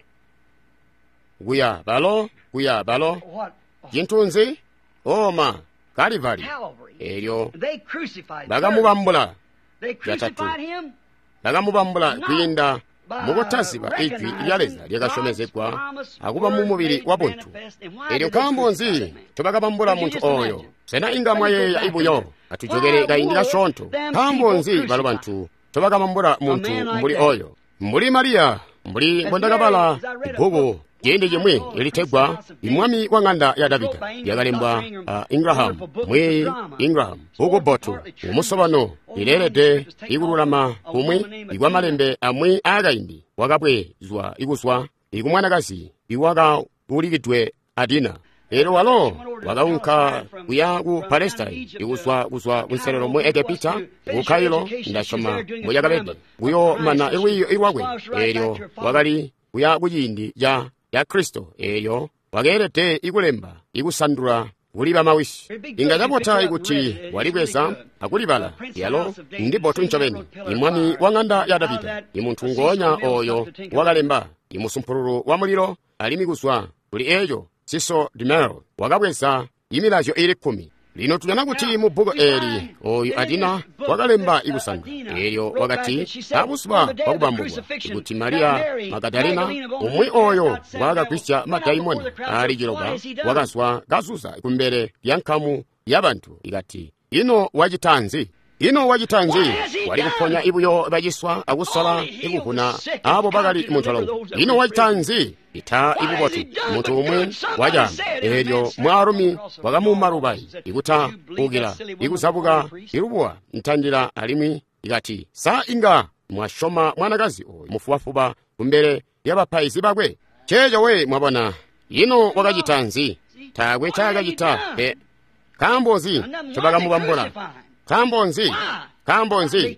guya balo guya balo jintunzi oma Kalivari eryo bagamubambula yatatu bagamubambula kuyinda mugotasiba ijwi lyaleza lyakashomezebwa akuba mu mubiri wa buntu eryo kambonzi tobagabambula muntu oyo sena ingamwa yeya ibuyo atujogere gayindira shonto kambonzi balo bantu tobagabambula muntu mbuli oyo mbuli Maria mbuli mbondagabala ibubu jende jemwe elitegwa imwami wa nganda ya Davida yagalembwa uh, Ingraham mwe Ingraham ugo botu umusobano ilelede igurulama umwe igwa malembe amwe agayindi wagabwe zwa iguswa igumwanagazi iwaga uligitwe adina ero walo wagaunka kuyagu Palestine iguswa guswa unserero mwe Egipta ukailo ndashoma muyagabede uyo mana ewiyo iwagwe ero wagali kuyagu yindi ya ya Kristo eyo wagerete igulemba igusandura uliba mawisi ingajabota iguti walibeza akulibala yalo ndipo tunchobeni imwami wanganda ya Davida imuntu ngonya oyo wagalemba imusumpururu wa muliro alimiguswa uli eyo siso dimero wagabweza imilajo iri kumi lino tujana kuti mu bugo eri oyo adina wagalemba igusandura eyo wagati abusba wakubambugwa iguti Maria Magdalena umwe oyo waga Kristo madaimoni aligiroga wagaswa gazuza kumbere yankamu yabantu igati ino wajitanzi ino wajitanzi wali kuponya ibuyo bagiswa agusala igukuna abo bagali muntalo ino wajitanzi ita ibubotu muntu umwe waja eryo mwarumi wagamumarubai iguta ugira igusabuga irubwa ntandira alimwi igati sa inga mwashoma mwanagazi oyo mufuwafuba kumbere yabapaisi bagwe chejo we mwabona ino wagajitanzi tagwe chagajita pe kambozi tobagamubambula kambonzi kambonzi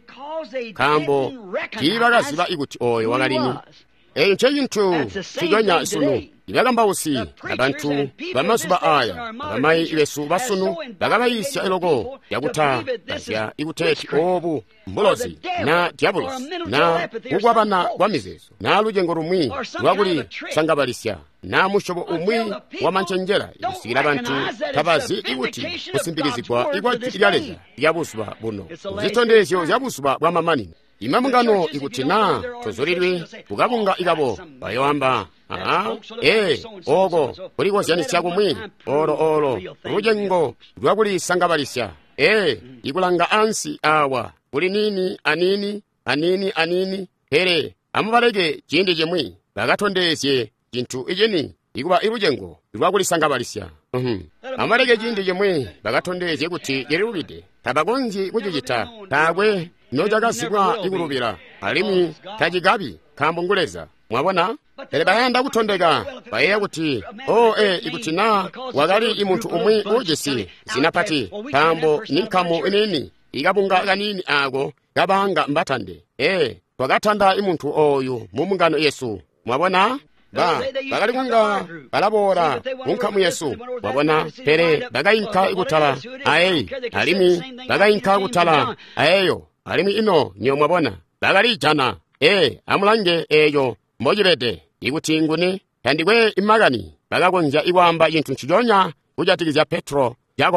kambo kibagaziba iguti oyo wagalini eyo ncheyintu kigonya sunu ibagamba usi abantu bamasuba aya bamayi ibesu basunu bagabayisya elogo yaguta gasya iguteki obu mbulozi na diabolos na ugwabana wamizezo na lujengo rumwi lwaguli sangabalisya na mushobo umwi wamancenjera ibisigira abantu tabazi iguti kusimbigizibwa igwati ilyaleza yabuswa buno zitondezyo yabuswa bwamamani imamungano igutina tozorirwe kugabunga igabo bayowamba aha eh ogo kuliko cyane cyagumwe oro oro rujengo rwaguli sangabalisya eh igulanga ansi awa kuli nini anini anini anini here amubalege kindi jemwe bagatondesye kintu ijeni iguba irujengo rwaguli sangabalisya mhm amarege kindi jemwe bagatondesye kuti yerubide tabagonzi kujijita tagwe nojagasibwa igurubira alimi tajigabi kambunguleza mwabona ele bayanda kutondega baye kuti o e igutina wagali imuntu umwe ojesi sinapati tambo ninkamu nini igabunga ganini ago gabanga mbatande e wagatanda imuntu oyu mumungano Yesu mwabona ba bagali kunga balabora unkamu Yesu mwabona pere bagayinka igutala ayi alimi bagayinka gutala ayeyo alimi ino nyo mwabona bagali jana e amulange eyo mojibede igutingune tandiwe imagani bagagonja iwamba yintu nchijonya kujatigizya Petro Yakobo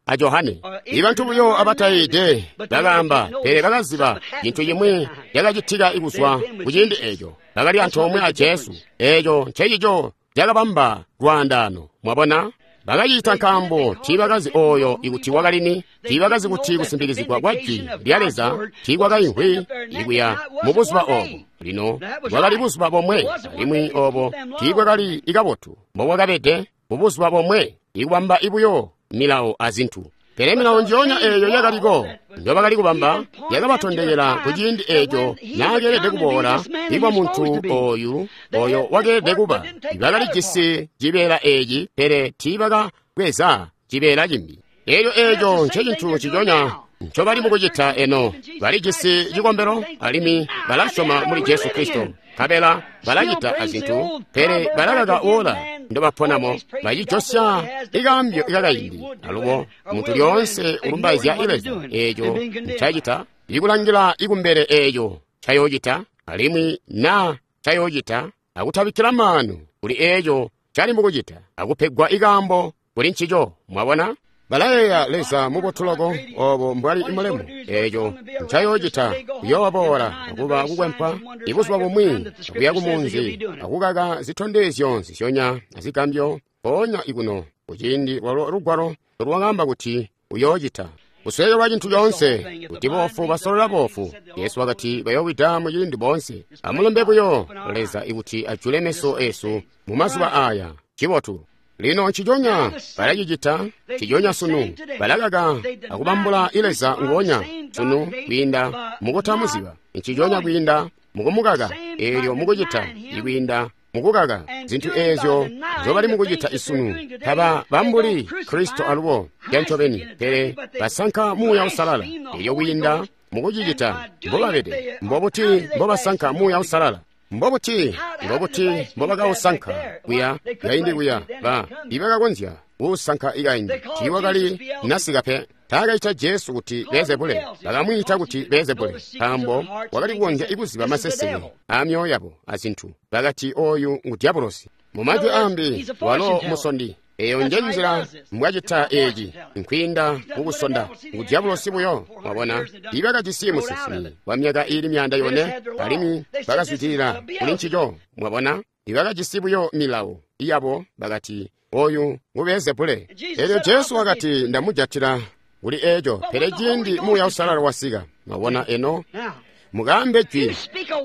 a Yohane ibantu buyo abatayide bagamba pere bagaziba kintu yimwe yagagitika iguswa kugindi ejo bagali anthu omwe a Yesu ejo ncheyijo jagabamba rwandano mwabona bagayita nkambo tibagazi oyo ikuti wagalini tibagazi kuti kusimbirizikwa gwaki lyaleza tigwaga inkwi igwiya mubuswa obo lino wagali buswa bomwe limwi obo tigwagali igabotu mbowagabete mubuswa bomwe igwamba ibuyo milawo azinthu pere milawo njonya eyo yagaliko njo bagali kubamba yagabatondeyera kugindi ejo nagerede kubora igwa muntu oyu oyo wagerede kuba ibagali jisi jibera eji pere tibaga kweza jibera jimbi eyo ejo nchekintu chijonya ncho bali mukujita eno bali jisi jikombero alimi balashoma muri Yesu Kristo kabela balagita azintu pere balagaga ola ndo baponamo bayichosya igambyo igagayindi alubo muntu lyonse urumbazya ilezo ejo nchayita igulangira igumbere ejo chayojita alimi na chayojita akutabikira manu uli ejo chali mukujita akupegwa igambo uli nchijo mwabona balaya lesa mubotulogo obo mbwali imolemu ejo nchayojita yobora akuba kugwempa ibuswa bomwi akuya kumunzi akugaga zitondezyo zishonya azikambyo onya iguno kugindi walo rugwaro ruwangamba kuti uyojita usweyo bajintu yonse kuti bofu basolola bofu Yesu wakati bayowita mu yindi bonse amulombe buyo leza ikuti achulemeso esu mu mazuba aya kibotu lino chijonya balajijita chijonya sunu balagaga akubambula ileza ngonya sunu kwinda mugotamuziba chijonya kwinda mugumugaga elyo mugujita ibinda mugugaga zintu ezo zobali mugujita isunu taba bambuli Kristo aluwo yanchobeni pere basanka muya usalala iyo winda mugujita mbobabede mbobuti mbobasanka muya usalala mbobuti mbobuti mbobaga usanka kuya yaindi kuya ba ibaga gonzya usanka igaindi tiwagali nasigape tagaita Yesu kuti bezebule bagamwita kuti bezebule tambo wagali kuonja ibuziba maseseme amyo yabo azintu bagati oyu ngutiabolosi mumaju ambi walo musondi eyo njenjira mwajita eji nkwinda ugusonda ngutiabolosi buyo wabona ibaga jisimu sisini wamyaga ili myanda yone alimi bagasitira ulinchijo mwabona ibaga jisibu yo milawo iyabo bagati oyu ngubezebule eyo Yesu wakati ndamujatira uli ejo pere jindi muya usalala wasiga mabona eno mugambe jwi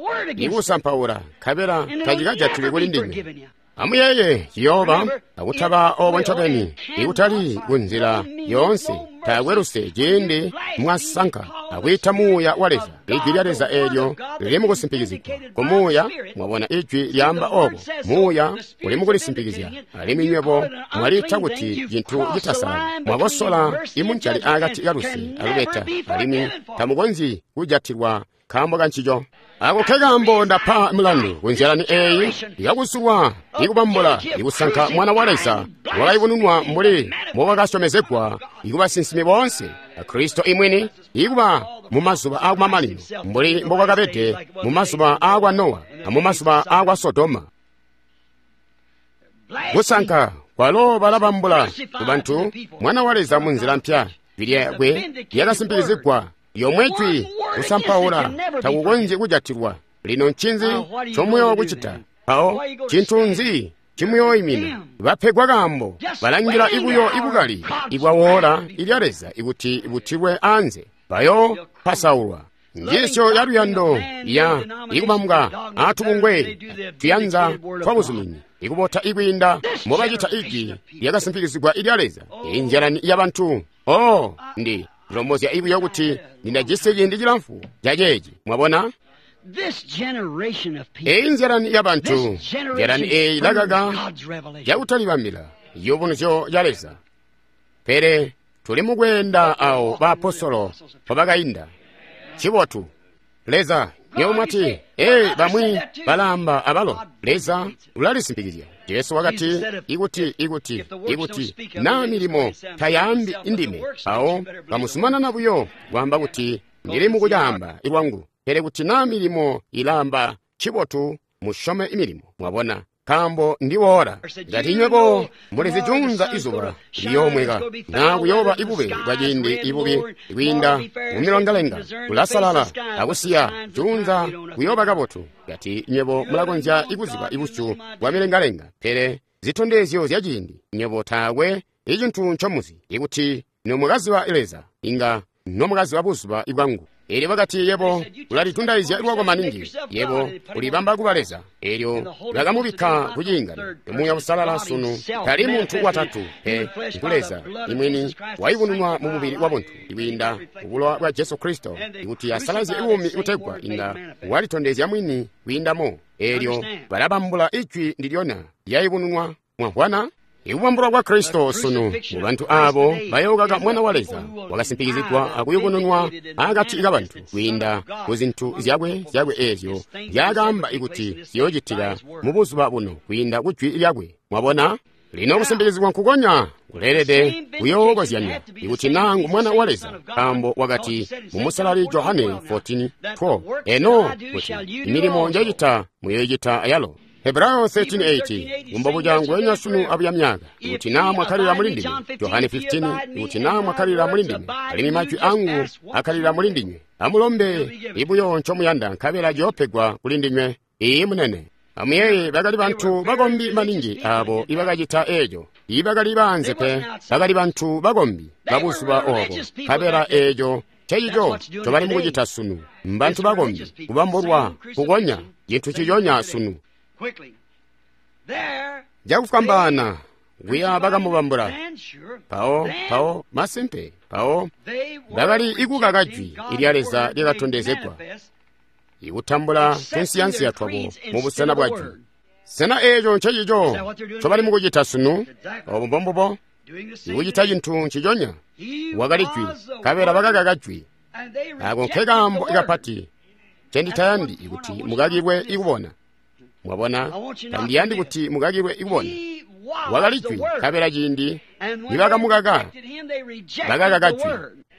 ibusampaura kabera kajigaja tuli kuli ndimi amuyeye yoba akutaba obonchobeni ikutali kunzira yonse tagweruse jindi mwasanka akwita muya waleza ijwi lyaleza elyo lili mukusimpikizika kumuya mwabona ijwi lyamba obo muya uli mukulisimpikizya aliminywebo mwalita kuti jintu jitasala mwabosola imunchali agati galusi alubeta alimi tamugonzi kujatirwa kambo ganchijo ako kegambo ndapa mulandu kunzirani eyi yakusuwa ikubambula ikusanka mwana walaisa walaibununwa mbuli mubagashomezekwa ikubasinsimye bonse Kristo imwini ikuba mumazuba agwa malino mbuli mbogagabete mumazuba agwa Noa mumazuba agwa Sodoma kusanka kwalo balabambula kubantu mwana waleza munzira mpya bilyagwe yakasimpikizikwa yomwechwi usampaula takugonzi kujatirwa lino nchinzi chomwewo kuchita pao chintunzi chimwewo imina bapegwa gambo balangira ibuyo ibugali ibwawola ilyaleza ikuti ibutirwe anze bayo pasaulwa ngisho yaruyando ya ikubambwa atubungwe tuyanza twabuzuminyi ikubota igwinda mobajita igi yakasimpikizibwa ilyaleza injalani y'abantu oh ndi Romozi ya ibu yoguti ninajise yindi jilamfu jajeji mwabona einzerani yabantu jerani ei lagaga yautalibamila yobunucho jaleza pere tuli mugwenda au bapostolo pabagainda chibotu leza nyomati ei bamwi balamba abalo leza ulalisimpikizya Yesu wakati iguti iguti iguti na milimo tayambi indime ao bamusumana nabuyo gwamba guti ndiri mu kujamba irwangu pere guti na milimo ilamba chibotu mushome imirimo mwabona kambo ndi wora ngati inywepo muli zitunza izuwa liyomweka na kuyopa ipupe bwajindi ipupi ikwinda mumilongalenga kulasalala akusiya tunza kuyopa kapotho ngati inywepo mulakonja ikuzipa ipuchu wamilengalenga phere zithondezyo zyachindi inywepo thakwe ichinthu chomuzi ikuti nomukazi wa eleza inga nomukazi wa buzupa ikwangu ili pakati yepo kulalitunda izya iwako maningi yepo kulipamba kupaleza elyo lakamupikha kuchingana tomuya kusalala sunu kali munthu watatu pe nkuleza imweni waikununwa mu mubiri wa munthu ikwinda kukulowa kwa Yesu Kristo ikuti asalazi iwumi ikutegwa inga walitondezya mwini kwindamo elyo balabambula ichwi ndilyona yaikununwa mwahwana ikuwambula kwa Kristo sunu mu banthu abo bayokaka mwana waleza wakasimpikizidwa akuyikununwa akathika banthu kwinda ku zinthu zyakwe zyakwe ezyo yakamba ikuti ziyochitira mu buzupa buno kwinda kuchwi lyakwe mwabona lino kusimpikizidwa nkukonya kulerede kuyokozyana ikuti nangu mwana waleza kambo wakati mumusalali Yohane fourteen twelve eno kuti imilimo njoyita muyoyita ayalo Hebrayo thirteen eighty umbobo jangu enya sunu abuya myaka ikuti namwe akalira mulindime Yohane fifteen ikuti namwe akalira mulindime alimi machwi angu akalira mulindime amulombe ibuyo nchomuyanda nkabera jopegwa kulindime iyi munene amuyeye bakali bantu bagombi maningi abo ibakajita ejo ibakali banze pe bakali bantu bagombi babusuba obo kabera ejo cheyijo tobali mukujita sunu mbantu bagombi kubamburwa kugonya yintu chiyonya sunu jakufukambana wiya bakamubambula pawo pawo masimpe pawo bakali ikukakajwi ilyaleza lyakatondezedwa ikutambula tunsiyansiya twabo mu busana bwajwi sena ejo nchechicho chobali mukujita sunu obumbombobo ikuchita chinthu nchichonya wakalijwi kabera bakakakajwi ako nkhekambo ikapati chenditayandi ikuti mukakibwe ikubona mwabona kandiyandi kuti mukakibwe ikubona wakalijwi kabera chindi nibakamukaka bakakakajwi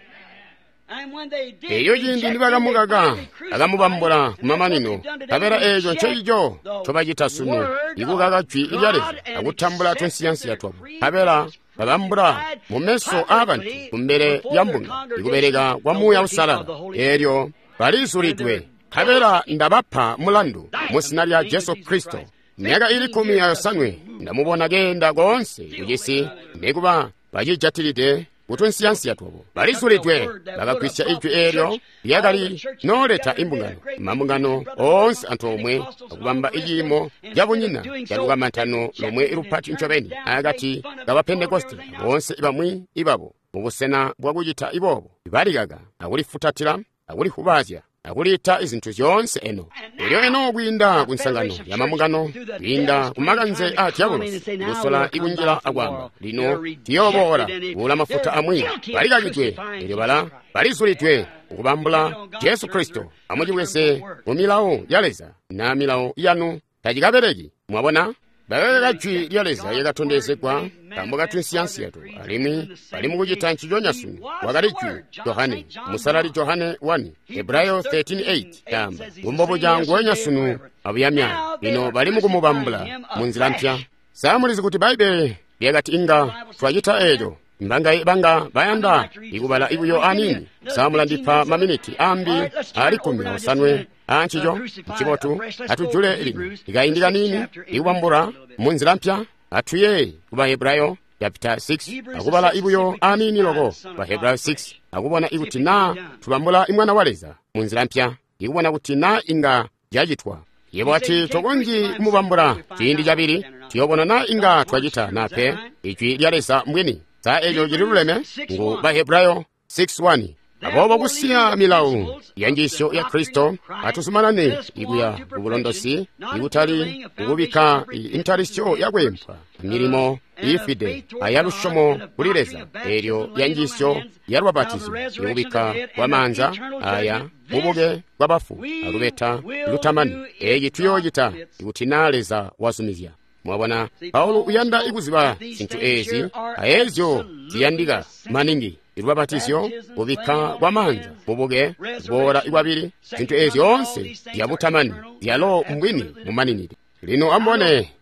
eyo chindi nibakamukaka akamubambula kumamanino kabera ejo nchechicho chobachita sunu ikukakajwi ilyaleza akutambula tunsiyansiya twabo kabera babambula mu meso abantu kumbere ya mbunga ikubereka kwa muya usalala elyo balisulidwe kabera ndabapha mulandu musina lya Yesu Kristo myaka ili kumi yayosanwe ndamubona genda gonse kujisi nekuba bachijatilide kutunsiyansiya twabo balisulidwe bakakwisya ichwi elyo lyakali noleta imbungano mambungano onse anthu omwe akubamba iyimo lyabunyina lyalukamantano lomwe ilupati nchoveni akati gabapentekoste onse ibamwi ibabo mubusena bwakuchita ibobo ibalikaka akulifutatira akulihubazya akulita izinthu zonse eno elyo eno kwinda kunsangano ya mambungano kwinda kumakanze ati yakulosi kusola ikunjira akwamba lino tiyobora kula mafuta amwi balikakidwe elyo bala balisulidwe ukubambula Yesu Kristo amuchikwese mu milawo yaleza na milawo yanu tachikapereki mwabona bakakakajwi lyaleza yakatondezedwa kambo katunsiyansiya tu alimi bali mukuchita nchichonya sunu wakalijwi Yohane musalali Yohane one Hebrayo thirteen eight tamba umbobo jangu wenya sunu abuyamya lino bali mukumubambula munzira mpya samulizi kuti Baibeli lyakati inga twachita ejo mbanga ibanga bayanda ikubala ibuyo anini samulandipha maminiti ambi ali kumi osanwe anchijo mchibotu atujule lino ikayindika nini ikubambula munzira mpya atuye kuba Hebrayo chapter six akubala ibuyo anini loko pa Hebrayo six akubona ikuti na tubambula imwana waleza munzira mpya ikubona kuti na inga jajitwa yebo ati tokonji kumubambula chindi chabiri tiyobona na inga twajita nape ichwi lyaleza mbweni sa ejo jiluleme ngu ba Hebrayo six one abo bakusiya milawu yanjisho ya Kristo atusumanane ikuya ubulondosi ikutali ukubika intarisyo yakwempha milimo ifide ayalushomo kulileza elyo yanjisyo yarwabatizo ikubika wamanza aya mubuge kwabafu alubeta lutamani eyi tuyojita ikutinaleza wasumizya mwabona Paulo uyanda ikuziba sinthu ezi aezyo ziyandika maningi ilwabatisyo ubika wamanza mubuge bora iwabiri sinthu ezi onse yabutamani yalo mbwini mumaninire lino ambone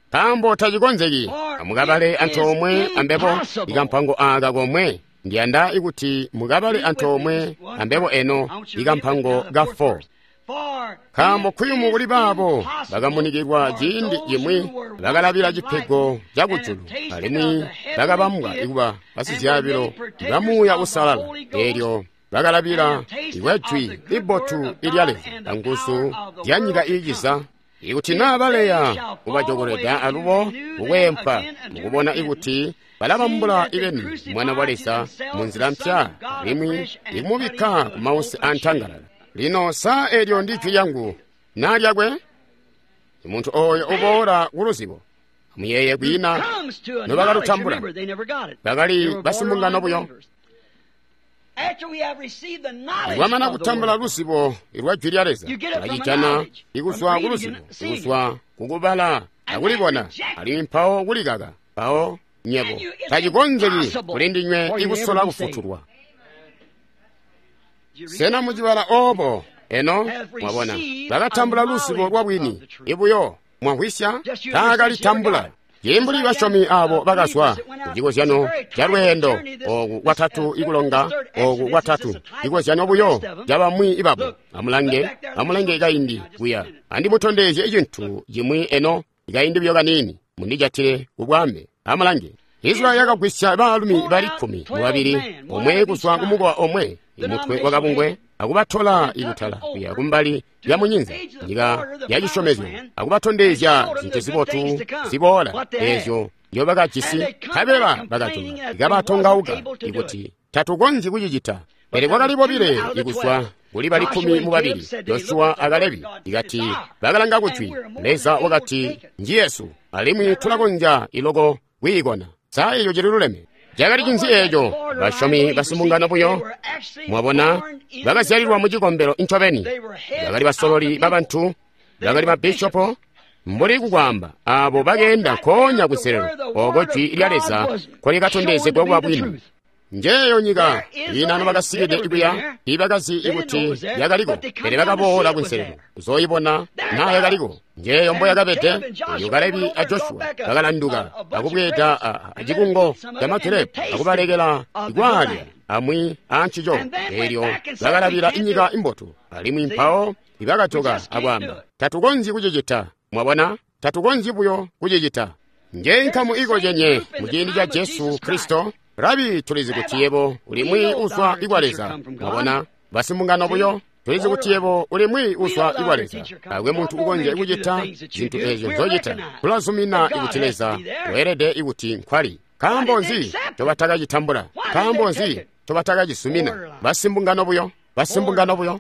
kambo tachikonzeki mukabale anthu omwe ambepo ikampango aka komwe ndiyanda ikuti mukabale anthu omwe ambepo eno ikampango ga four kambo khwimu kuli papo bakamunikirwa chindi chimwi bakalapira chiphego chakudzulu alimwi bakapamwa ikuba pasizyapiro bamuya usalala eryo bakalapira iwedzwi libotu ilyaleza angusu dyanyika ichiza ikuti nabaleya ubajokoleda alubo ukwempha mukubona ikuti balabambula ibeni mwana walesa munzira mpya limwi imubika kumausi anthangalala lino saa eryo ndithu yangu nalyakwe munthu oyo ubora kuluzibo muyeye kwina nobakalutambula bakali basimbungano buyo wamana kutambula lusibo irwajwi lyaleza lachitana ikuswa kulusibo ikuswa kukubala akulibona ali mphawo kulikaka pawo nyebo tachikonzeki kulindinywe ikusola kufuthulwa sena muchibala opo eno mwabona bakatambula lusibo lwabwini ibuyo mwahwisya takalitambula yimbuli bashomi abo bakaswa kuchiko syano kyalwendo oku watatu ikulonga oku watatu chiko syano buyo jabamwi ibabo amulange amulange ikaindi kuya andi mutondeze ichinthu jimwi eno ikaindi byoka nini mundijatire kubwambe amulange Israeli yakagwisya balumi bali kumi babiri omwe kuswa kumugwa omwe imutwe wakabungwe akubathola ikuthala kuya kumbali ya munyinza njika yachishomezo akubatondezya zinthu zibotu zibola ezo yo bakachisi kabela bakachuma ikabathongauka ikuti tatukonzi kuchichita pere kwakalipo bire ikuswa kuli bali kumi mu babiri Yoshua akalevi ikati bakalanga kuchwi leza wakati njiyesu alimwi tulakonja iloko wikona saa iyo chilululeme jakali chinsi ejo bashomi basimbungano buyo mwabona bakazyalirwa muchikombero inchopeni bakali basololi babanthu bakali mabishopo mbuli kukwamba abo bagenda konya kuserero oko chwi ilyaleza koli katondeze kwa bwino njeyo nyika inano bakasikide ikuya ibakazi ikuti yakaliko pere bakabola kunserero zoyibona na yakaliko njeyo mbo yakapete yukalebi a Joshua bakalanduka akubweta achikungo yamakirepu akubalekela ikwalya amwi anchijo eryo bakalapira inyika imboto alimwi mphawo ibakachoka akwamba tatukonzi kuchichita mwabona tatukonzi buyo kuchichita nje nkhamu iko chenye muchindi cha Yesu Kristo rabi tulizi kutiyebo ulimwi uswa ikwaleza mwabona basimbungano buyo tulizi kutiyebo ulimwi uswa ikwaleza akwe munthu ukonje ikuchita zinthu ezo zochita kulazumina ikutileza werede ikuti nkhwali kambonzi tobataka chithambula kambonzi tobataka chisumina basimbungano buyo basimbungano buyo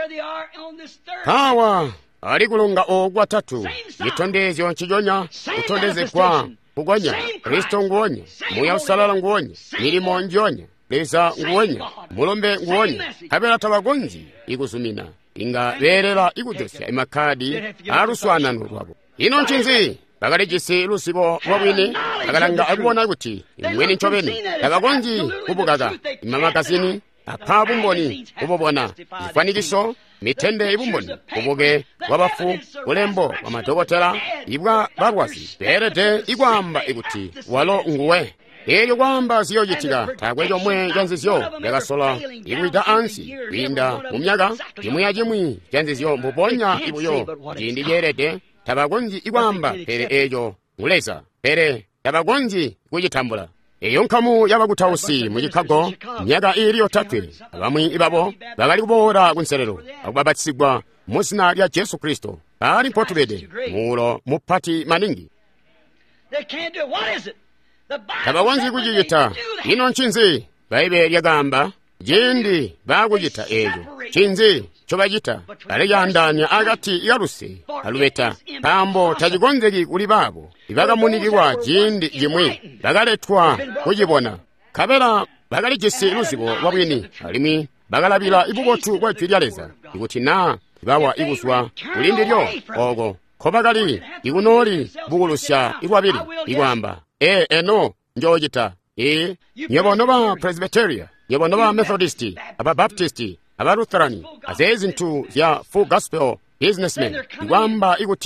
kawa ali kulunga ogwatatu itondezyo chijonya utondeze kwa kugonya Kristo nguonya muya usalala nguonya milimo njonya leza nguonya mulombe nguonya habera tabagonzi ikusumina inga berera ikujosya imakadi aruswanano rwabo ino nchinzi bakalejese lusibo rwabwini akalanga akubona kuti imweni nchopeni tabagonzi kubugaga imamakasini akhabumboni kubobona ifanikiso mitende ibumboni kubuge wabafu ulembo wa madokotela ibwa barwasi berede ikwamba ikuti walo nguwe eyo kwamba siyochitika takwe chomwe chanzizyo yakasola ikuita ansi kwinda mumyaka chimwe ya chimwi chanzizyo mbuponya ibuyo chindi cherede tabagonzi ikwamba pere eyo nguleza pere tabagonzi kuchithambula eyo nkhamu yabakutausi muchikhago myaka iliyo tatwe abamwi ibabo bakali kubora kunserero akubabatizidwa musina lya Yesu Kristo ali mpotulede mulo mupati maningi tabagonzi kuchichita ino nchinzi baibe lyagamba jindi bakuchita eyo chinzi chobachita aliyandanya akati yaruse alubeta pambo tachikonzeki kuli babo ibakamunikirwa jindi jimwe bakaletwa kuchibona kapera bakalichisi lusibo wabwini alimi bakalapira ibukotu kwa chilyaleza ikuti na ibawa ikuswa kulindiryo oko khopakali ikunoli bukulusya ikwabiri ikwamba e eno njochita e nyobono ba Presbyteria nyobono ba Methodisti aba Baptisti aba Lutherani azezinthu vya full gospel businessmen ikwamba ikuti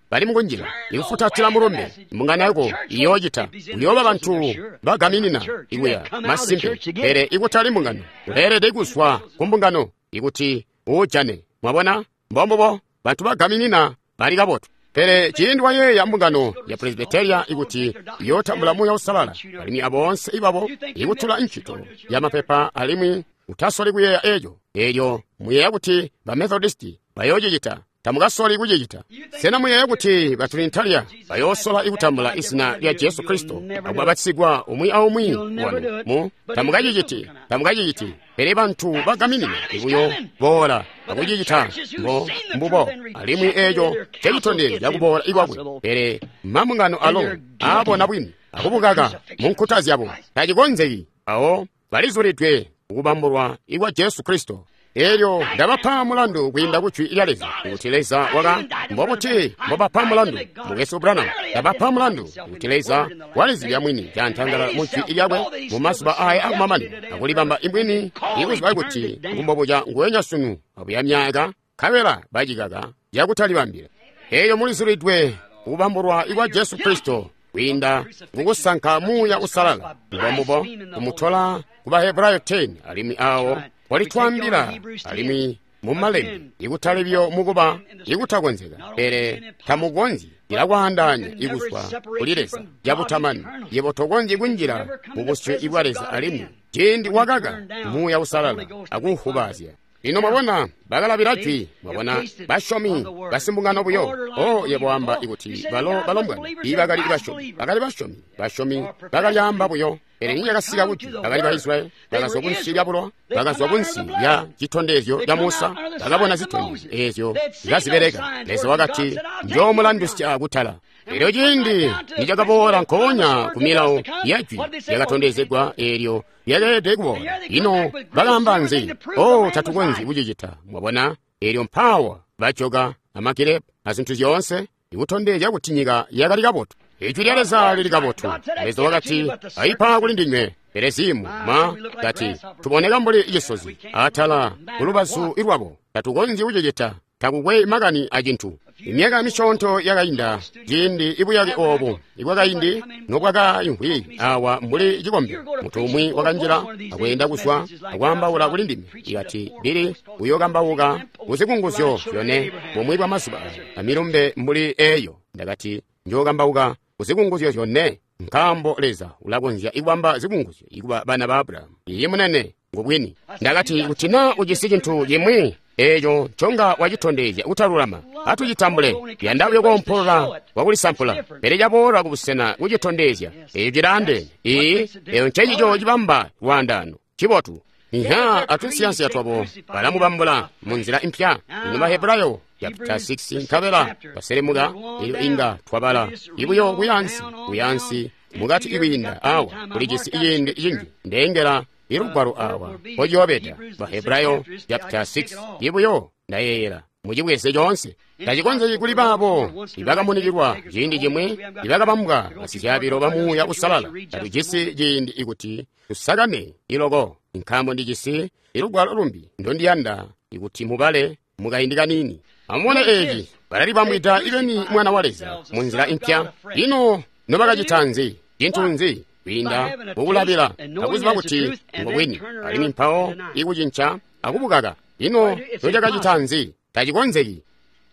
bali mukunjira ikufutatira mulumbe munganako iyojita uyoba bantu bagaminina ikuya masimbe pere ikutali mungano lere dekuswa kumbungano ikuti ujane mwabona mbombobo bantu bagaminina bali kaboto pere chindwa ye ya mbungano ya presbyteria ikuti yotambula muya usalala alimi abonse ibabo ikutula nchito ya mapepa alimi utasoli kuyeya ejo ejo muyeya kuti ba methodisti bayojejita tamugasoli kujejita sena muyeya kuti batrinitaria bayosola ikutambula isina lya Yesu Kristo abwabatsigwa umwi au umwi wanu mu tamugajejiti tamugajejiti pere bantu bagaminina ikuyo bora akujejita ngo mbubo alimwi ejo chegitondere yakubola ibwabwe pere mamungano alo abona bwini akubugaga munkutazi abo tajigonzei awo balizulidwe ukubambulwa iwa Yesu Kristo elyo ndabapha mulandu kuyinda kuchwi ilyaleza kutileza waka mbobuti mbobapha mulandu mugeso Branham ndabapha mulandu kutileza walizibya mwini jantangala muchwi ilyabwe mumasuba aye akumamani akulibamba imbwini ikuzibayi kuti kumboboja nguwenya sunu abuyamyaga kawela bajigaga yakutalibambira eyo mulizulidwe ukubambulwa iwa Yesu Kristo kuyinda kukusanka muya usalala ngomubo kumutola kuba Hebreyo ten alimi awo walitwambira alimi mumalembe ikutalibyo mukuba ikutagonzeka pere tamugonzi ilagwandanya ikuswa kulireza yabutamani yebotogonzi kunjira mubuswe ibwareza alimi jindi wagaga muya usalala akunhubazya ino mabona bagalabira chwi mabona bashomi basimbungano buyo o yebwamba ikuti balo balombwa ibagali bashomi bagali bashomi bashomi bagalyamba buyo ere ninya kasika kuti bagali ba Israel bagazokunshira bulo bagazobunsi ya chitondezyo ya Musa bagabona zitondi ezyo yazibereka lezo wakati njo mulandusi akutala ero jindi nijagabora nkonya kumilao yajwi yagatondezegwa eryo yagedegwo ino bagamba nzi o tatugonzi bujijita mwabona eryo mpawa bachoga amakire azintu yonse ikutondeja kutinyiga yagali gaboto ijwi lyaleza lili gaboto lezo wakati aipa kulindinywe perezimu ma gati tuboneka mbuli igisozi atala ulubazu irwabo tatugonzi bujijita takugwe magani ajintu imyaka michonto yagayinda jindi ibuyage obu igwagayindi nobwaga inkwi awa mbuli igikombe mutumwi wakanjira akwenda kuswa akwamba ula kulindimi igati biri uyogamba uga uzikunguzyo yone mumwibwa masuba amirumbe mbuli eyo ndagati njogamba uga uzikunguzyo yone nkambo leza ulagonzya igwamba zikunguzyo iguba bana ba Abraham iye munene ngobwini ndagati utina ujisikintu yemwe ejo chonga wajitondezya utarulama atujitambule yandawe kwa mpora wakulisampula pereja bora kubusena ujitondezya ejo jirande ii eyo nchejijo jibamba wandano chibotu niha atusiyansi yatwabo balamubambula munzira impya inuma Hebreyo chapter six nkabela baselemuga iyo inga twabala ibuyo kuyansi kuyansi mugati ibinda awa kuligisi iyindi iyingi ndengera irugwaro awa ojobeda ba Hebreyo chapter six ibuyo ndayera mujibwese jonse tajikonze kuli babo ibaga munigirwa jindi jimwe ibaga bambwa asijabiro bamuya usalala tajisi jindi ikuti usagane ilogo inkambo ndigisi irugwaro rumbi ndondi yanda ikuti mubale mugahindika nini amone eji barari bamwita ibeni mwana waleza munzira impya ino nobaga jitanzi jintunzi binda bugulabira akuziba kuti ngobweni alimi mpawo ikujincha akubugaga ino nojaga jitanzi tajigonzeki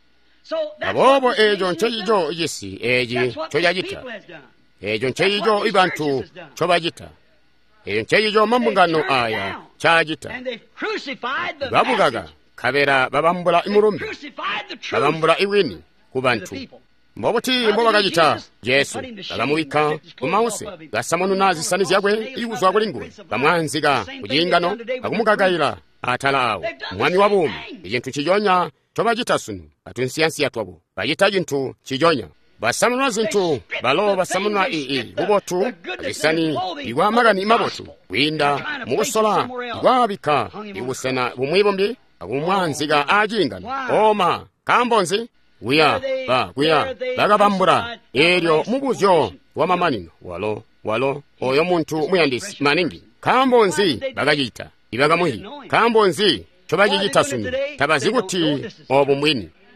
abobo ejo nchejijo yisi eji chojajita ejo nchejijo ibantu chobajita ejo nchejijo mambungano aya chajita babugaga kabera babambula imurumbi babambula iwini kubantu mbobuti mbobagajita Yesu bagamuwika kumause gasamonu nazi sanizi yagwe iwuzwa kulingwe bamwanziga kujingano akumugagayira atala awo mwami wabumi ijintu chijonya chobajita sunu atunsiyansi yatwabo bajita jintu chijonya basamuna zintu balo basamuna ii bubotu ajisani igwa magani mabotu winda mugusola igwa bika igusena bumwibombi agumwanziga ajingana oma kambonzi wiya ba wiya bagabambura eryo mubuzyo wamamanino walo walo oyo muntu muyandisi maningi kambonzi bagajita ibagamuhi kambonzi chobajijita sunu tabaziguti obumwini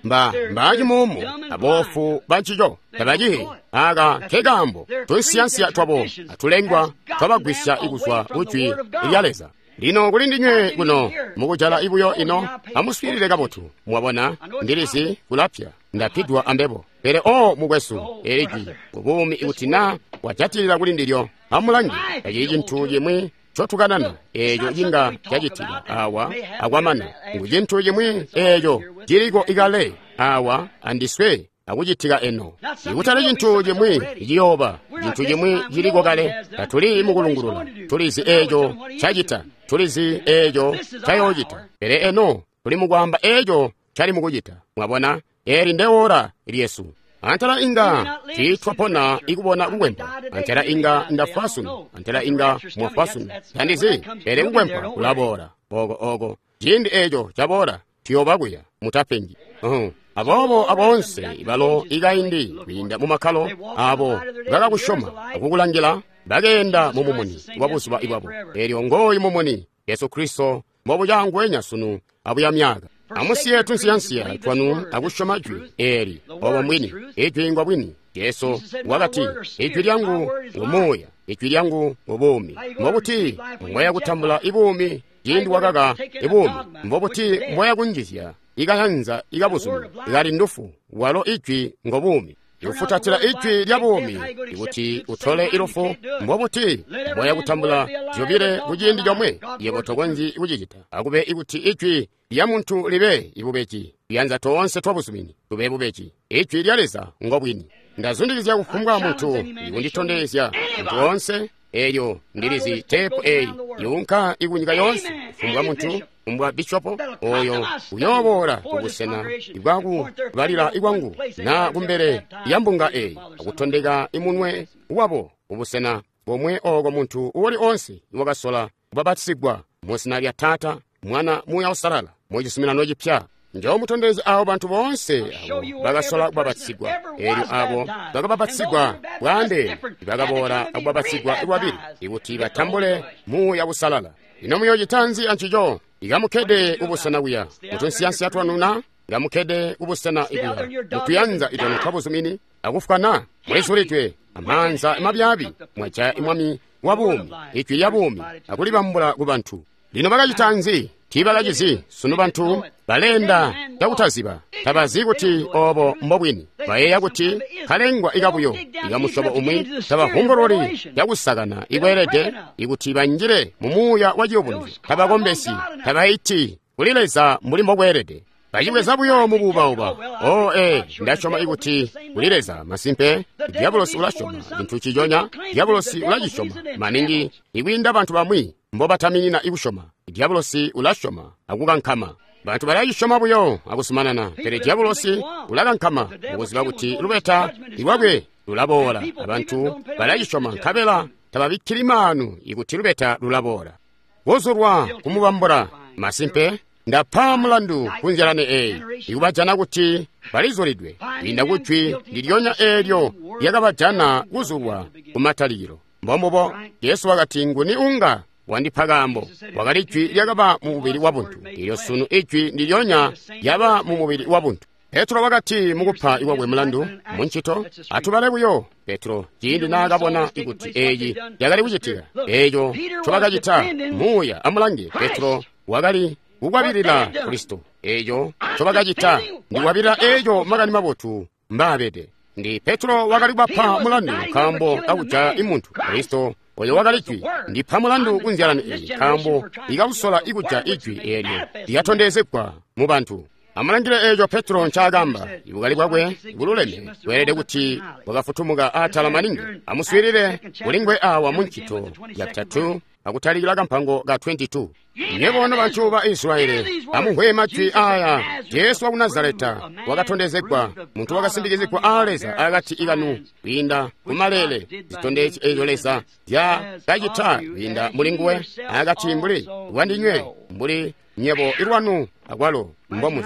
mba mbaji mumu abofu bachijo tabaji aga kegambo twesiyansiya twabo atulengwa twabagwisha iguswa uchwi ilyaleza lino kuli ndinywe kuno mukujala ibuyo ino amuswirire kabotu mwabona ndirisi kulapya ndapidwa ambebo pere o mugwesu eriki ubumi ibutina wachatilira kuli ndiryo amulangi kayiji nthu yemwe chotukanana eyo jinga chajitira awa agwamana ngujinthu yemwe eyo jiriko ikale awa andiswe akuchitika eno ikutale chinthu chimwe chiyoba chinthu chimwe chiriko kale tatuli mukulungulula tulizi echo chachita tulizi echo chayochita pere eno tuli mukwamba echo chali mukuchita mwabona eri ndeora Yesu antala inga titwapona ikubona kukwempa antala inga ndafasunu antala inga mwafasunu tandizi pere kukwempa kulabora ogo ogo jindi echo chabora tiyobakuya mutapengi uh-huh. Abobo abonse ibalo igaindi binda mumakalo abo bagakushoma akukulangira bagenda mumumuni wabusuba ibabo eryo ngoyi mumuni Yesu Kristo mbobo yangwenya sunu abuyamyaga amusiye tunsiyansiya twanu akushoma jwi eri obo mwini ejwingwa bwini Yesu wakati ejwi lyangu umoya ejwi lyangu ubumi mbobuti mweya kutambula ibumi jindi wagaga ibumi mbobuti mweya kunjizya igahanza igabusumi igali ndufu walo ichwi ngobumi ifutatira ichwi lyabumi ikuti utole irofu mbobuti mboya kutambula jobire kujindi jomwe yebotogonzi ikujijita akube ikuti ichwi lya muntu libe ibubeki yanza tonse twabusumini tube bubeki ichwi lyaleza ngobwini ndazundikizya kufumbwa muntu ikunditondesya muntu wonse eyo ndirizi tepu eyi yunka ikunyika yonse kufumbwa muntu umbwa bishopo oyo uyobora ubusena ibwaku balira igwangu na kumbere yambunga eyi akutondeka imunwe wabo ubusena bomwe ogo muntu uwoli onse iwakasola ubabatsigwa musina lya tata mwana muya usalala mujisumina nojipya njo mutondezi aho bantu bonse abo bagasola kubabatsigwa eri abo bagababatsigwa bwande bagabora kubabatsigwa ibwabiri ibuti batambule muya usalala ino muyo jitanzi anchijo igamukede ubusana wiya mutunsiyansi atwanuna igamukede ubusana ibuya mutuyanza itonu kabuzumini akufukana mwesuritwe amanza imabyabi mwacha imwami wabumi ichwi yabumi akulibambula kubantu lino bagajitanzi tibalagizi sunu bantu balenda yakutaziba tabazi kuti obo mbobwini bayeya kuti kalengwa igabuyo igamushobo umwi tabahungorori yakusagana ibwerede ikuti banjire mumuya wajiyobunzi tabagombesi tabaiti kulileza mulimbo bwerede bajibweza buyo mububaoba o e ndashoma ikuti kulileza masimpe diabolos ulashoma bintu chijonya diabolos ulajishoma maningi iwinda bantu bamwi mboba taminina ibushoma diabolosi ulashoma akukankama bantu barayishoma buyo akusumanana pere diabolosi ulakankama ukuziba kuti lubeta iwabwe lulabora abantu barayishoma nkabela tababikirimanu ikuti lubeta lulabora wozurwa kumubambura masimpe ndapha mulandu kunjalane eyi ikubajana kuti balizoridwe linda kuchwi lilyonya elyo yakabajana kuzurwa kumataliro mbombobo Yesu wakati nguni unga wandipagambo wakati ichwi lyakaba mu mubiri wabuntu ilyo sunu ichwi ndilyonya yaba mu mubiri wabuntu Petro wakati mukupha iwabwe mulandu munchito atubale buyo Petro jindi nagabona ikuti eyi yakali kuchitika eyo chobakachita muya amulangi Petro wakali ugwabirira Kristo eyo chobakachita ndiwabira eyo magani mabotu mbabede ndi Petro wakali bapha mulandu kambo akuja imuntu Kristo oyo wakalichwi ndi pamulandu kunziyalani eyi kambo ikausola ikuja ichwi elyo liyatondezekwa mu bantu amalangire ejo Petro nchagamba ibukali kwakwe ibululeme werede kuti wakafutumuka atala maningi amuswirire ulingwe awa munchito yakutatu akutalikilaka mpango ga twenty-two nyebono bantu ba Israeli amuhwe machwi aya Yesu wa Nazareta wakatondezekwa muntu wakasindikizikwa aleza agati iganu winda kumalele zitondechi ejo lesa ya kajita winda mulingwe agati mbuli wandinywe mbuli nyebo irwanu agwalo mbomuzi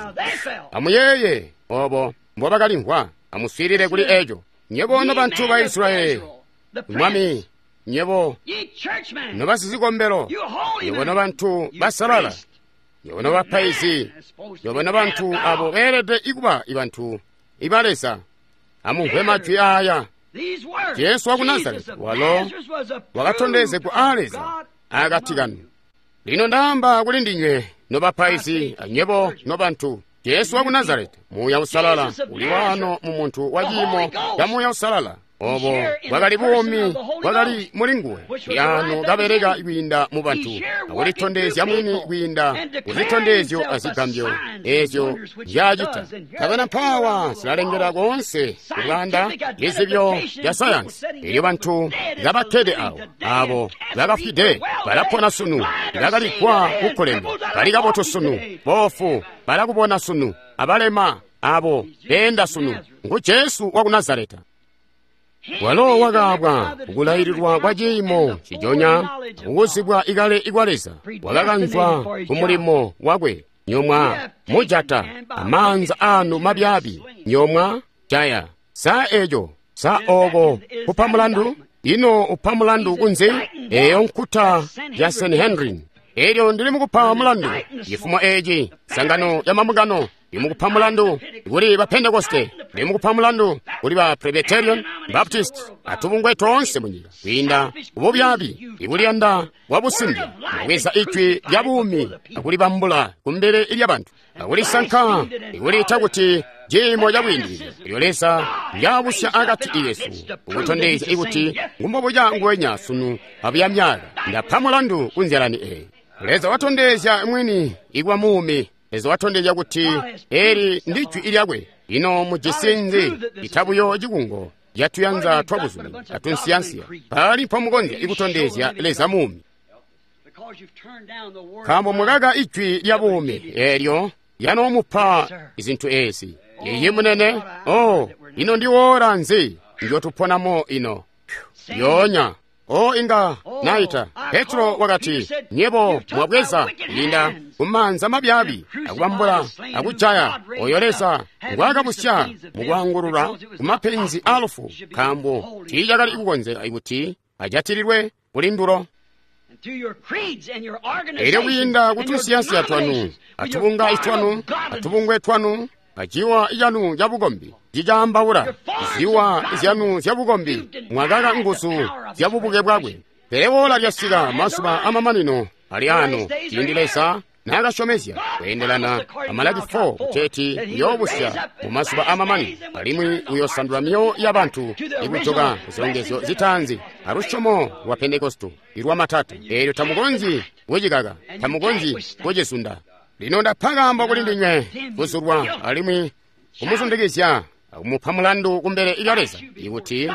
amuyeye obo mbobagalingwa amuswirire kuli ejo nyebono bantu ba Israeli mwami nyebo nobasizikombero nyebono bantu basalala yona baphaisi yobona bantu abo berede ikuba ibantu ibalesa amuhwe matwi aya Yesu wa ku Nazareti walo wakatondeze ku aleza agatigano lino ndamba kuli ndinywe no baphaisi anyebo no bantu Yesu wa ku Nazareti muya usalala uli wano mu muntu wajimo ya muya usalala obo wagali bwomi wagali mulinguwe yano gaberega ibinda mu bantu awulitondezya mwini ibinda uzitondezyo azigambyo ezyo yajita kabana pawa silalengera gonse uganda yezibyo ya sayansi iyo bantu gabakede awo abo gagafide balapona sunu gagalikwa kukolemba baligaboto sunu bofu balakubona sunu abalema abo benda sunu ngu Yesu wa ku Nazareti walo wagabwa ukulayirirwa kwa jimo chijonya uwusibwa igale igwaleza wagaganzwa kumulimo wagwe nyomwa mujata amanza anu mabyabi nyomwa chaya sa ejo sa ogo upamulandu ino upamulandu kunze eyo nkuta ya Saint Henry eryo ndili mukupa mulandu yifumo eji sangano ya mamugano imukupa mulandu uli ba Pentecoste imukupa mulandu uli ba Presbyterian Baptist atubungwe tonse munyira winda ububyabi ibulyanda wabusimbya weza itwi yabumi akuli bambula kumbere ili abantu akuli sanka uli taguti jimo yabwindi yolesa yabusha agati Yesu ubutondeze ibuti ngumbobo yangu wenya sunu abyamyara ndapamulandu kunzerani e leza watondeza mwini igwa mumi ezo watondeza kuti eri ndichwi ilyagwe ino mujisinzi itabuyo jigungo yatuyanza twabuzulu atunsiyansiya pali pamugonze ikutondezya leza mumi kambo mugaga ichwi lya bumi eryo yanomupa izintu ezi yeye munene oh ino ndiwora nzi ndiyo tuponamo ino yonya o inga naita Petro wakati nyebo mwabweza linda kumanza mabyabi agwambula aguchaya oyolesa ngwaga busya mugwangurura kumapenzi alufu kambo tijagali ikugonze aibuti ajatirirwe ulinduro ere winda kutusiyansi atwanu atubunga itwanu atubungwe twanu ajiwa iyanu yabugombi jijambawura ziwa izyanu zyabugombi mwagaga ngusu zyabubuge bwagwe perewola lyasiga masuba amamanino ali ano tindilesa nagashomesya kwendelana amalagi fo kuteti yobusya mu masuba amamani alimwi uyosandula myo y'abantu ikutoka kuzongezo zitanzi arushomo wa Pentekosto irwa matata eryo tamugonzi wejigaga tamugonzi wejesunda linonda pagamba kulindinywe kusurwa alimwi kumuzundigisya umupamulandu kumbere ilyaleza ikuti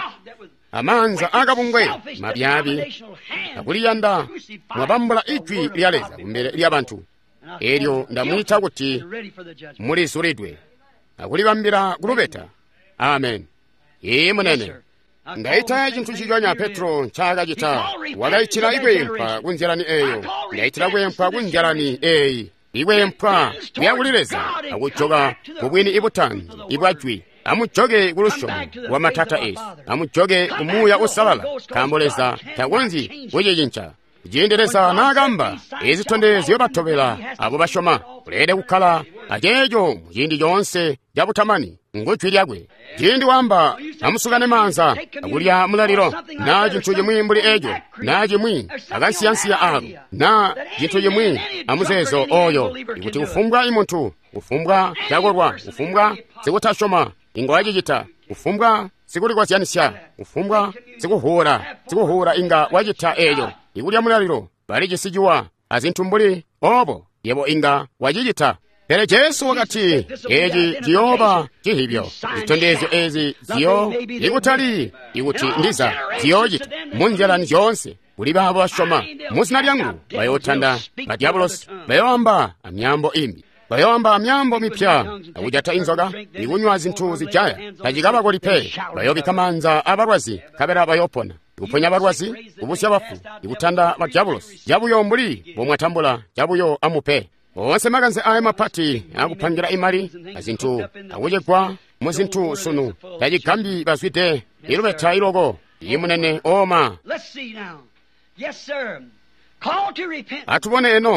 amanza agabungwe mabyabi akuliyanda mwabambula itwi lyaleza kumbere ly'abantu eryo ndamwita kuti mulisulidwe akulibambira kulubeta amen ye munene ndayita chintu chijonya Petro nchaga jita wagayitira igwempa kunzerani eyo ndayitira gwempa kunzerani eyi igwempa yawulireza akuchoga kubwini ibutanzi ibwajwi amuchoge kulushomo wa matata esi amuchoge umuya usalala kamboleza tagonzi wejejincha kujendereza nagamba ezitondezi yobatobera abo bashoma ulede kukala ajejo mujindi yonse jabutamani ngochwi lyagwe jindi wamba amusugane manza agulya mulaliro na jinchuje mwimbuli ejo na jimwi agansiyansiya abo na jinchuje mwi amuzezo oyo ikuti ufumbwa imuntu ufumbwa jagorwa ufumbwa sikutashoma ingo wajijita ufumbwa sikuli kwa siyanisya ufumbwa sikuhura sikuhura inga wajita eyo igulya mulaliro balijisijuwa azintumbuli obo yebo inga wajijita pere Yesu wakati eji jiyoba jihibyo zitondezyo ezi ziyo igutali iguti ndiza ziyojita munzerani zonse uli babo bashoma muzina lyangu bayotanda badiabolos bayomba amyambo imbi bayomba amyambo mipya agujata inzoga igunywa zintu zijaya tajigaba golipe bayobikamanza abarwazi kabera bayopona uponya abarwazi ubusya bafu igutanda badiabolos jabuyombuli bomwatambula jabuyo amupe wonse maganze aye mapati akupangira imali azintu awujekwa muzintu sunu tajikambi baswite ilubeta ilogo imunene oma atubone eno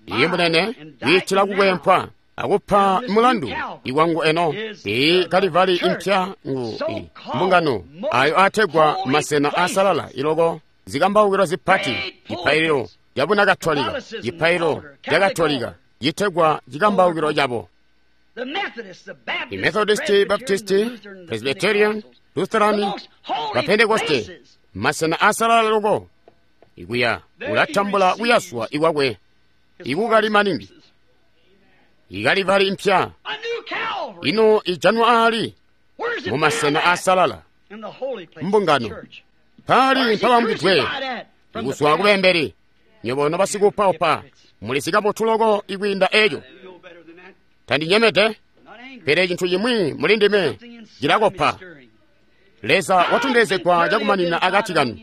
iye munene witchira kukwempha akupha mulandu iwangu eno iyi kalivari impya ngu mbungano ayo ategwa masena asalala iloko zikambawukira zipati ipairo yabuna katolika ipairo yakatolika yitegwa zikambawukiro yabo imethodist baptist presbyterian lutheran bapentekoste masena asalala loko ikuya ulatambula uyaswa iwakwe ikukali maningi ikalivari impya ino ijanuari mumasena asalala mbungano pali mpawambidwe ikuswa kubemberi nyobono basikupaopa mulisikapo tuloko ikwinda ejo tandinyemete pere chinthu chimwi mulindime jilakopa leza watundezekwa jakumanina akati kanu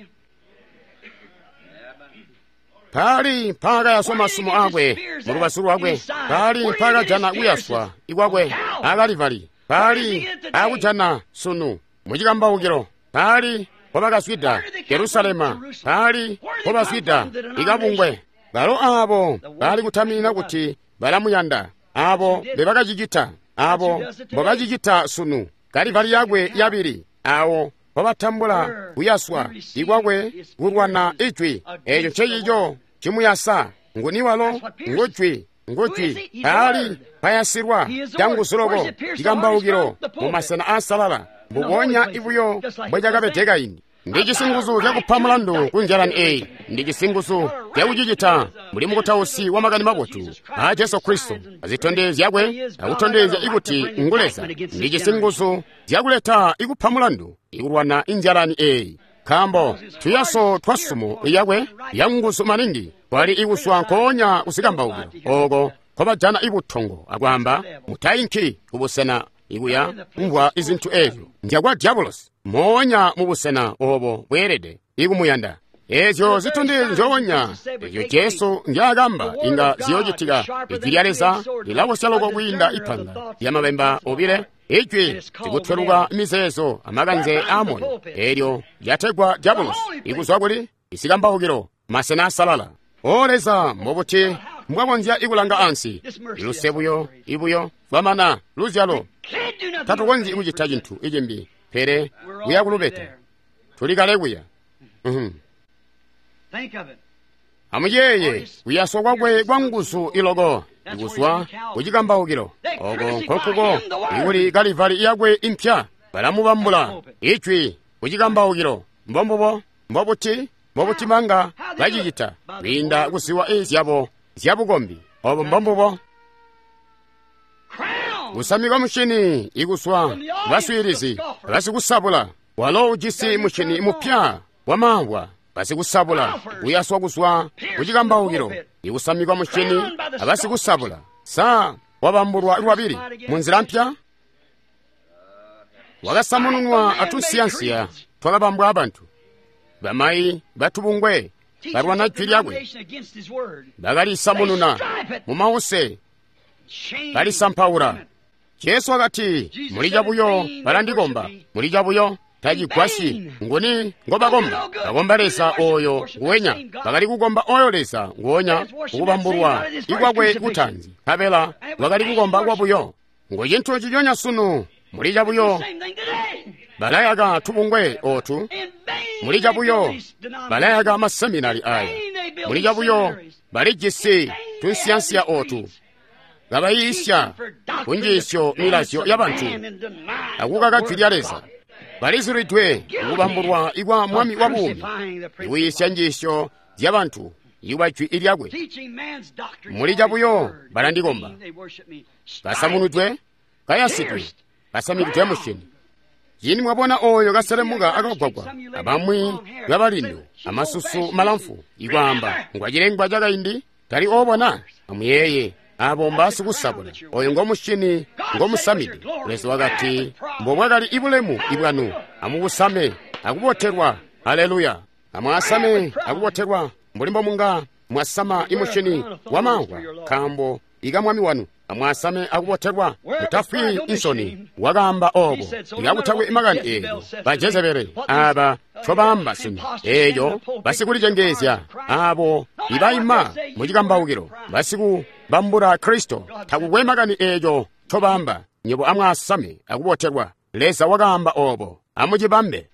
pali mpaka yaswa masumo akwe mulubasulu akwe pali mpaka jana uyaswa ikwakwe akalivari pali akujana sunu muchikambawukiro pali popakaswida yerusalema pali popaswida ikapungwe balo abo bali kuthamina kuti balamuyanda abo bebakachikita abo bokachikita sunu kalivari yakwe yabiri awo popatambula kuyaswa ikwakwe kurwana ichwi echo chechicho chimuyasa nguniwalo ngochwi ngochwi ali payasirwa changusuloko chikambawukiro mumasena asalala mbuponya ibuyo bwechakapeteka ini ndi chisinguzo chakupha mulandu kunjalani eyi ndi chisinguzo chakuchichita muli mukutausi wa makani makutu a yesu khristu azitondezi yakwe akutondeza ikuti nguleza ndi chisinguzo chakuleta ikupha mulandu ikulwana injalani eyi khambo tuyaso twasumo yakwe yanguso maningi kwali ikuswa nkonya kusikambawukiro oko kopajana ibuthongo akwamba mutayinki kubusena ikuya mbwa izinthu ezo ndiyakwa diabolos monya mubusena obo bwerede ikumuyanda ezo zitondezi njowonya ezo yesu ndiyakamba inga ziyochitika ichilyaleza ilakusyaloko kuyinda iphanga yamabemba obire ichwi zikuthweruka mizezo amakanze amoyo eryo lyategwa diabolos ikuzwa kuli isikambawukiro masena asalala oleza mobuti mbwakonzya ikulanga ansi ilusebuyo ibuyo famana luzyalo tatukonzi ikuchita chinthu ichimbi pere kuyakulupeta tulikale kuya amuyeye kuyaswa kwakwe kwa ngusu iloko ikuswa kuchikambawukiro oko nkhokuko ikuli kalivari yakwe impya balamubambula ichwi kuchikambawukiro mbombobo mbobuti mbobuti manga bachichita kuyinda kusiwa izyabo zyabukombi obo mbombobo kusamika mushini ikuswa baswirizi basikusabula walo ujisi mushini mupya wamahwa basikusabula kuyaswa kuswa kuchikambawukiro ikusamikwa mushini abasikusabula sa wabambulwa lwabiri munzira mpya wakasamununwa atusiyansiya twakapambwa abantu bamayi batubungwe barwana chwi lyakwe bakalisamununa mumawuse balisamphaula yesu akati mulija buyo balandikomba mulija buyo tajigwasi nguni ngobakomba bakomba lesa oyo nguwenya bakali kukomba oyo lesa nguwonya ukubambulwa ikwakwe kuthanzi kapela bakali kukomba kwa buyo ngochinthu chichonya sunu mulija buyo balayaka tubungwe otu mulija buyo balayaka maseminari aya mulija buyo balijisi tunsiyansiya otu gabayisya kunjisyo milasyo yabantu akukakachwilyaleza baliziridwe ukubambulwa ikwa mwami wa bumi iwiyisya njisyo zyabantu iwachwi ilyakwe mulija buyo balandikomba kasamunudwe kayasitwe kasamikidwe mushini yini mwabona oyo kaselemuka akagwagwa abamwi b'abalindo amasusu malamfu ikwamba ngwajilengwa jakayindi kali obona amuyeye abo mbasikusabula oyo ngomushini ngomusamidi ulesi wakati mbobwakali ibulemu ibwanu amubusame akuboterwa haleluya amwasame akuboterwa mbulimbo munga mwasama imushini wamangwa kambo ikamwami wanu amwasame akuboterwa mutafi insoni wakamba obo ikakuthawe imakani eyo bajezebere aba chobamba sinu eyo basikulicengezya abo ibayima muchikambawukiro basikubambula Kristo takukwemakani eyo chobamba nyebo amwe asame akubothedwa leza wakamba obo amuchibambe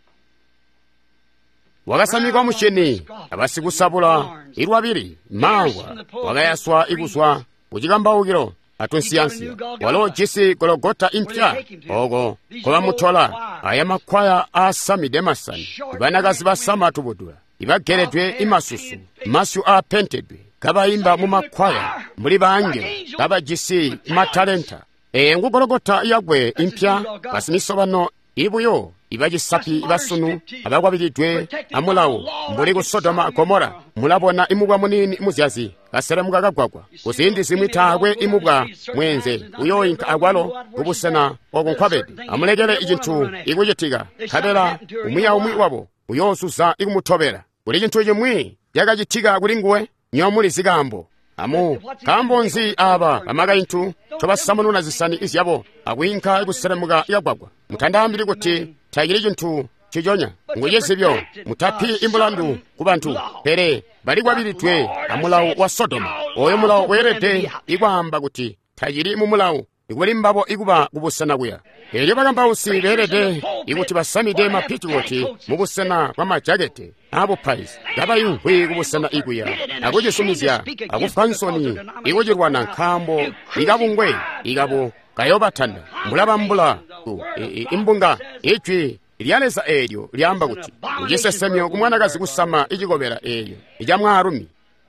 wakasamikwa mucheni abasikusabula iru abiri mawa wakayaswa ikuswa kuchikambawukiro atonsiyansi walo jisi Gologota impya ogo kola mutola aya makwaya asami demasani ibanagazi basama tubudula ibageredwe imasusu masu apentedwe kabayimba mu makwaya muri bange kabajisi matalenta engu Gologota yagwe impya basimisobano ibuyo ibagisapi ibasunu abagwabiridwe amulawo mbuli ku Sodoma Gomora mulabona imugwa munini muzyazi kasere mugagagwagwa kusindi simwitagwe imugwa mwenze uyo inka agwalo ubusena ogunkwabedi amulegere igintu igujetiga kabera umuya umwi wabo uyo susa igumutobera buli gintu yimwi yagagitiga gulinguwe nyomuli zigambo amu kambonzi aba amagayintu tobasamununa zisani isyabo agwinka iguseremuga yagwagwa mutandambiri kuti tayiri gintu kijonya nguyezibyo mutapi imbulandu kubantu pere bali gwabiritwe amulawo wa Sodoma oyo mulawo werede igwamba kuti tayiri mu mulawo igwelimbabo iguba gubusana guya eyo bagamba usi berede iguti basamide mapiti woti mubusana kwa majagete abo pais gabayuhwe gubusana iguya agujisumizya agufansoni igujirwana nkambo igabungwe igabo kayobatanda mulabambula imbunga icwi lyaleza eryo lyamba kuti ujisesemyo kumwanagazi kusama igigobera eyo ijamwarumi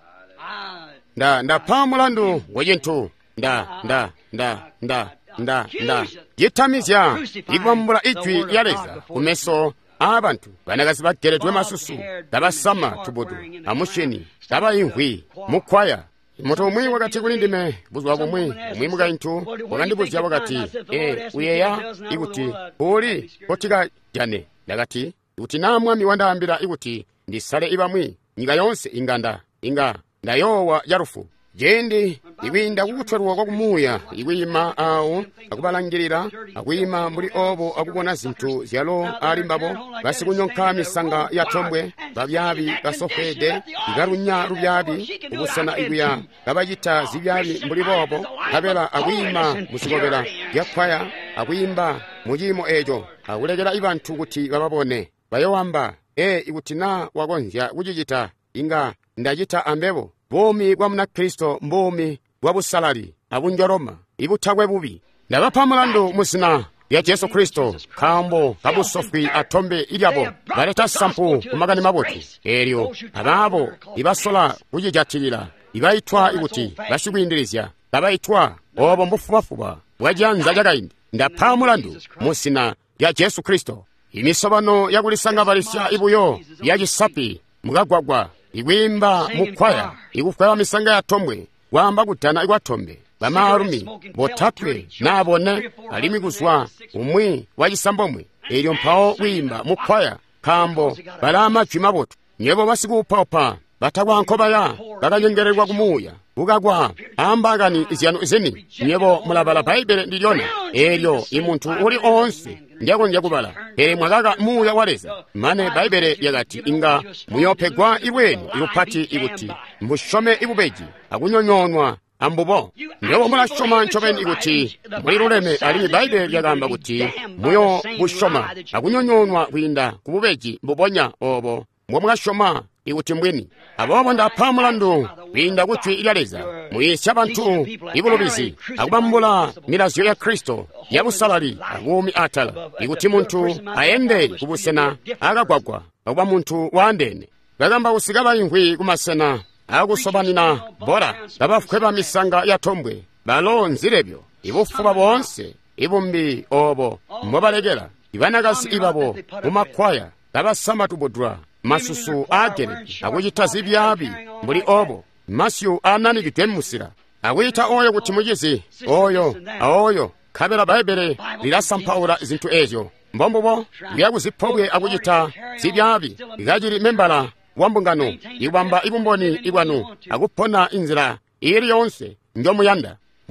nda nda pamulandu ngojintu nda nda nda nda nda nda yitamizya igwambula icwi lyaleza kumeso abantu banagazi bageredwe masusu dabasama tubudu amusheni dabayihwi mukwaya moto umwe wakati kulindime buzwa bomwe umwe mugayintu wakandibuzya wakati eh uyeya iguti uli otiga jane dagati iguti namwami wandambira iguti ndisale ibamwi nyiga yonse inganda inga ndayowa yarufu jendi ibinda kukutwerwa kwa kumuya ibwima awo akubalangirira akwima muri obo akubona zintu zyalo alimbabo basikunyonka misanga yatombwe babyabi basofede igarunya rubyabi ubusana iguya kabayita zibyabi muri bobo kabela akwima musigobera yakwaya akwimba mujimo ejo akulegera ibantu kuti bababone bayowamba e igutina wagonzya kujijita inga ndajita ambebo bomi gwa muna Kristo mbomi gwa busalali abunjoroma ibutagwe bubi ndabapamulandu musina ya Yesu Kristo kambo kabusofi atombe ilyabo baleta sampu kumagani maboti eryo ababo ibasola kujijatilira ibaitwa iguti bashigwindirizya babaitwa obo mbufubafuba bwajanza jagaindi ndapamulandu musina ya Yesu Kristo imisobano yagulisanga balisya ibuyo yagisapi mugagwagwa igwimba mukwaya igukwaya misanga yatomwe wamba gutana igwatombe bamarumi botapwe nabone alimiguswa umwi wagisambomwe eryo mpao wimba mukwaya kambo balama chimaboto nyebo basigupopa batagwankobaya baganyengererwa gumuya bugagwa ambagani izyano izeni nyebo mulabala Bible ndiyona eryo imuntu uri onse ndyago ndyakubala ere mwagaga muya waleza mane Bible yagati inga muyopegwa ibweni irupati iguti mbushome ibubeji agunyonyonwa ambubo ndyo mulashoma nchobeni iguti muri rureme ali Bible yagamba guti muyo bushoma agunyonyonwa winda kububeji mbubonya obo mwo mwashoma iguti mbweni abo ndapamulandu winda guti ilaleza muyisya abantu ibulubizi akubambula mirazyo ya Kristo yabusalali agumi atala iguti muntu aende kubusena agagwagwa akuba muntu wandene gagamba usigaba inkwi kumasena agusobanina bora babafukweba misanga yatombwe balonzirebyo ibufuba bonse ibumbi obo mwabalegera ibanagasi ibabo mumakwaya babasama tubudra masusu agere agujitaza ibyabi muri obo masyu anani gitemusira agwita oyo guti mugizi oyo oyo kabera Bible lirasampaura zintu ejo mbombo byaguzipobwe agujita zibyabi igajiri membala wambungano ibamba ibumboni ibwanu agupona inzira iri yonse njo muyanda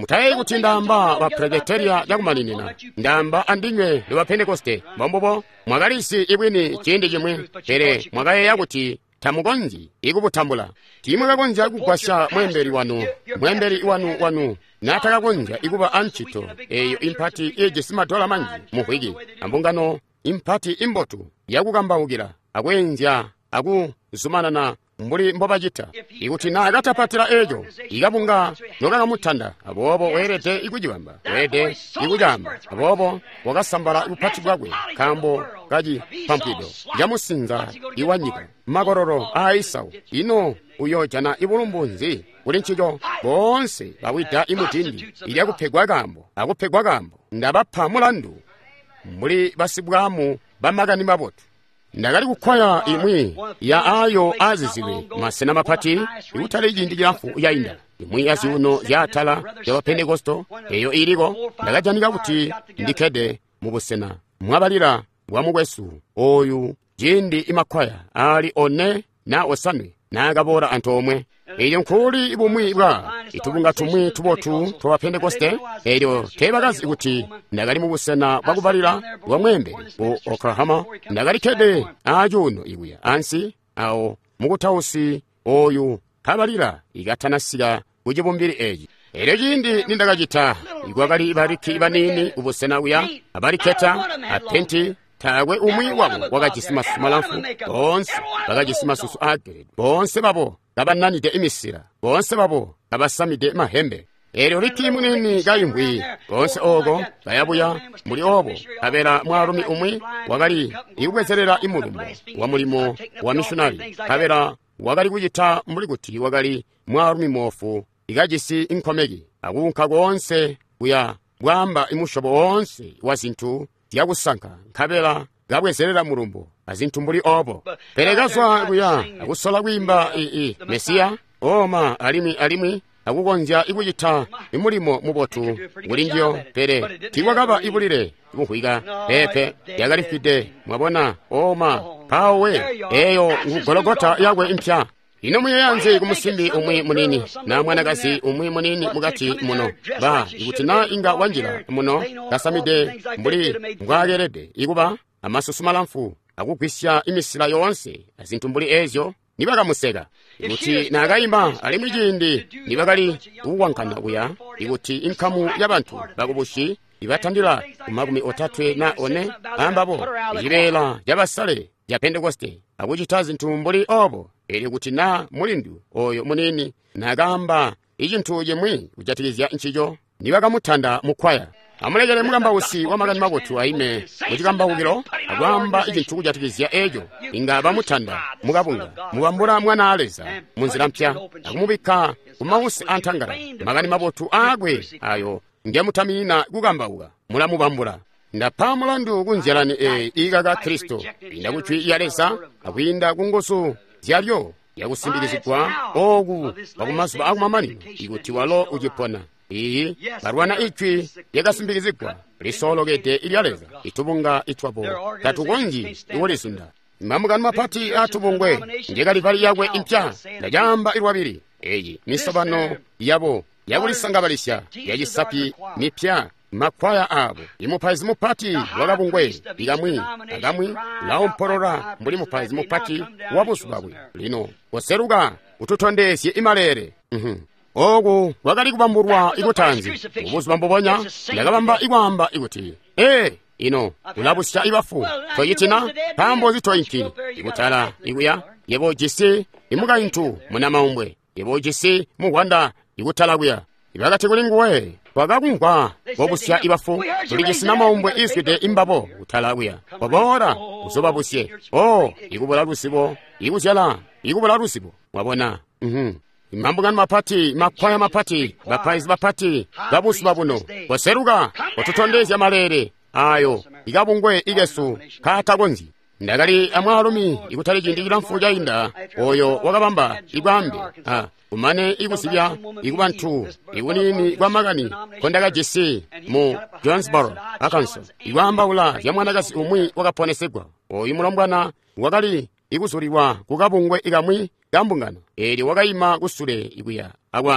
mutaye kuti ndamba wa presbyteria yakumaninina ndamba andimwe ndi wa pentekoste bombobo mwakalisi ibwini chindi chimwe pere mwakaye yakuti tamukonzi ikuputambula timwe kakonza kugwasha mwemberi wanu mwemberi wanu wanu natakakonza ikupa antchito eyo impati ije simadola manji muhwiki ambungano impati imbotu yakukambaukira akwenzya akuzumanana mbuli mbopachita ikuti nakatapatira ejo ikapunga nokakamutthanda apopo werete ikujiwamba werete ikujamba apopo wakasambala ipuphathi bwakwe kambo kaji pampwido yamusinza iwanyika makororo a Esau ino uyojana ibulumbunzi kuti ntchito bonse bawita imutindi ili akuphegwa kambo akuphegwa kambo ndabapha mulandu muli basibwamu bamakani mabotu ndakali kukhwaya imwi ya ayo azizidwe masena maphati ikuthala ijindi jilafu yayinda imwi yaziuno yathala yawa pentekosto eyo iliko ndakajanika kuti ndikhede mubusena mwabalira bwamukwesu oyu jindi imakhwaya ali one na osanwe nakabora anthu omwe ilyo nkhuli ibumwi bwa itupunga tumwi tubotu twa pentekoste ilyo tebakazi ikuti ndakali mubusena bwakubalira bwamwembe ku Oklahoma ndakali khede ajuno ikuya ansi awo mukutausi oyu kabalira ikathanasika kujibumbiri eji ilyo jindi nindakachita ikwakali ibariki ibanini ubusena uya abariketa apenti tagwe umwi wabo wakajisimasusu malamfu bonse bakajisimasusu ake bonse babo kabananide imisira bonse babo kabasamide mahembe elyo litimu nini gayimbwi bonse ogo gayabuya muli obo kabera mwarumi umwi wakali ikubwezerera imulimo wa mulimo wa missionary kabera wakali kujita muli kuti wakali mwarumi mofu ikajisi inkomegi akunka gonse uya bwamba imushobo wonse wa zinthu yakusanka nkabela gabwezerera mulumbo azinthu mbuli obo perekazwa kuya akusola kuimba ii mesiya oma alimi alimi akukonja ikujitha imulimo mubotu muli ndiyo pere tiwakaba ibulire ikuhwika pepe yakalifide mwabona oma pawe eyo ngugologota yakwe impya ino muyeyanze kumusimbi umwi munini na mwanakazi umwi munini mukati muno ba ikuti na inga wanjira muno kasamide mbuli ngwagerede ikuba amasusu malamfu akugwisya imisira yonse azinthu mbuli ezyo nibakamuseka ikuti nakayima ali mwijindi nibakali uwankana uya ikuti inkamu y'abantu bakubushi ibatandira kumakumi otatwe na one ambabo ibela yabasale ya pentekoste akuchita zinthu mbuli obo ili kuti na mulindu oyo munini nagamba ijinthu jemwe kujatikizya nchijo nibakamuthanda mukhwaya amulekele mukamba usi wa makani mabotu aime muchikambawukiro akwamba ijinthu kujatikizya ejo inga bamuthanda mukapunga mukambula mwana aleza munzira mpya akumubika kumausi anthangala makani mabotu agwe ayo ngemuthamina kukambawuka mulamubambula ndapha mulandu kunjerani e ikaka Kristo indakuchwi iyalesa akuyinda kungoso zyalyo yakusimbikizidwa oku pakumazuba akumamanino ikuti walo uchipona iyi barwana ichwi yakasimbikizidwa lisolokete ilyaleza itupunga itwapo tatukonji iwolisunda mamukani maphati atupungwe njekalipali yakwe impya ndajamba ilwabiri eyi misabano yabo yakulisangabalisya yajisapi mipya makwaya abo imuphazi mupati wakapungwe ikamwi akamwi laomporora mbuli muphazi mupati wabusu babwe lino waseruka ututhondesye imalere mhm oku wakali kupambulwa ikuthanzi ubusu bamboponya ndakapamba ikwamba ikuti e ino ulabusya ibafu toyitina pambo zitoyinki ikutala ikuya yebo jisi imuka inthu muna maumbwe yebo jisi muhwanda ikutala kuya ibakati kulinguwe pakakunkwa bobusya ibafu tulijisina maumbwe iswide imbapo utala kuya wabora uzobabusye o ikubula lusibo ikuzyala ikubula lusibo wabona mhm imambukani maphati makhwaya maphati baphayizi baphati babusu babuno waseruka watuthondezya malere ayo ikapungwe ikesu katakonzi ndakali amwalumi ikutali chindi chilamfu chayinda oyo wakapamba ikwambe ah umane ikusibya ikubanthu ikunini kwa makani kondakajisi mu Jonesboro Arkansas ikwamba ula ya mwanakasi umwi wakaponesegwa oyu mulambwana wakali ikusuliwa kukapungwe ikamwi kambungano eli wakayima kusule ikuya akwamba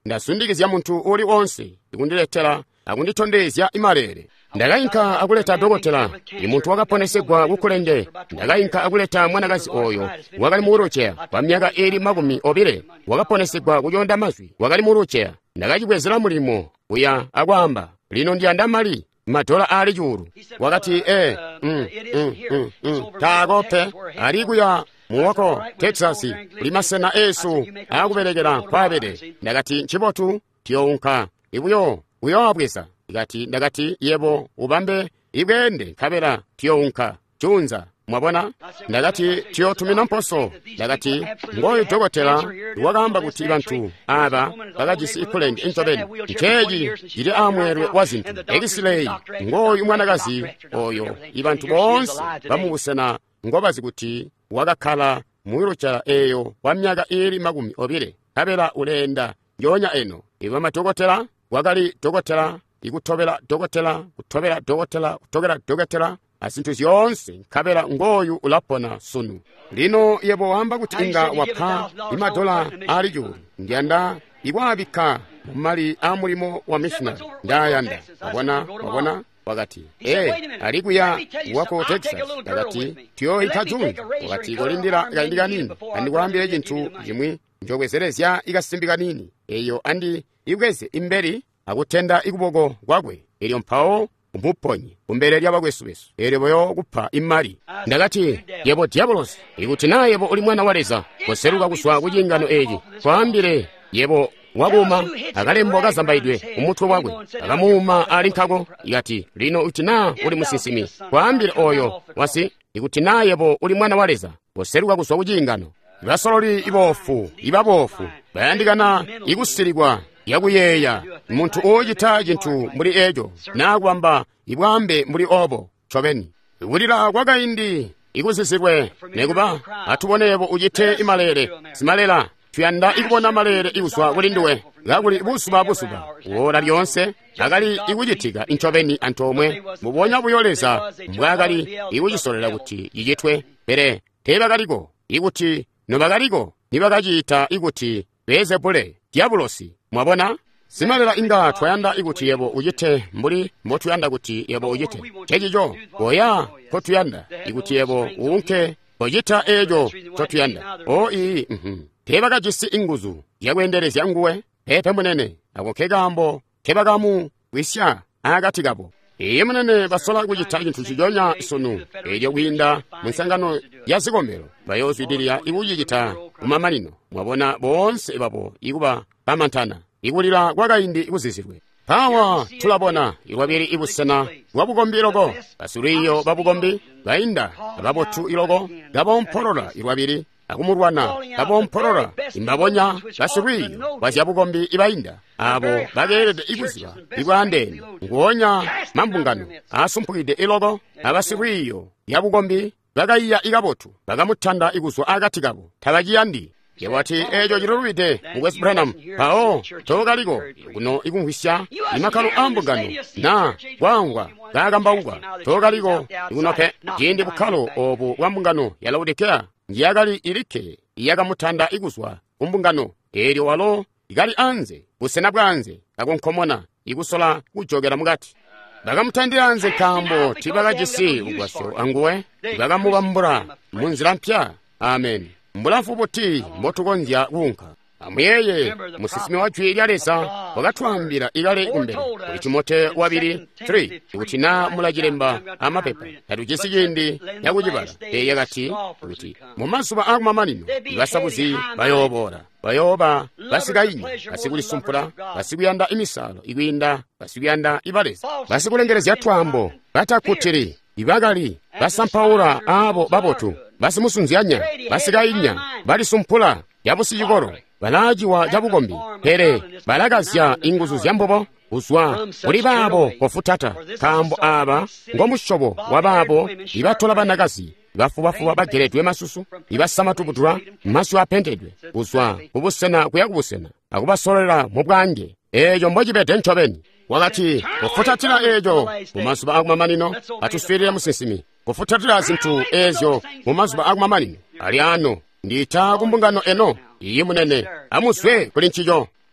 ndasundikizya munthu uli onse ikundiletera akundithondezya imalere. Ndakayinka akuleta dokotela ndi munthu wakaponesegwa kukhulende. Ndakayinka akuleta mwanakazi oyo wakali muurocheya pa myaka ili makumi obire wakaponesegwa kuchonda mazwi wakali muurocheya. Ndakachibwezera mulimo uya akwamba lino ndi andamali madola ali chulu wakati eh mm, mm, mm, mm. takope ali kuya muwako Texas limasena esu akuperekera kwapete. Ndakati nchipotu tiyonka ibuyo uyo abweza ikati ndakati yebo ubambe ibwende kabera tiyonka chunza mwabona. Ndakati tiyo tumina mposo. Ndakati ngoyo dokotela wakamba kuti banthu aba bakachisi ikhulende intobeni ncheji ili amwerwe wa zinthu X-ray ngoyo mwanakazi oyo ibanthu bonse bamubusena ngobazi kuti wakakhala muirocha eyo wa myaka ili makumi obire kabera ulenda nyonya eno iwe madokotela wakali dokotela ikutobera dokotela kutobera dokotela kutogera dokotela asinthu zonse kabera ngoyu ulapona sunu. Lino yebo wamba kuti inga wapha imadola ali julu ndiyanda iwabika mumali amulimo wa missionary ndayanda wabona wabona wakati eh alikuya wako Texas wakati tiyo ikajuni wakati golindira ikandika nini andikwambire chinthu chimwe njobwezerezya ikasimbika nini eyo andi ikweze imberi akutenda ikuboko kwakwe elyo mphawo umuponyi umbere lyabakwesubesu ereboyo kupha imali. Ndakati yebo diabolos ikuti naye yebo uli mwana waleza koseruka kuswa kuchingano eji kwambire yebo wakuma akalembo akazambaidwe umutwe wakwe akamuuma ali nkhako ikati lino utina uli musinsimi kwambire oyo wasi ikuti naye yebo uli mwana waleza koseruka kuswa kuchingano ibasololi ibofu ibabofu bayandikana ikusirikwa yakuyeya munthu ochita chinthu muli ejo nakwamba ibwambe muli obo chobeni ikulira kwakaindi ikusisirwe nekuba atubonebo uchite imalere simalela tuyanda ikubona malere ikuswa kulindiwe ngakuli busuba busuba wora lyonse akali ikuchitika inchobeni antomwe mubonya buyoleza mbwakali ikuchisolera kuti yijitwe pere tebakaliko ikuti nobakaliko nibakachita ikuti bezebule diabulosi mwabona simalela inga twayanda ikuti yebo ujite mbuli motuyanda kuti yebo ujite chejijo oya kotuyanda ikuti yebo unke ojita ejo chotuyanda o ii mhm tebakachisi inguzu yakwenderezya nguwe pepe munene akokegambo tebakamu wisya akatikabo iye munene basola kuchita chinthu chijonya sunu elyo kwinda munsangano ya zikombero bayozwidirira ikuchichita kumamalino mwabona bonse ibapo ikuba pamantana ikulira kwakaindi ikuzizirwe pawa tulabona iwabiri ibusena wabukombi iloko basuriyo babukombi bainda ababotu iloko gabomporora iwabiri akumurwana gabomporora imbabonya basuriyo bazyabukombi ibainda abo bagerede ikuziba ibwandeni ngonya mambungano asumpukide iloko abasuriyo yabukombi bagaiya igabotu bagamutanda ikuzwa agatigabo tabagiyandi yewati ejo jirurwide mu West Branham pao togaliko kuno ikunhwisya imakalo ambungano na wangwa gagambauga togaliko ikunope jindi bukalo obu wambungano yalawudikea njiyagali ilike iyagamutanda ikuzwa umbungano elyo walo igali anze busena bwanze agonkomona ikusola kujogera mugati bagamutandira anze kambo tibagajisi ugwasyo anguwe bagamubambura munzira mpya amen mbulafu buti mbotugonzya wunka amuyeye musisimi wacu ilyalesa wakatwambira igale imbere kuli Timote wabiri three ikutina mulajiremba amapepa tatu jindi yakujibala eyagati kuti mumasuba akumamanino basabuzi bayobora bayoba basigayinya basikulisumpula basikuyanda imisalo ikwinda basikuyanda ibaleza basikulengereza twambo batakutiri ibagali basampaura abo babotu basimusunzyanya basigayinya balisumpula yabusiyigoro balajiwa jabukombi pere balagazya inguzu zyambobo uzwa uli babo kofutata kambo aba ngomushobo wababo ibatola banagazi bafubafuba bageredwe masusu ibasamatubutura masu apendedwe uzwa ubusena kuyakubusena akubasolera mu bwange ejo mbojibete nchobeni wakati kufutatira ejo mumasuba akumamanino atusfirira musinsimi kufutatira zinthu ezo mumasuba akumamanino ali ano ndita kumbungano eno iyi munene amuswe kuli nchijo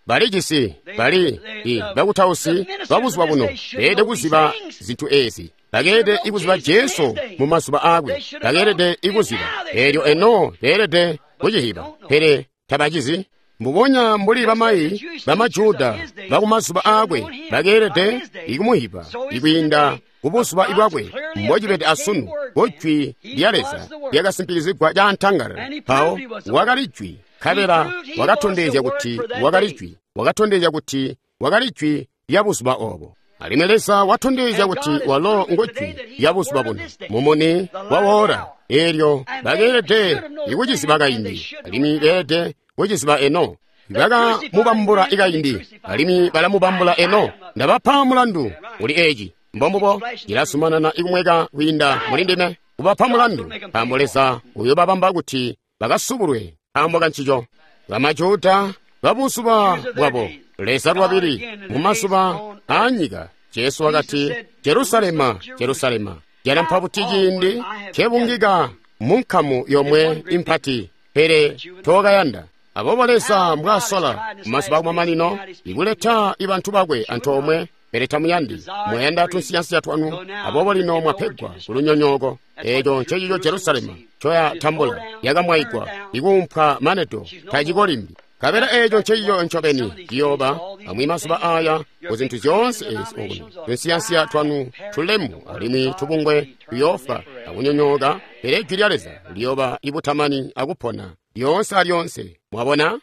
bali chisi bali i bakutausi babuzwa buno bede kuziba zinthu ezi bagede ikuziba Yesu mu masuba akwe bagede ikuziba eryo eno berede kujihiba pere tabajizi mubonya mbuli bamayi bamajuda bakumasuba akwe bagede ikumuhiba ikwinda kubusuba ibwakwe mbojibede asunu bojwi lyaleza lyakasimpilizigwa lya ntangara pawo wakalijwi khabera wakatondezya kuti wakalijwi wakatondezya kuti wakalijwi lyabusuba obo alimelesa watondezya kuti walo ngojwi lyabusuba buno mumoni wawora eryo bagede ikuchisiba kaindi alimi bede kuchisiba eno baka mubambula ikaindi alimi bala mubambula eno ndabapha mulandu uli eji mbombobo ilasumanana ikumweka kwinda mulindime kubapha mulandu pambolesa uyo babamba kuti bakasubulwe ambo kanchicho bamajuda babusuba bwabo lesa lwabiri mumasuba anyika Yesu wakati Jerusalema Jerusalema yalamphapu tijindi chebungika munkamu yomwe impati pere tokayanda abobolesa mbwasola mumasuba kumamanino ikuleta ibanthu bakwe anthu omwe pereta muyandi muyenda tunsiyansi yatwanu abobolino mwapegwa kulunyonyoko ejo nchechicho Jerusalema choya tambula yakamwaigwa ikumpha maneto tajikolimbi kabera ejo nchechicho nchopeni kiyoba amwi masuba aya kuzinthu zonse ezi okuno tunsiyansi yatwanu tulemu alimi tubungwe kuyofa akunyonyoka pereki lyaleza liyoba ibutamani akupona lyonse alyonse mwabona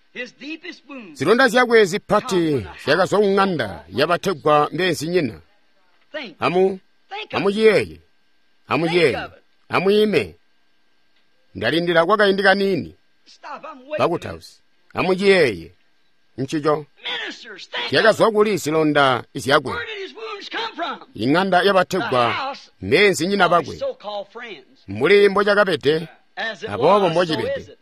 zilonda zyakwe zipati zyakazong'anda yabategwa mbezi nyina amu amuyeye amuyeye amuyime ndalindira kwakayindika nini bakutausi amuyeye nchicho zyakazwakuli zilonda izyakwe ing'anda yabategwa mbezi nyina bakwe muli mbojagapete abobo mbojibete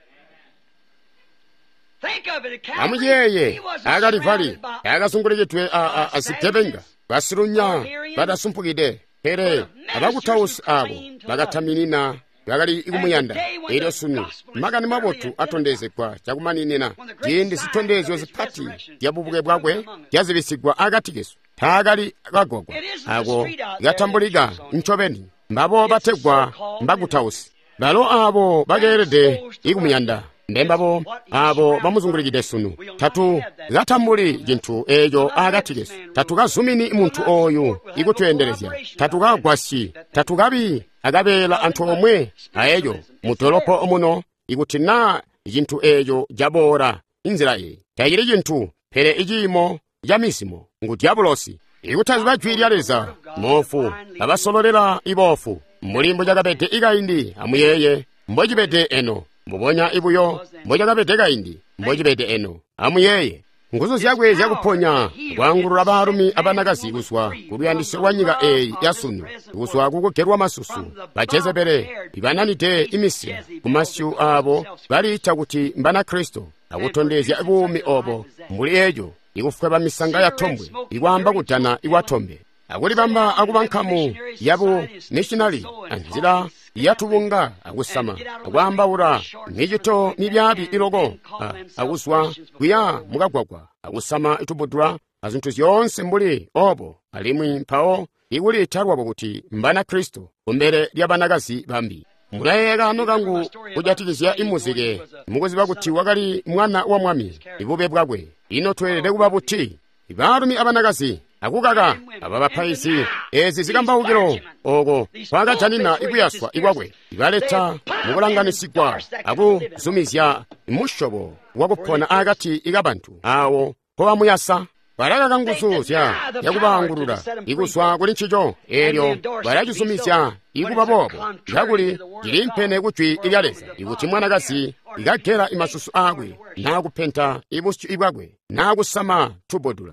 amuyeye akalivali akasunguleketwe asitepenga basirunya badasumpukide pere abakutausi abo bakathaminina bakali ikumuyanda eryo sunu makani mabotu atondezekwa chakumaninina jindi zitondezyo zipati yabubuke bwakwe yazibisigwa akatikeso takali kagogwa ako ikatambulika nchopeni mbabo bategwa mbakutausi balo abo bakerede ikumuyanda ndembabo abo bamuzungulikide sunu tatu zatambuli jinthu ejo akatikeso tatu kazumini munthu oyu ikutwenderezya tatu kagwasi tatu kabi akabela anthu omwe aejo mutolopo omuno ikutina jinthu ejo jabora inzira iyi tayiri jinthu pere ijimo jamisimo ngu diabulosi ikutazwa jwiryaleza mofu abasololera ibofu mulimbo jakapete ikaindi amuyeye mbojipete eno mubonya ibuyo mbojagapete kaindi mbojipete eno amuyeye nguzo zyakwe zyakuponya kwangulula barumi abanakazi kuswa kuluyandisiro wa nyika eyi yasunu kuswa kukugerwa masusu bajezebere ibananite imisiri kumasyu abo balita kuti mbana Kristo akutondezya ibumi obo mbuli ejo ikufweba misanga ya tombwe ikwamba kutana iwatombe akulibamba akubankamu yabo missionary anzira yatubunga akusama akwambawura nijito nibyabi ilogo akuswa kuya mukagwagwa akusama itubudura azinthu zonse mbuli obo alimwi mphawo ikuli itarwabo kuti mbana Kristo kumbere lyabanakazi bambi mulayeka ano kangu kujatikizya imuzike mukuziba kuti wakali mwana wa mwami ibube bwakwe ino twelere kuba buti ibarumi abanakazi akukaka aba baphaisi ezi zikambawukiro oko kwakajanina ikuyaswa ikwakwe ibaleta mukulanganisigwa akuzumizya mushobo wakuphona akati ikabantu awo kobamuyasa balaka kanguzuzya yakubangulula ikuswa kuli nchicho eryo balakizumizya ikuba bobo yakuli jili mpene kuchwi ilyaleza ikuti mwanakazi ikagera imasusu akwe nakuphenta ibusyu ibwakwe nakusama tubodula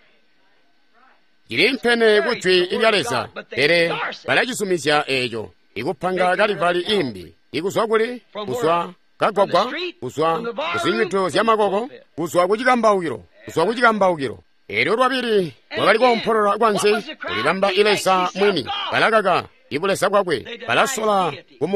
jili mpene kuchwi ilyaleza ere balakizumizya ejo ikuphanga kalivali imbi ikuswa kuli kuswa kagwagwa kuswa kuzinyito zyamakoko kuswa kuchikambawukiro kuswa kuchikambawukiro eryo lwabiri wakaliko mpolora kwanze kulibamba ilesa mwini balakaka ibulesa kwakwe balasola kumu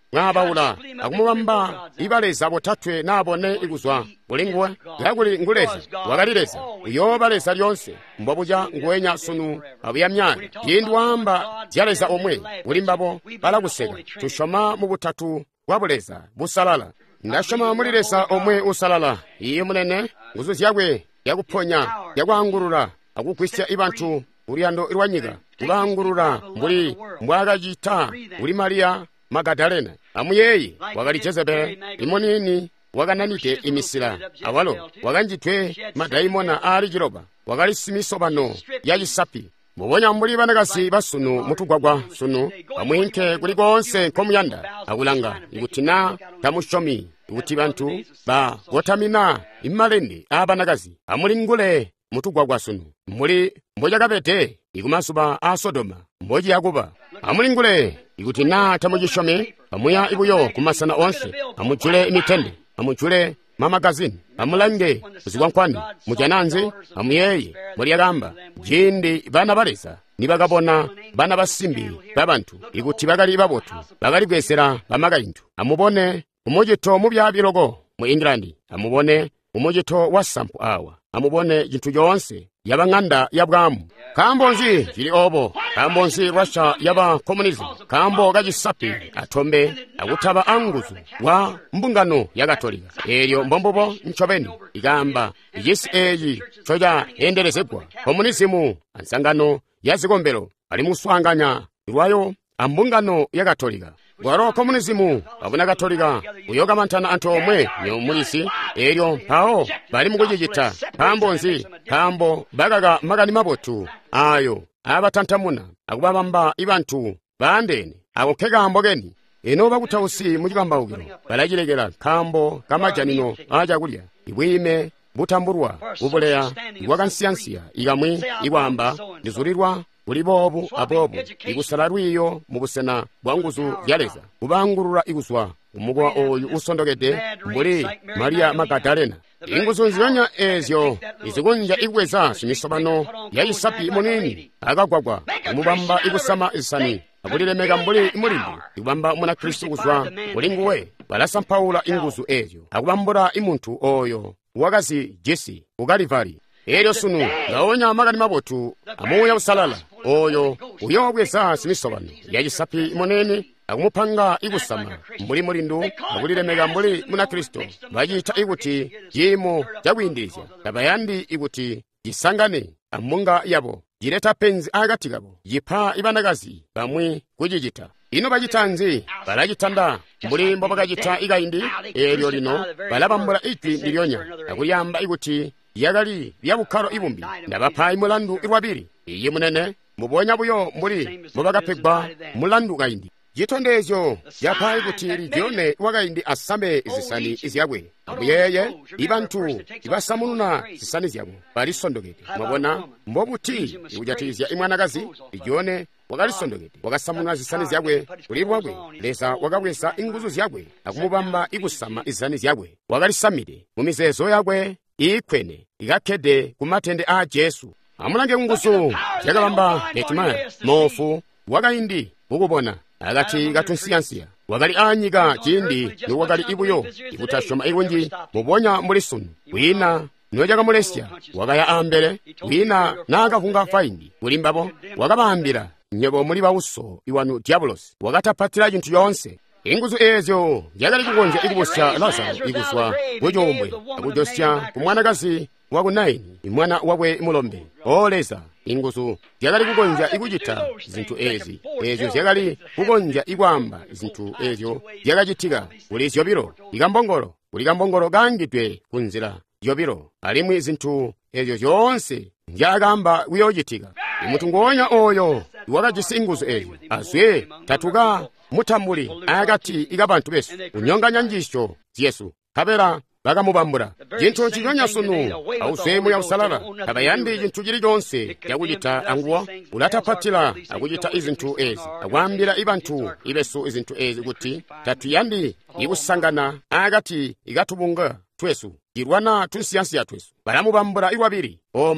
mwabawula akumubamba ibaleza botatwe nabone iguzwa bulinguwe yakuli nguleza wakalileza iyo baleza lyonse mbobuja ngwenya sunu abuyamyana yindi wamba zyaleza omwe bulimbabo balakuseka tushoma mu butatu wabuleza busalala ndashoma mulileza omwe usalala iye munene nguzu zyabwe yakuponya yakwangurura akukwisya ibantu ulyando ilwanyiga kulangurura mbuli mbwakajita uli Mariya Magadalena amuyeyi wakali Jezebeli imonini wakananike imisila awalo wakanjitwe madaimona ali jiloba wakali simisobano yayisapi mubonya mbuli banakasi basunu mutugwagwa sunu amwinke kulikonse nkomuyanda akulanga ikutina tamushomi ikuti bantu ba wotamina imalende abanakazi amulingule mutugwagwa sunu muli mboja kapete ikumasuba a Sodoma mboji yakuba amulingule ikuti na tamujishome pamuya ibuyo kumasana onse amujule imitende amujule mamagazini amulange uzigwankwani mujananzi amuyeyi muri yagamba jindi bana baleza nibagabona bana basimbi babantu ikuti bagali babotu bagali gwesera bamagayintu amubone umujito mu byabirogo mu England amubone umujito wa sampu awa amubone jintu yonse yabanganda yabwamu kambonzi jili obo kambonzi Russia yaba communism kambo gajisapi atombe akutaba anguzu wa mbungano ya Katolika elyo mbombobo nchobeni igamba yesi eyi choja endelezebwa communism ansangano yazikombero ali muswanganya irwayo ambungano ya Katolika gwaro communism abuna Katolika uyoga mantana anto omwe nyo mulisi elyo pao bali mukujijita kambonzi kambo bagaga magani mabotu ayo abatantamuna akubabamba ibantu bandeni akokega mbogeni eno bakutausi mujigamba ugiro balajilegera kambo kamajanino aja kulya ibwime butamburwa ubuleya iwakansiyansiya igamwe iwamba ndizulirwa ulibobu abobu igusalarwiyo mu busena bwanguzu yaleza ubangurura iguswa umugwa oyu usondogede mbuli Mariya Magadalena inguzu nziyonya ezyo izigunja igweza simisobano yayisapi imonini agagwagwa umubamba igusama isani abulilemega mbuli imulimbu ibamba umuna Kristu guzwa ulinguwe balasa mpaula inguzu ezyo akubambura imuntu oyo wagazi Jesi ugalivari elyo sunu naonya magani mabotu amuya usalala oyo uyo wagweza simisobano yayisapi imoneni akumupanga igusama mbuli mulindu abulilemega mbuli muna Kristo bayita iguti yimo jagwindizya tabayandi iguti jisangane amunga yabo jireta penzi agati gabo yipa ibanagazi bamwe kujijita ino bajitanzi balajitanda mbuli mbo bagajita igayindi elyo lino balabambula iki milyonya akuyamba iguti yagali byabukaro ibumbi ndabapayi mulandu irwabiri iye munene mubonya buyo mbuli mubagapegba mulandu gayindi jitondezyo yapayi gutiri gyone wagayindi asame izisani izyagwe abuyeye ibantu ibasamununa zisani zyagwe balisondogete mubona mbobuti ujatizya imwanagazi igyone wagalisondogete wagasamununa zisani zyagwe ulibwagwe lesa wagabwesa inguzu zyagwe akumubamba igusama izisani zyagwe wagalisamide mumizezo yagwe ikwene igakede kumatende a Jesu amulange ngusu yakabamba etimaya mofu wagayindi ukubona agati gatunsiyansiya wagali anyiga jindi ni wagali ibuyo ibutashoma irungi mubonya muri sunu wina nojaga mulesya wagaya ambere wina naga hunga faindi ulimbabo wagabambira nyebo muri bawuso iwanu diabolos wagatapatira jintu yonse inguzu ezyo yagali kugonja igubusya Lazaro iguswa bujombwe akujosya kumwanagazi wakunaini imwana wabwe mulombe oleza inguzu yagali kugonja igujita zintu ezi ezyo yagali kugonja igwamba zintu ezyo yagajitiga ulizyo biro igambongoro uligambongoro gangitwe kunzira yobiro alimwe zintu ezyo yonse yagamba wiyojitiga imutungonya oyo wagajisa inguzu ezyo aswe tatuga mutambuli agati igabantu besu unyonganya njisho Yesu kabera bagamubambura jintu kinyonya sunu ausemu ya usalala kabayandi jintu jiri jonse yakujita anguwa ulatapatila akujita izintu ezi agwambira ibantu ibesu izintu ezi kuti tatuyandi ibusangana agati igatubunga twesu jirwana tunsiyansi ya twesu baramubambura iwabiri oma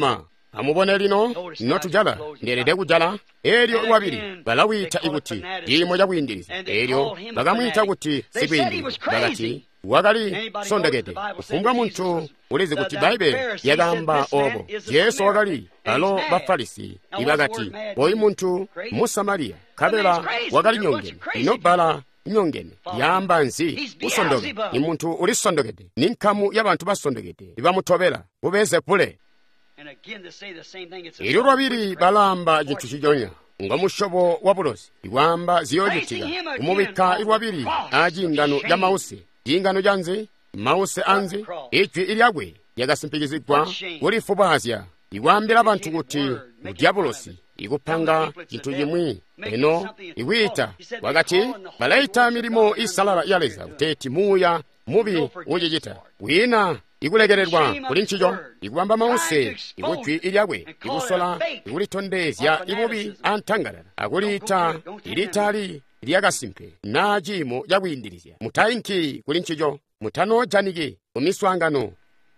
amubone lino notujala nderede kujala eryo lwabiri balawita ikuti limo lyakuyindiriza eryo bakamwita kuti sikwiyindiriza bakati wakali sondegede kufumbwa munthu ulizi kuti baibe yagamba obo yesu wakali alo bafarisi ibakati oyi munthu musamariya kabela wakali nyongeni inobala nyongeni yamba nzi usondoge ni munthu uli sondogede ni nkhamu y'abantu basondogede ibamutobera bubeze kule ilyo lwabiri balamba chinthu chijonya nga mushobo wa bulosi iwamba ziyojitika umubika ilwabiri aji ngano ya mause ingano janze mause anze ichwi ilyagwe yagasimpikizigwa ulifubazya iwambira abantu kuti mudiabolosi ikupanga chinthu chimwi eno iwita wakati balaita milimo isalala yaleza uteti muya mubi ujijita wina ikulegererwa kuli nchijo ikuwamba mause ikuchwi ilyagwe ikusola ikulitondezya ibubi antangalala akulita ilitali lyakasimpe najimo yakuyindirizya mutayinki kuli nchijo mutanojanike umiswangano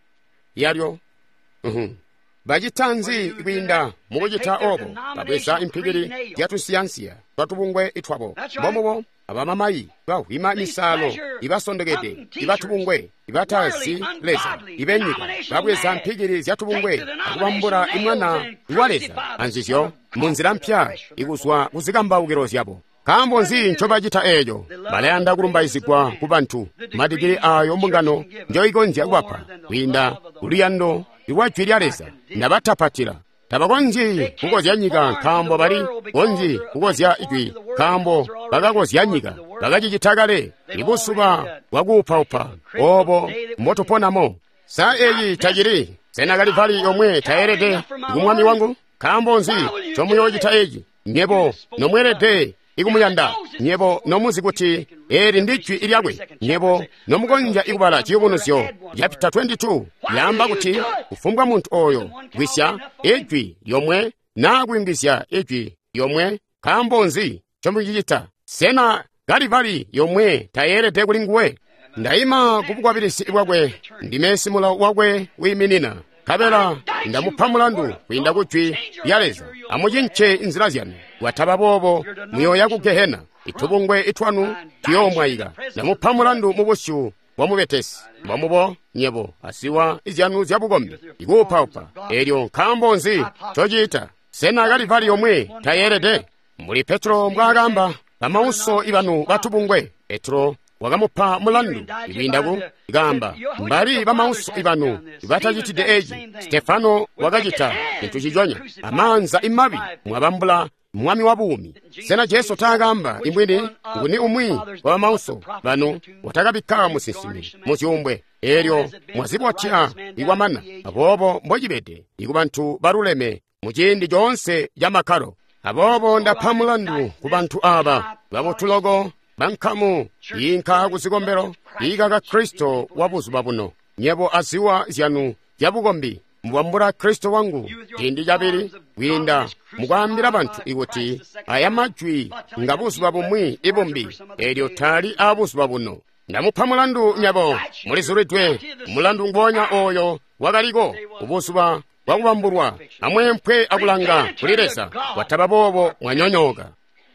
yalyo uhum. bajitanzi ikwinda mukujita obo babweza impibiri yatusiyansiya twatubungwe itwabo bomobo abamamayi bahwima misalo ibasondegede ibatubungwe ibatasi leza ibenyika babweza mpigiri zyatubungwe akubambura imwana iwaleza anzizyo munzira mpya ikuzwa kuzikamba ugero zyabo kambo nzi ncho bajita ejo balayanda kulumbayizigwa ku bantu madigiri ayo mbungano njo igonzi akwapa winda uliyando iwachu ilyaleza nabatapatira tabakonzi kukozyanyika kambo bali konzi kukozya ichwi kambo bakakozyanyika bakachicitagale ibusuba wakupaupa obo mbotoponamo sa eyi tajiri senakalivali yomwe tayerede ikumwami wangu kambo nzi chomuyochita eji nyebo nomwerede ikumuyanda nyebo nomuzi kuti eri ndichwi ilyagwe nyebo nomukonja ikubala chiyubunusyo yapita twenty-two yamba kuti kufumbwa munthu oyo gwisya ejwi yomwe nakuyimbisya ejwi yomwe kambonzi chomuchichita sena galivali yomwe tayerede kulinguwe ndayima kupukwapirisi ibwakwe ndimesimula wakwe wiminina kabela ndamupha mulandu kuyinda kuchwi yaleza amuchinche inzira zyanu wataba bobo muyoya ku gehena itubungwe itwanu tiyomwayika ndamupha mulandu mubushu bwamubetesi bwamubo nyebo asiwa izyanu zyabugombe ikupaupa eryo nkambonzi chojita sena galivali yomwe tayerede muli petro mbwagamba pamauso ibanu batubungwe petro wakamupha mulandu ibindaku igamba mbali bamauso ibanu ibatachitide eji stefano wakachita chinthu chijonya amanza imabi mwabambula mwami wabuumi sena jesu tagambala imwini nguni umwi wa mauso bano watakabika musinsimi musyumbwe eryo mwazibotya iwamana abobo mbojibede ikubantu baruleme mujindi jonse yamakalo abobo ndapha mulandu ku bantu aba babotulogo bankamu inka kuzigombero ikaka kristo wabuzuba buno nyebo asiwa zyanu yabugombi mbwambura kristo wangu tindi jabiri winda mugambira abantu iwoti aya majwi ngabuzuba bumwi ibombi eryo tali abuzuba buno ndamupha mulandu nyabo mulizuridwe mulandu ngbonya oyo wakaliko ubuzuba wakubamburwa amwempwe akulanga kuliresa wataba bobo mwanyonyoka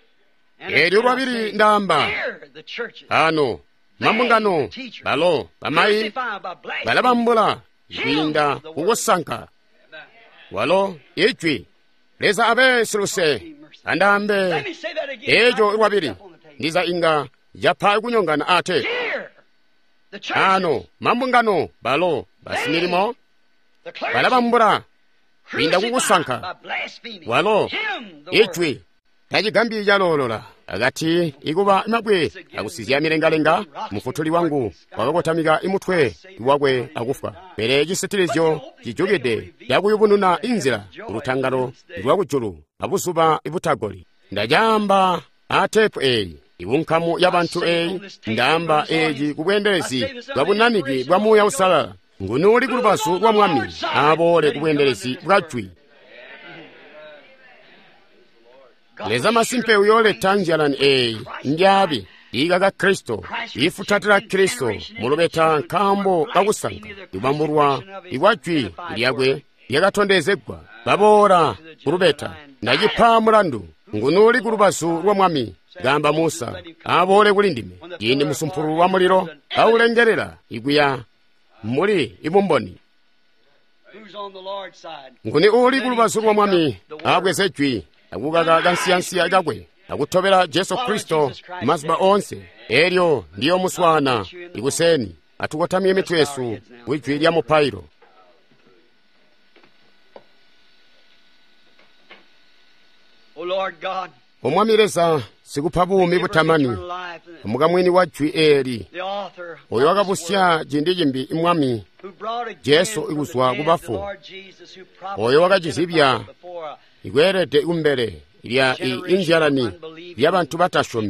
eryo lwabiri ndamba ano mambungano balo bamayi balabambula kwinda kukusanka walo ijwi leza abesiluse andambe ejo lwabiri ndiza inga yapha kunyongana ate ano mambungano balo basimilimo balabambula kwinda kukusanka walo ijwi tajigambi yalolola agati ikuba imabwe akusizya milengalenga mufutuli wangu wakakotamika imutwe iwakwe akufa pere chisitirizyo chijogede yakuyubununa inzira ulutangalo lwakujulu abusuba ibutagoli ndajamba atepu eyi iwunkamu yabantu eyi ndamba eji kubwenderezi bwabunaniki bwamuya usalala ngunuli kulubasu kwa mwami abole kubwenderezi bwajwi leza masimpe uyole tanjalani eyi ndyabi ikaka kristo ifutatira kristo mulubeta nkambo kakusanka ibambulwa iwajwi lyakwe yakatondezedwa babora kurubeta najipha mulandu ngunuli kulubasu lwa mwami gamba Musa abole kulindime yindi musumphulu wa muliro aulengerera iguya muli ibumboni nguni uli kulubasu lwa mwami abweze jwi akukaka kansiyansiya kakwe akuthobera Yesu Kristo mazuba onse eryo ndiyo muswana ikuseni atukotamiye mitu yesu wijwi lya mupairo. omwamireza sikupha bumi butamani omugamwini wa jwi eri oyo wakabusya jindi jimbi imwami Yesu ikuswa kubafu oyo wakajizibya igwerete umbere lya injalani lyabantu batashomi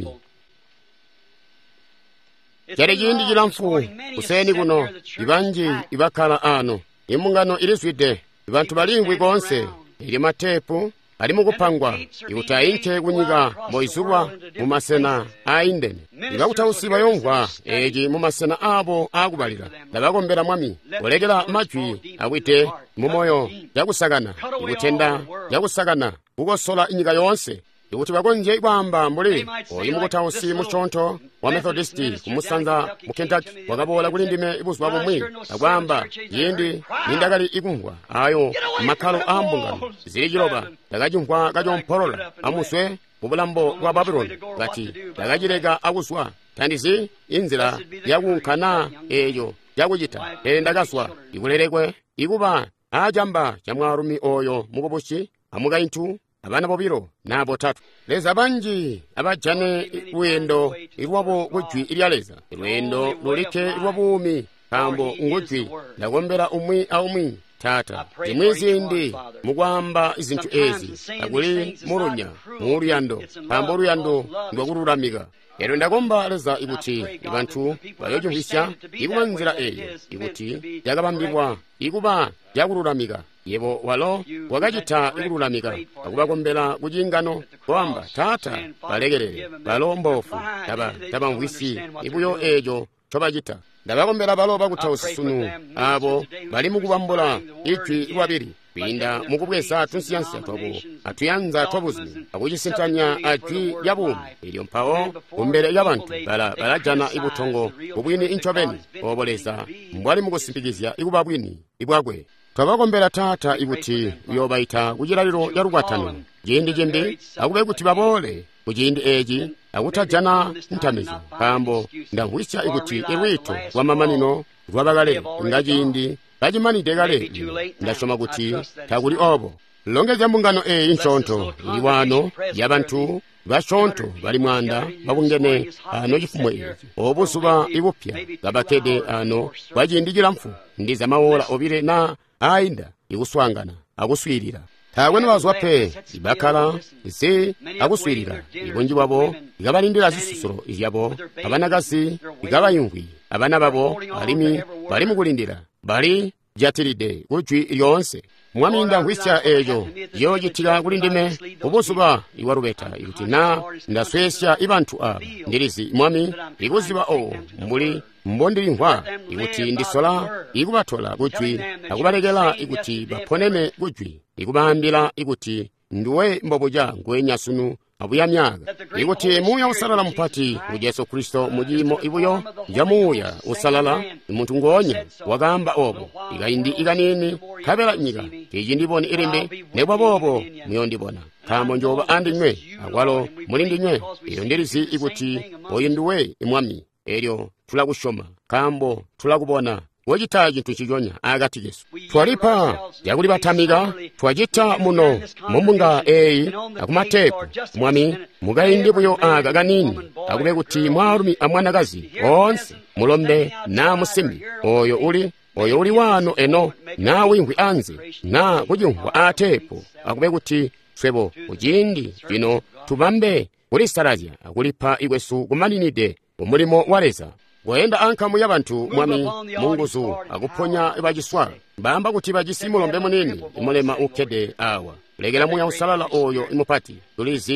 kyari jindi jilamfu kuseni kuno ibanji ibakala ano imungano iliswide ibantu balingwi konse ili matepu ali mukupangwa ikutayinche kunyiga moizulwa mumasena aindene ikakutausiba yongwa eji mumasena abo akubalira ndabakombera mwami olekera majwi akwite mumoyo yakusakana ikutenda yakusakana kukosola inyiga yonse ikuti bakonje ibamba mbuli oyi mukutausi muchonto wa Methodisti kumusanza mu Kentucky wakabola kulindime ibuzwa bomwe akwamba yindi nindakali ikungwa ayo makalo ambungano zili jiloba dakajungwa kajomporola amuswe mubulambo bwa Babyloni gati dakajireka akuswa tandizi inzira yakunkana eyo yakujita endakaswa ikulerekwe ikuba ajamba chamwarumi oyo mukubushi amukayintu abana bobiro nabo tatu leza banji abajane wendo irwabo kujwi iryaleza wendo lolike irwabumi kambo ngujwi nagombera umwi aumwi tata imwezindi mugwamba izintu ezi aguli murunya muruyando kambo ruyando ndwakururamika ero ndagomba leza ikuti ibantu bayojuhisha ikumanzira eyo ikuti yakabambibwa ikuba yakururamika yebo walo wakajita ikurulamika akubakombera kujingano kwamba tata balegerere balombofu taba taba ngwisi ibuyo ejo chobajita ndabakombera balo bakutausunu abo bali mukubambula ichi iwabiri pinda mukubwesa tunsiyansi twabo atuyanza twabuzini akujisintanya ati yabumi ilyo mpawo umbere y'abantu bala balajana ibutongo ubwini inchobeni oboleza mbwali mukusimpikizya ikubabwini ibwagwe twabakombera tata ibuti yobaita kujilaliro ya rugwatano jindi jimbi akube kuti babole kujindi eji akutajana ntamizo kambo ndangwisha ikuti irwito wa mamanino rwabagale ngajindi bajimani degale ndashoma kuti takuli obo longeza mbungano e inchonto iliwano yabantu bashonto bali mwanda babungene ano chifumwe izi obusuba ibupya gabakede ano bajindigira mfu ndiza mawola obire na ainda ikuswangana akuswirira tawe nabazwape ibakala ise akuswirira ibonji wabo igabalindira zisusuro izyabo abanagasi igabayungwi abana babo balimi bali mukulindira bali jatiride kujwi yonse mwami ndangwisha ejo yo jitira kulindime ubusuba iwarubeta ikutina ndaswesha ibantu aba ndirizi mwami ikuziba o mbuli mbondiringwa ikuti ndisola ikubatola kujwi akubalegela ikuti baponene kujwi ikubambila ikuti nduwe mboboja ngwenyasunu abuyamyaga ikuti muya usalala mpati mu Yesu Kristo mujimo ibuyo jamuya usalala muntu ngonya wagamba obo igayindi iganini kabela nyiga kiji ndiboni irimbe nebwa bobo myondibona kamo njoba andi nywe agwalo mulindi nywe iyo ndirizi ikuti oyinduwe imwami eryo tulakushoma kambo tulakubona wajitaji tuchijonya agati Yesu twalipa yakuli batamiga twajita muno mumunga eyi akumatepo mwami mugayindi buyo agaganini akube kuti mwarumi amwanagazi onse mulombe na musimi oyo uli oyo uli wano eno na wingwi anzi na kujungwa atepo akube kuti swebo ujindi vino tubambe uli sarazya akulipa igwesu kumaninide umulimo waleza wenda ankamu y'abantu mwami munguzu akuponya ibajiswa bamba kuti bajisimulombe munini imulema ukede awa legera muya usalala oyo imupati tulizi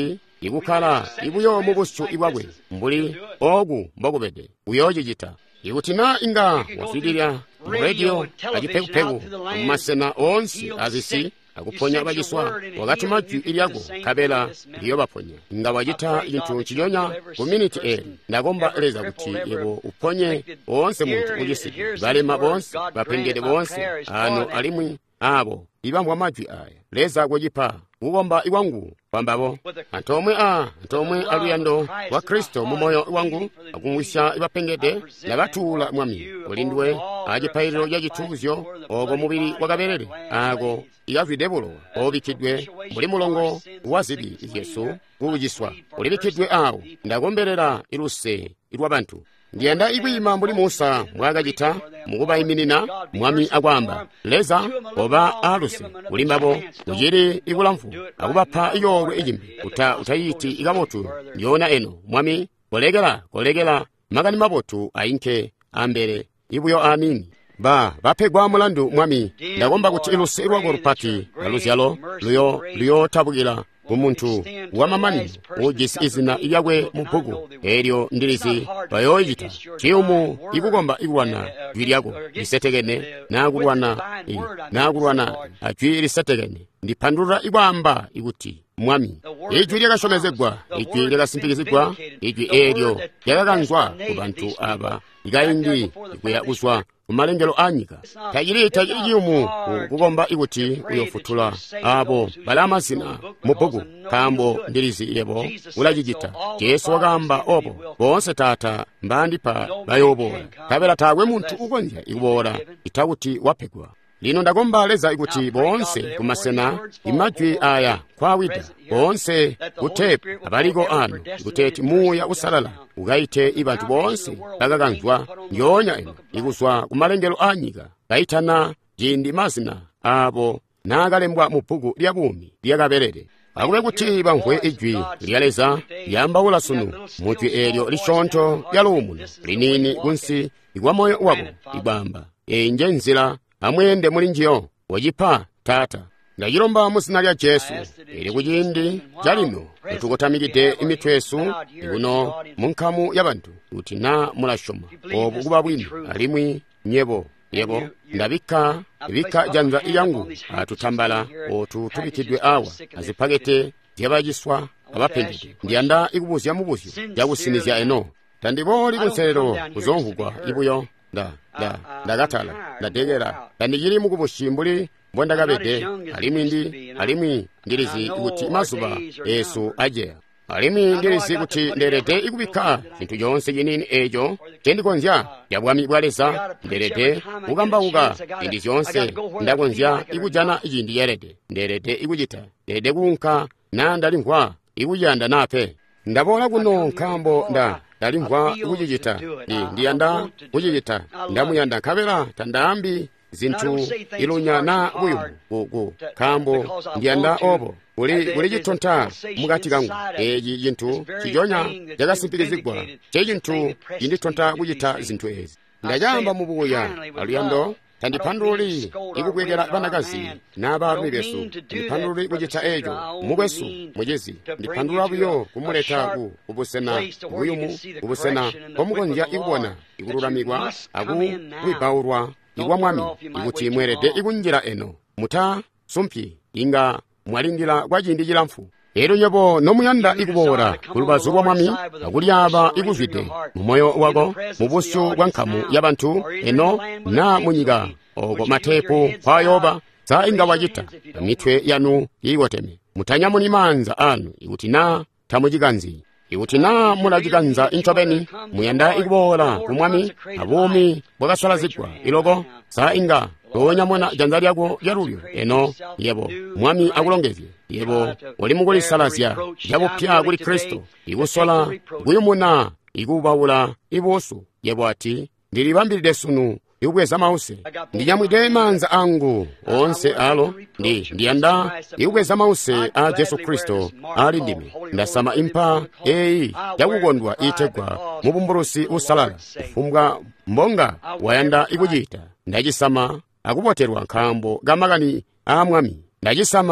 ikukhala ibuyo mu busu ibwabwe mbuli ogu mbokubede uyojijita ikutina inga wafidilya mu radio ajipegupegu mumasena onsi azisi akuponya bajiswa wakati maju ilyago kabela liyo baponya nga wajita intu chiyonya community eri nagomba eleza kuti yebo uponye onse muntu ujisi balema bonse bapengede bonse ano alimwi abo ibambwa majwi aya leza gwejipa ugomba iwangu pambabo antomwe a antomwe aluyando wa Kristo mumoyo iwangu akungwisha ibapengede nabatula mwami olindwe ajipairo yajituzyo ogo mubiri wagaberere ago iyavidebolo obikidwe muri mulongo wazibi Yesu ubujiswa olibikidwe awo ndagomberera iruse irwabantu ndienda igwima muri Musa mwagajita muguba iminina mwami agwamba leza oba aluse ulimbabo ujiri igulamfu agubapa iyowe ejimbi uta utayiti igabotu yona eno mwami kolegela kolegela magani mabotu ainke ambere ibuyo amini ba bapegwa mulandu mwami ndagomba kuti iluse irwago rupati aluzyalo luyo luyo tabugila umuntu wamamani ujisi izina iyawe mupugu eryo ndirizi bayoyita chiumu ikugomba igwana vilyago lisetegene nagurwana nagurwana ajwi lisetegene ndipandura igwamba iguti mwami ijwi lyakashomezegwa ijwi lyakasimpikizigwa ijwi eryo lyakakanzwa ku bantu aba igayindi ikuyaguswa umalengelo anyika tayiri tayiri umu kugomba iguti uyofutula abo balamazina mupugu kambo ndirizi yebo ulajijita Yesu wagamba obo bonse tata mbandipa bayobora kabela tagwe muntu ugonja ibora itaguti wapegwa lino ndagomba leza iguti bonse kumasena imajwi aya kwa wida bonse utepu abaligo ano iguteti muya usalala ugaite ibantu bonse bagaganzwa nyonya eno iguswa kumalengelo anyika gaitana jindi mazina abo nagalembwa mupugu lya bumi lyagaberere akube kuti bankwe ijwi lyaleza lyambawula sunu mutwi eryo lishonto lyalumu linini gunsi igwamoyo wabo ibamba enje nzila amwende muri njiyo wajipa tata ndayiromba musina lya Yesu eri kujindi jalino tukotamigide imitwesu iguno munkamu yabantu utina mulashoma obuguba bwini alimwi nyebo yebo ndabika bika janza iyangu atutambala otutubikidwe awa azipagete byabajiswa abapendede ndianda igubuzya mubuzyo yagusinizya eno tandiboli kunserero kuzongugwa ibuyo nda nda ndagatala ndadegera ndanyiri mugubushimbuli mbondagabede alimwi ndi alimwi ndirizi iguti masuba Yesu aje alimwi ndirizi iguti nderete igubika kintu yonse yinini ejo chendikonzya yabwami bwalesa nderete ugamba uga indi yonse ndakonzya igujana ijindi yerede nderete igujita dede gunka nandalinkwa igujanda nape ndabola guno nkambo nda dalimva ujijita ndi ndiyanda ujijita ndamuyanda kabera tandambi zintu ilunyana uyu ugu kambo ndiyanda obo uli uli jitonta mugati gangu eji jintu kijonya jagasimpilizigwa chejintu inditonta ujita zintu ezi ndajamba mubuya aliyando tandipanduli ikukwegera banagazi n'abantu besu ndipanduli kugita ejo mugwesu mugezi ndipandula buyo kumuletagu ubusena ubuyumu ubusena omugonja ibona igururamirwa agu wibawurwa igwa mwami iguti mwerede igunjira eno muta sumpi inga mwalingira gwajindijira mfu ero nyobo nomuyanda igubora kulubazo rwa mwami agulyaba iguvide mumoyo wago mubusu bwankamu yabantu eno na munyiga ogo matepo payoba za inga wajita mitwe yanu yiwoteme mutanyamu ni manza anu igutina tamujiganzi igutina mulajiganza intobeni muyanda igubora kumwami abumi bwagaswalazigwa ilogo za inga Onyamona janzali yago yarulyo eno yebo mwami agulongevye yebo oli mugoli salasya yabo pya guli Kristo igusola guyumuna igubawula ibosu yebo ati ndilibambilide sunu igweza mause ndinyamwide manza angu onse alo ndi ndiyanda igweza mause a Yesu Kristo ali ndimi ndasama impa eyi yagugondwa itegwa mubumburusi usalala ufumbwa mbonga wayanda igujita ndajisama akuboterwa nkambo gamagani amwami ndajisama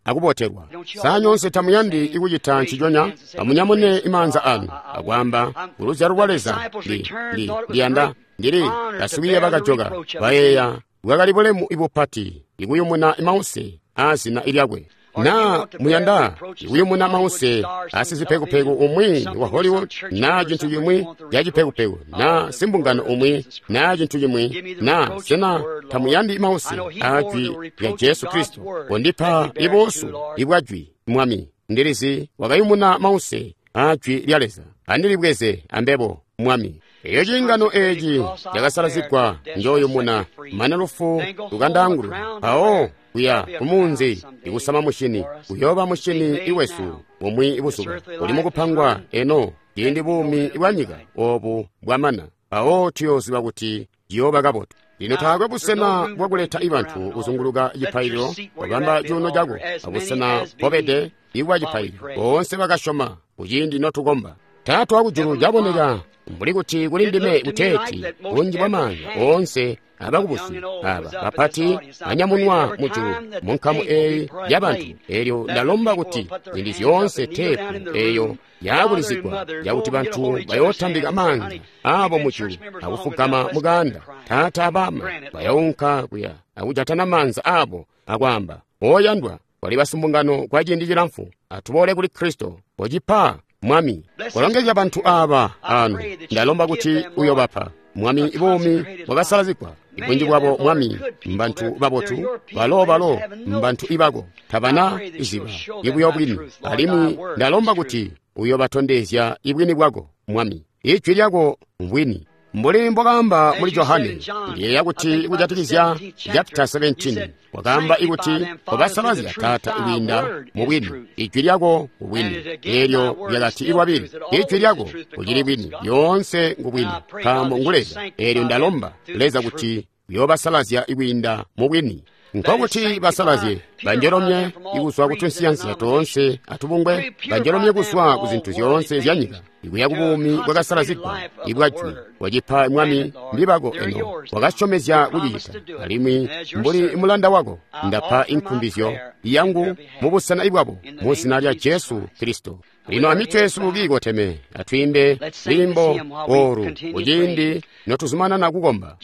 akupoterwa sanyonse tamuyandi ikuchita nchichonya amunyamune imanza anu akwamba kuluza lwaleza li li liyanda ndili kasuwiye bakajoka bayeya bwakalipolemu ibupati ikuyumuna imause asina ilyakwe na muyanda ikuyumuna mause asiziphekupheko umwi wa Hollywood na chinthu chimwi ya chiphekupheko na simbungano umwi na chinthu chimwi na sena tamuyandi imause achwi ya Yesu Kristo kondipha iposu ibwajwi mwami ndilizi wakayumuna mause achwi lyaleza andilibweze ambebo mwami iyo chingano eji yakasalazidwa njoyumuna manelufu tukandangulu awo kuya kumunzi ikusama mushini kuyoba mushini iwesu omwi ibusuka ulimo kuphangwa eno tindi bumi ibwanyika obu bwamana awo tiyoziwa kuti yoba kapoto lino thakwe busena bwakuleta ibanthu kuzunguluka chiphayiro kugamba chiuno chako akusena popete iwa chiphayiro onse bakashoma kuchindi notukomba tatu akujulu jaboneka mbuli kuti kuli ndime uteti unji bwamanja onse abakubusi aba bapati anyamunwa mujulu munkamu eyi yabantu eryo ndalomba kuti zindi zyonse tepu eyo yakulizidwa yakuti banthu bayotambika manja abo mujulu akufukama muganda tata abama bayawunka kuya akujatana manza abo akwamba oyandwa wali basumbungano kwa chindi chilamfu atubole kuli Kristo pojipha mwami kolongeza banthu aba anu ndalomba kuti uyo bapha mwami ibomi wakasalazikwa ibwenji bwabo mwami mbanthu babotu balo balo mbanthu ibako tabana iziba ibuyo bwini alimi ndalomba kuti uyo batondezya ibwini bwako mwami ichwi lyako mbwini mbuli mbokamba muli Yohane ndiye yakuti kujatikizya chapter seventeen wakamba ikuti obasalazya tata ibinda mubwini ichwi lyako ubwini eryo lyakati iwabiri ichwi lyako ujili bwini yonse ngubwini kamo nguleza eryo ndalomba leza kuti yobasalazya ibinda mubwini nkokuti basalazye banjeromye ikuswa kutunsiyansiya tonse atubungwe banjeromye kuswa kuzinthu zyonse zyanyika ikuya kubumi kwakasalazidwa ibwajwi wajipha mwami ndibako eno wakachomezya kujiyita alimwi mbuli mulanda wako ndapha inkumbizyo yangu mubusana ibwabo musina lya Yesu Kristo lino amicho Yesu gigoteme atwimbe limbo oru ujindi notuzumana na kukomba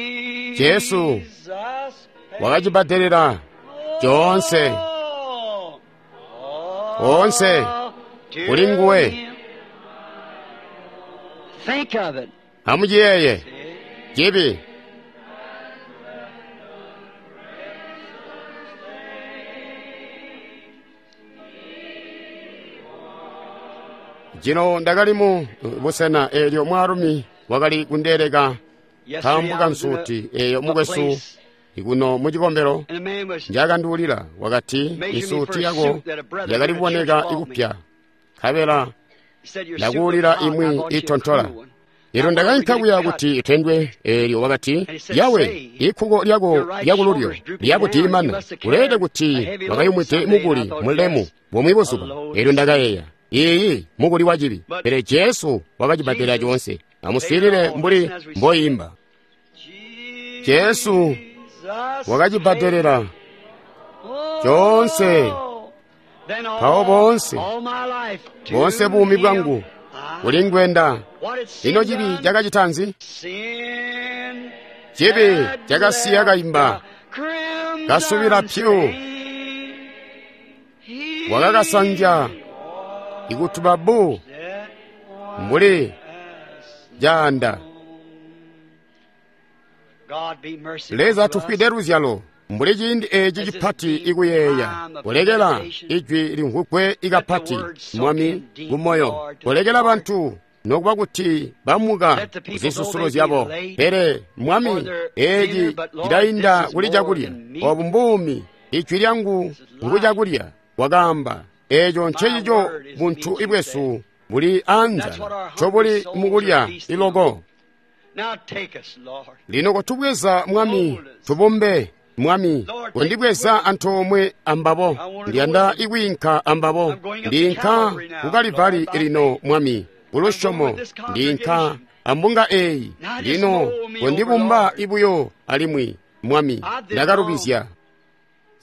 Yesu wakajibadelera jonse onse kulinguwe hamujiyeye jibi jino ndakalimu busena elyo mwarumi wakali kundereka kambuka nsuti eyo mukwesu ikuno mujikombero njakandulira wakati isuti yako yakaliboneka ikupya khabela ndakuwulira imwi itontola ero ndakankhakuya kuti ithendwe eryo wakati yawe ikhuko lyako lyakululyo lyakutimana kulete kuti wakayimwite mukuli mulemu womwibusuka ero ndakayeya iyi mukuli wachibi pere Yesu wakachibatira chonse amusilire mbuli mboyimba Yesu wakachibadelera chonse pawo bonse bonse bumi bwangu kulingwenda ino chibi chakachitanzi chibi chakasiya kayimba kasuvira pyu wakakasanja ikutuba bu mbuli janda leza tufideruzyalo mbuli chindi echi chipati ikuyeya kulekela ichwi linkhukwe ikapati mwami kumoyo kulekela banthu nokuba kuti bamuka zisusulo zyabo pere mwami echi idayinda kuli chakulya obumbumi ichwi lyangu nkuchakulya wakamba echo nchechicho munthu ibwesu buli anza chobuli mukulya iloko lino kotubweza mwami tubombe mwami kondibweza anthu omwe ambabo ndiyanda ikwinka ambabo ndinka kukalivali lino mwami kulushomo ndinka ambunga eyi lino kondibumba ibuyo alimwi mwami ndakarubizya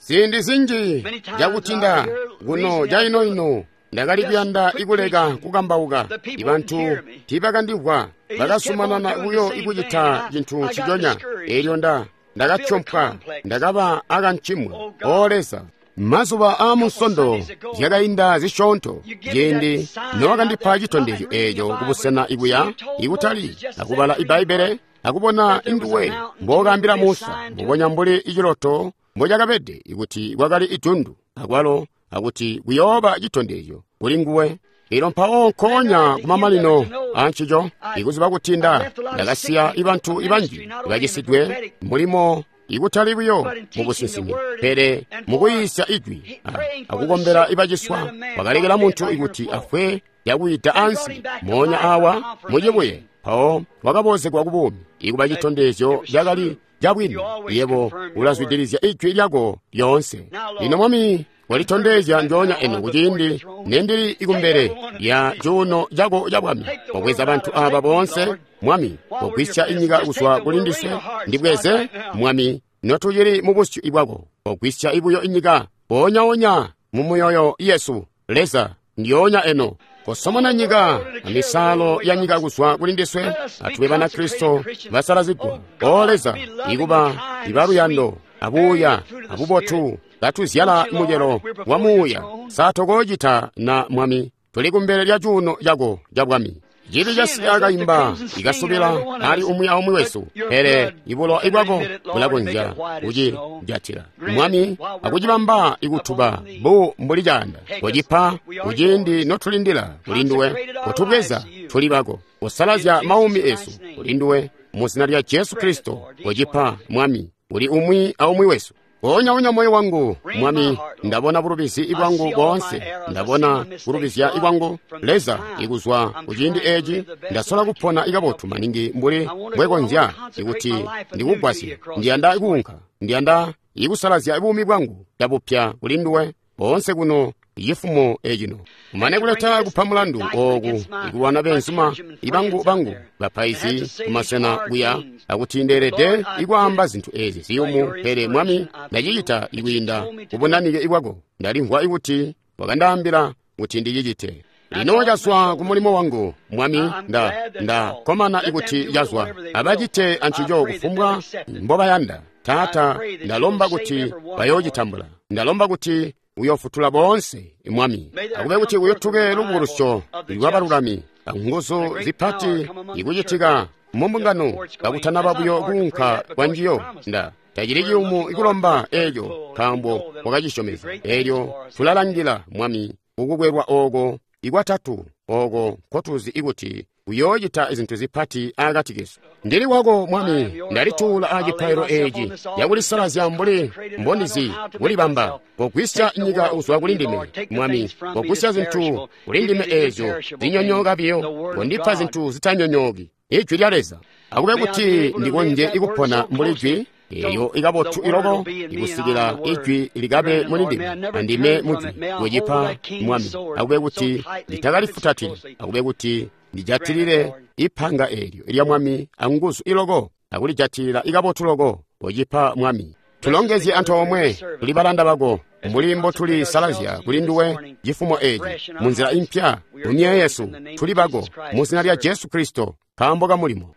sindi zinji jakutinda kuno ja ino ino ndakalipyanda ikuleka kukambauka ibanthu tipakandibwa pakasumanana uyo ikuchitha chinthu chichonya elyo nda ndakatchompha ndakapa akanchimwa olesa mazuva a munsondo yakayinda zixonto yendi nowakandipha chitondecho echo kupusena ikuya ikutali akupala ibaibele akupona induwe mbokambira musa mboponya mbuli ichiloto mbochakapede ikuti kwakali itundu akwalo akuti kuyoba chitondecho kuli nguwe ilo mpha onkhonya kumamalino antchicho ikuzipa kutinda ndakasiya ibanthu ibanji ibachisidwe mulimo ikutaliwiyo mukusinsini pere mukuyisa idwi akukombera ipachiswa wakalekera munthu ikuti afwe yakuyita ansi monya awa mudyebweye pawo wakapozedwa kupumi ikupa chitondecho yakali jabwino iyepo ulazwidirizya idwi lyako lyonse lino mwami walitondeja njonya eno kuchindi nendili ikumbere ya juno jako jabwami pokweza banthu aba bonse mwami pokwisya inyika kuswa kulindiswe ndibweze mwami notuyiri mubusyu ibwako pokwisya ibuyo inyika onyaonya mumuyoyo yesu leza ndionya eno kosomana nyika misalo ya nyika kuswa kulindiswe atuwe bana kristo basalazidwa oleza ikuba ibaruyando abuya abubotu gatuziyala mujelo wamuya satokojita na mwami tuli kumbere lya juno jako jabwami jili jasiyaka imba ikasubila ali umuya omwe wesu ere ibulo ibwako bulagonja uji jatira mwami akujibamba ikuthuba bu mbuli janda wajipa ujindi notulindila ulinduwe kutubweza tuli bako usalazya maumi esu ulinduwe muzina lya Yesu Kristo wajipa mwami uli umwi aumwi wesu onyaonya moyo wangu mwami ndabona burubisi ibwangu bonse ndabona burubisi ya ibwangu leza ikuzwa ujindi eji ndasola kupona ikabotu maningi mbuli bwekonja ikuti ndikugwasi ndiyanda ikunka ndiyanda ikusalazya ibumi bwangu yabupya ulinduwe bonse kuno yifumo ejino umane kuleta kupha mulandu oku ikuwana bensuma ibangu bangu bapaisi kumasena kuya akutinderede ikuamba zinthu ezi ziyumu pere mwami ndachita ikwinda kubonanike ikwako ndalingwa ikuti wakandambira kuti ndiyijite lino jaswa kumulimo wangu mwami nda nda komana ikuti jaswa abajite antchijo kufumbwa mboba yanda tata ndalomba kuti bayojitambula ndalomba kuti uyofutula bonse mwami akube kuti uyothuke lubulusho lwabalulami nguzo zipati ikuchitika mumbungano kakuthanaba buyo kunka kwanjiyo nda tajiriji umu ikulomba ejo kambo wakachishomeza elyo tulalangira mwami ukugwerwa ogo ikwatatu ogo kotuzi ikuti uyojita izinthu zipati akatikeso ndili wako mwami ndalitula ajipairo eji yakulisalazya mbuli mbonizi kulibamba pokwisya nyika uswa kulindime mwami pokwisya zinthu kulindime ejo zinyonyoka biyo kondipha zinthu zitanyonyoki ijwi lyaleza akube kuti ndikonje ikupona mbuli ijwi eyo ikabothu iloko ikusikira ijwi likabe mulindime andime mujwi kujipa mwami akube kuti litakalifutatire akube kuti ndijatilire iphanga elyo ilya mwami anguzu iloko akulijatilira ikabothu loko pojipa mwami tulongezi anthu omwe tuli balanda bako mulimbo tuli salazya kulinduwe jifumo eji munzira impya uniye yesu tuli bako muzina lya Yesu Kristo kambo ka mulimo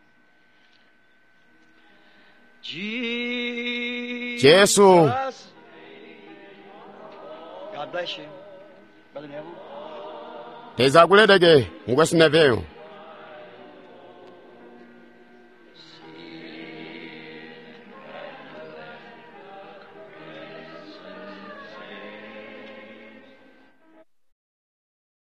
Yesu. God bless you. Brother Neville. Teza kuledege mugwesi neveyo.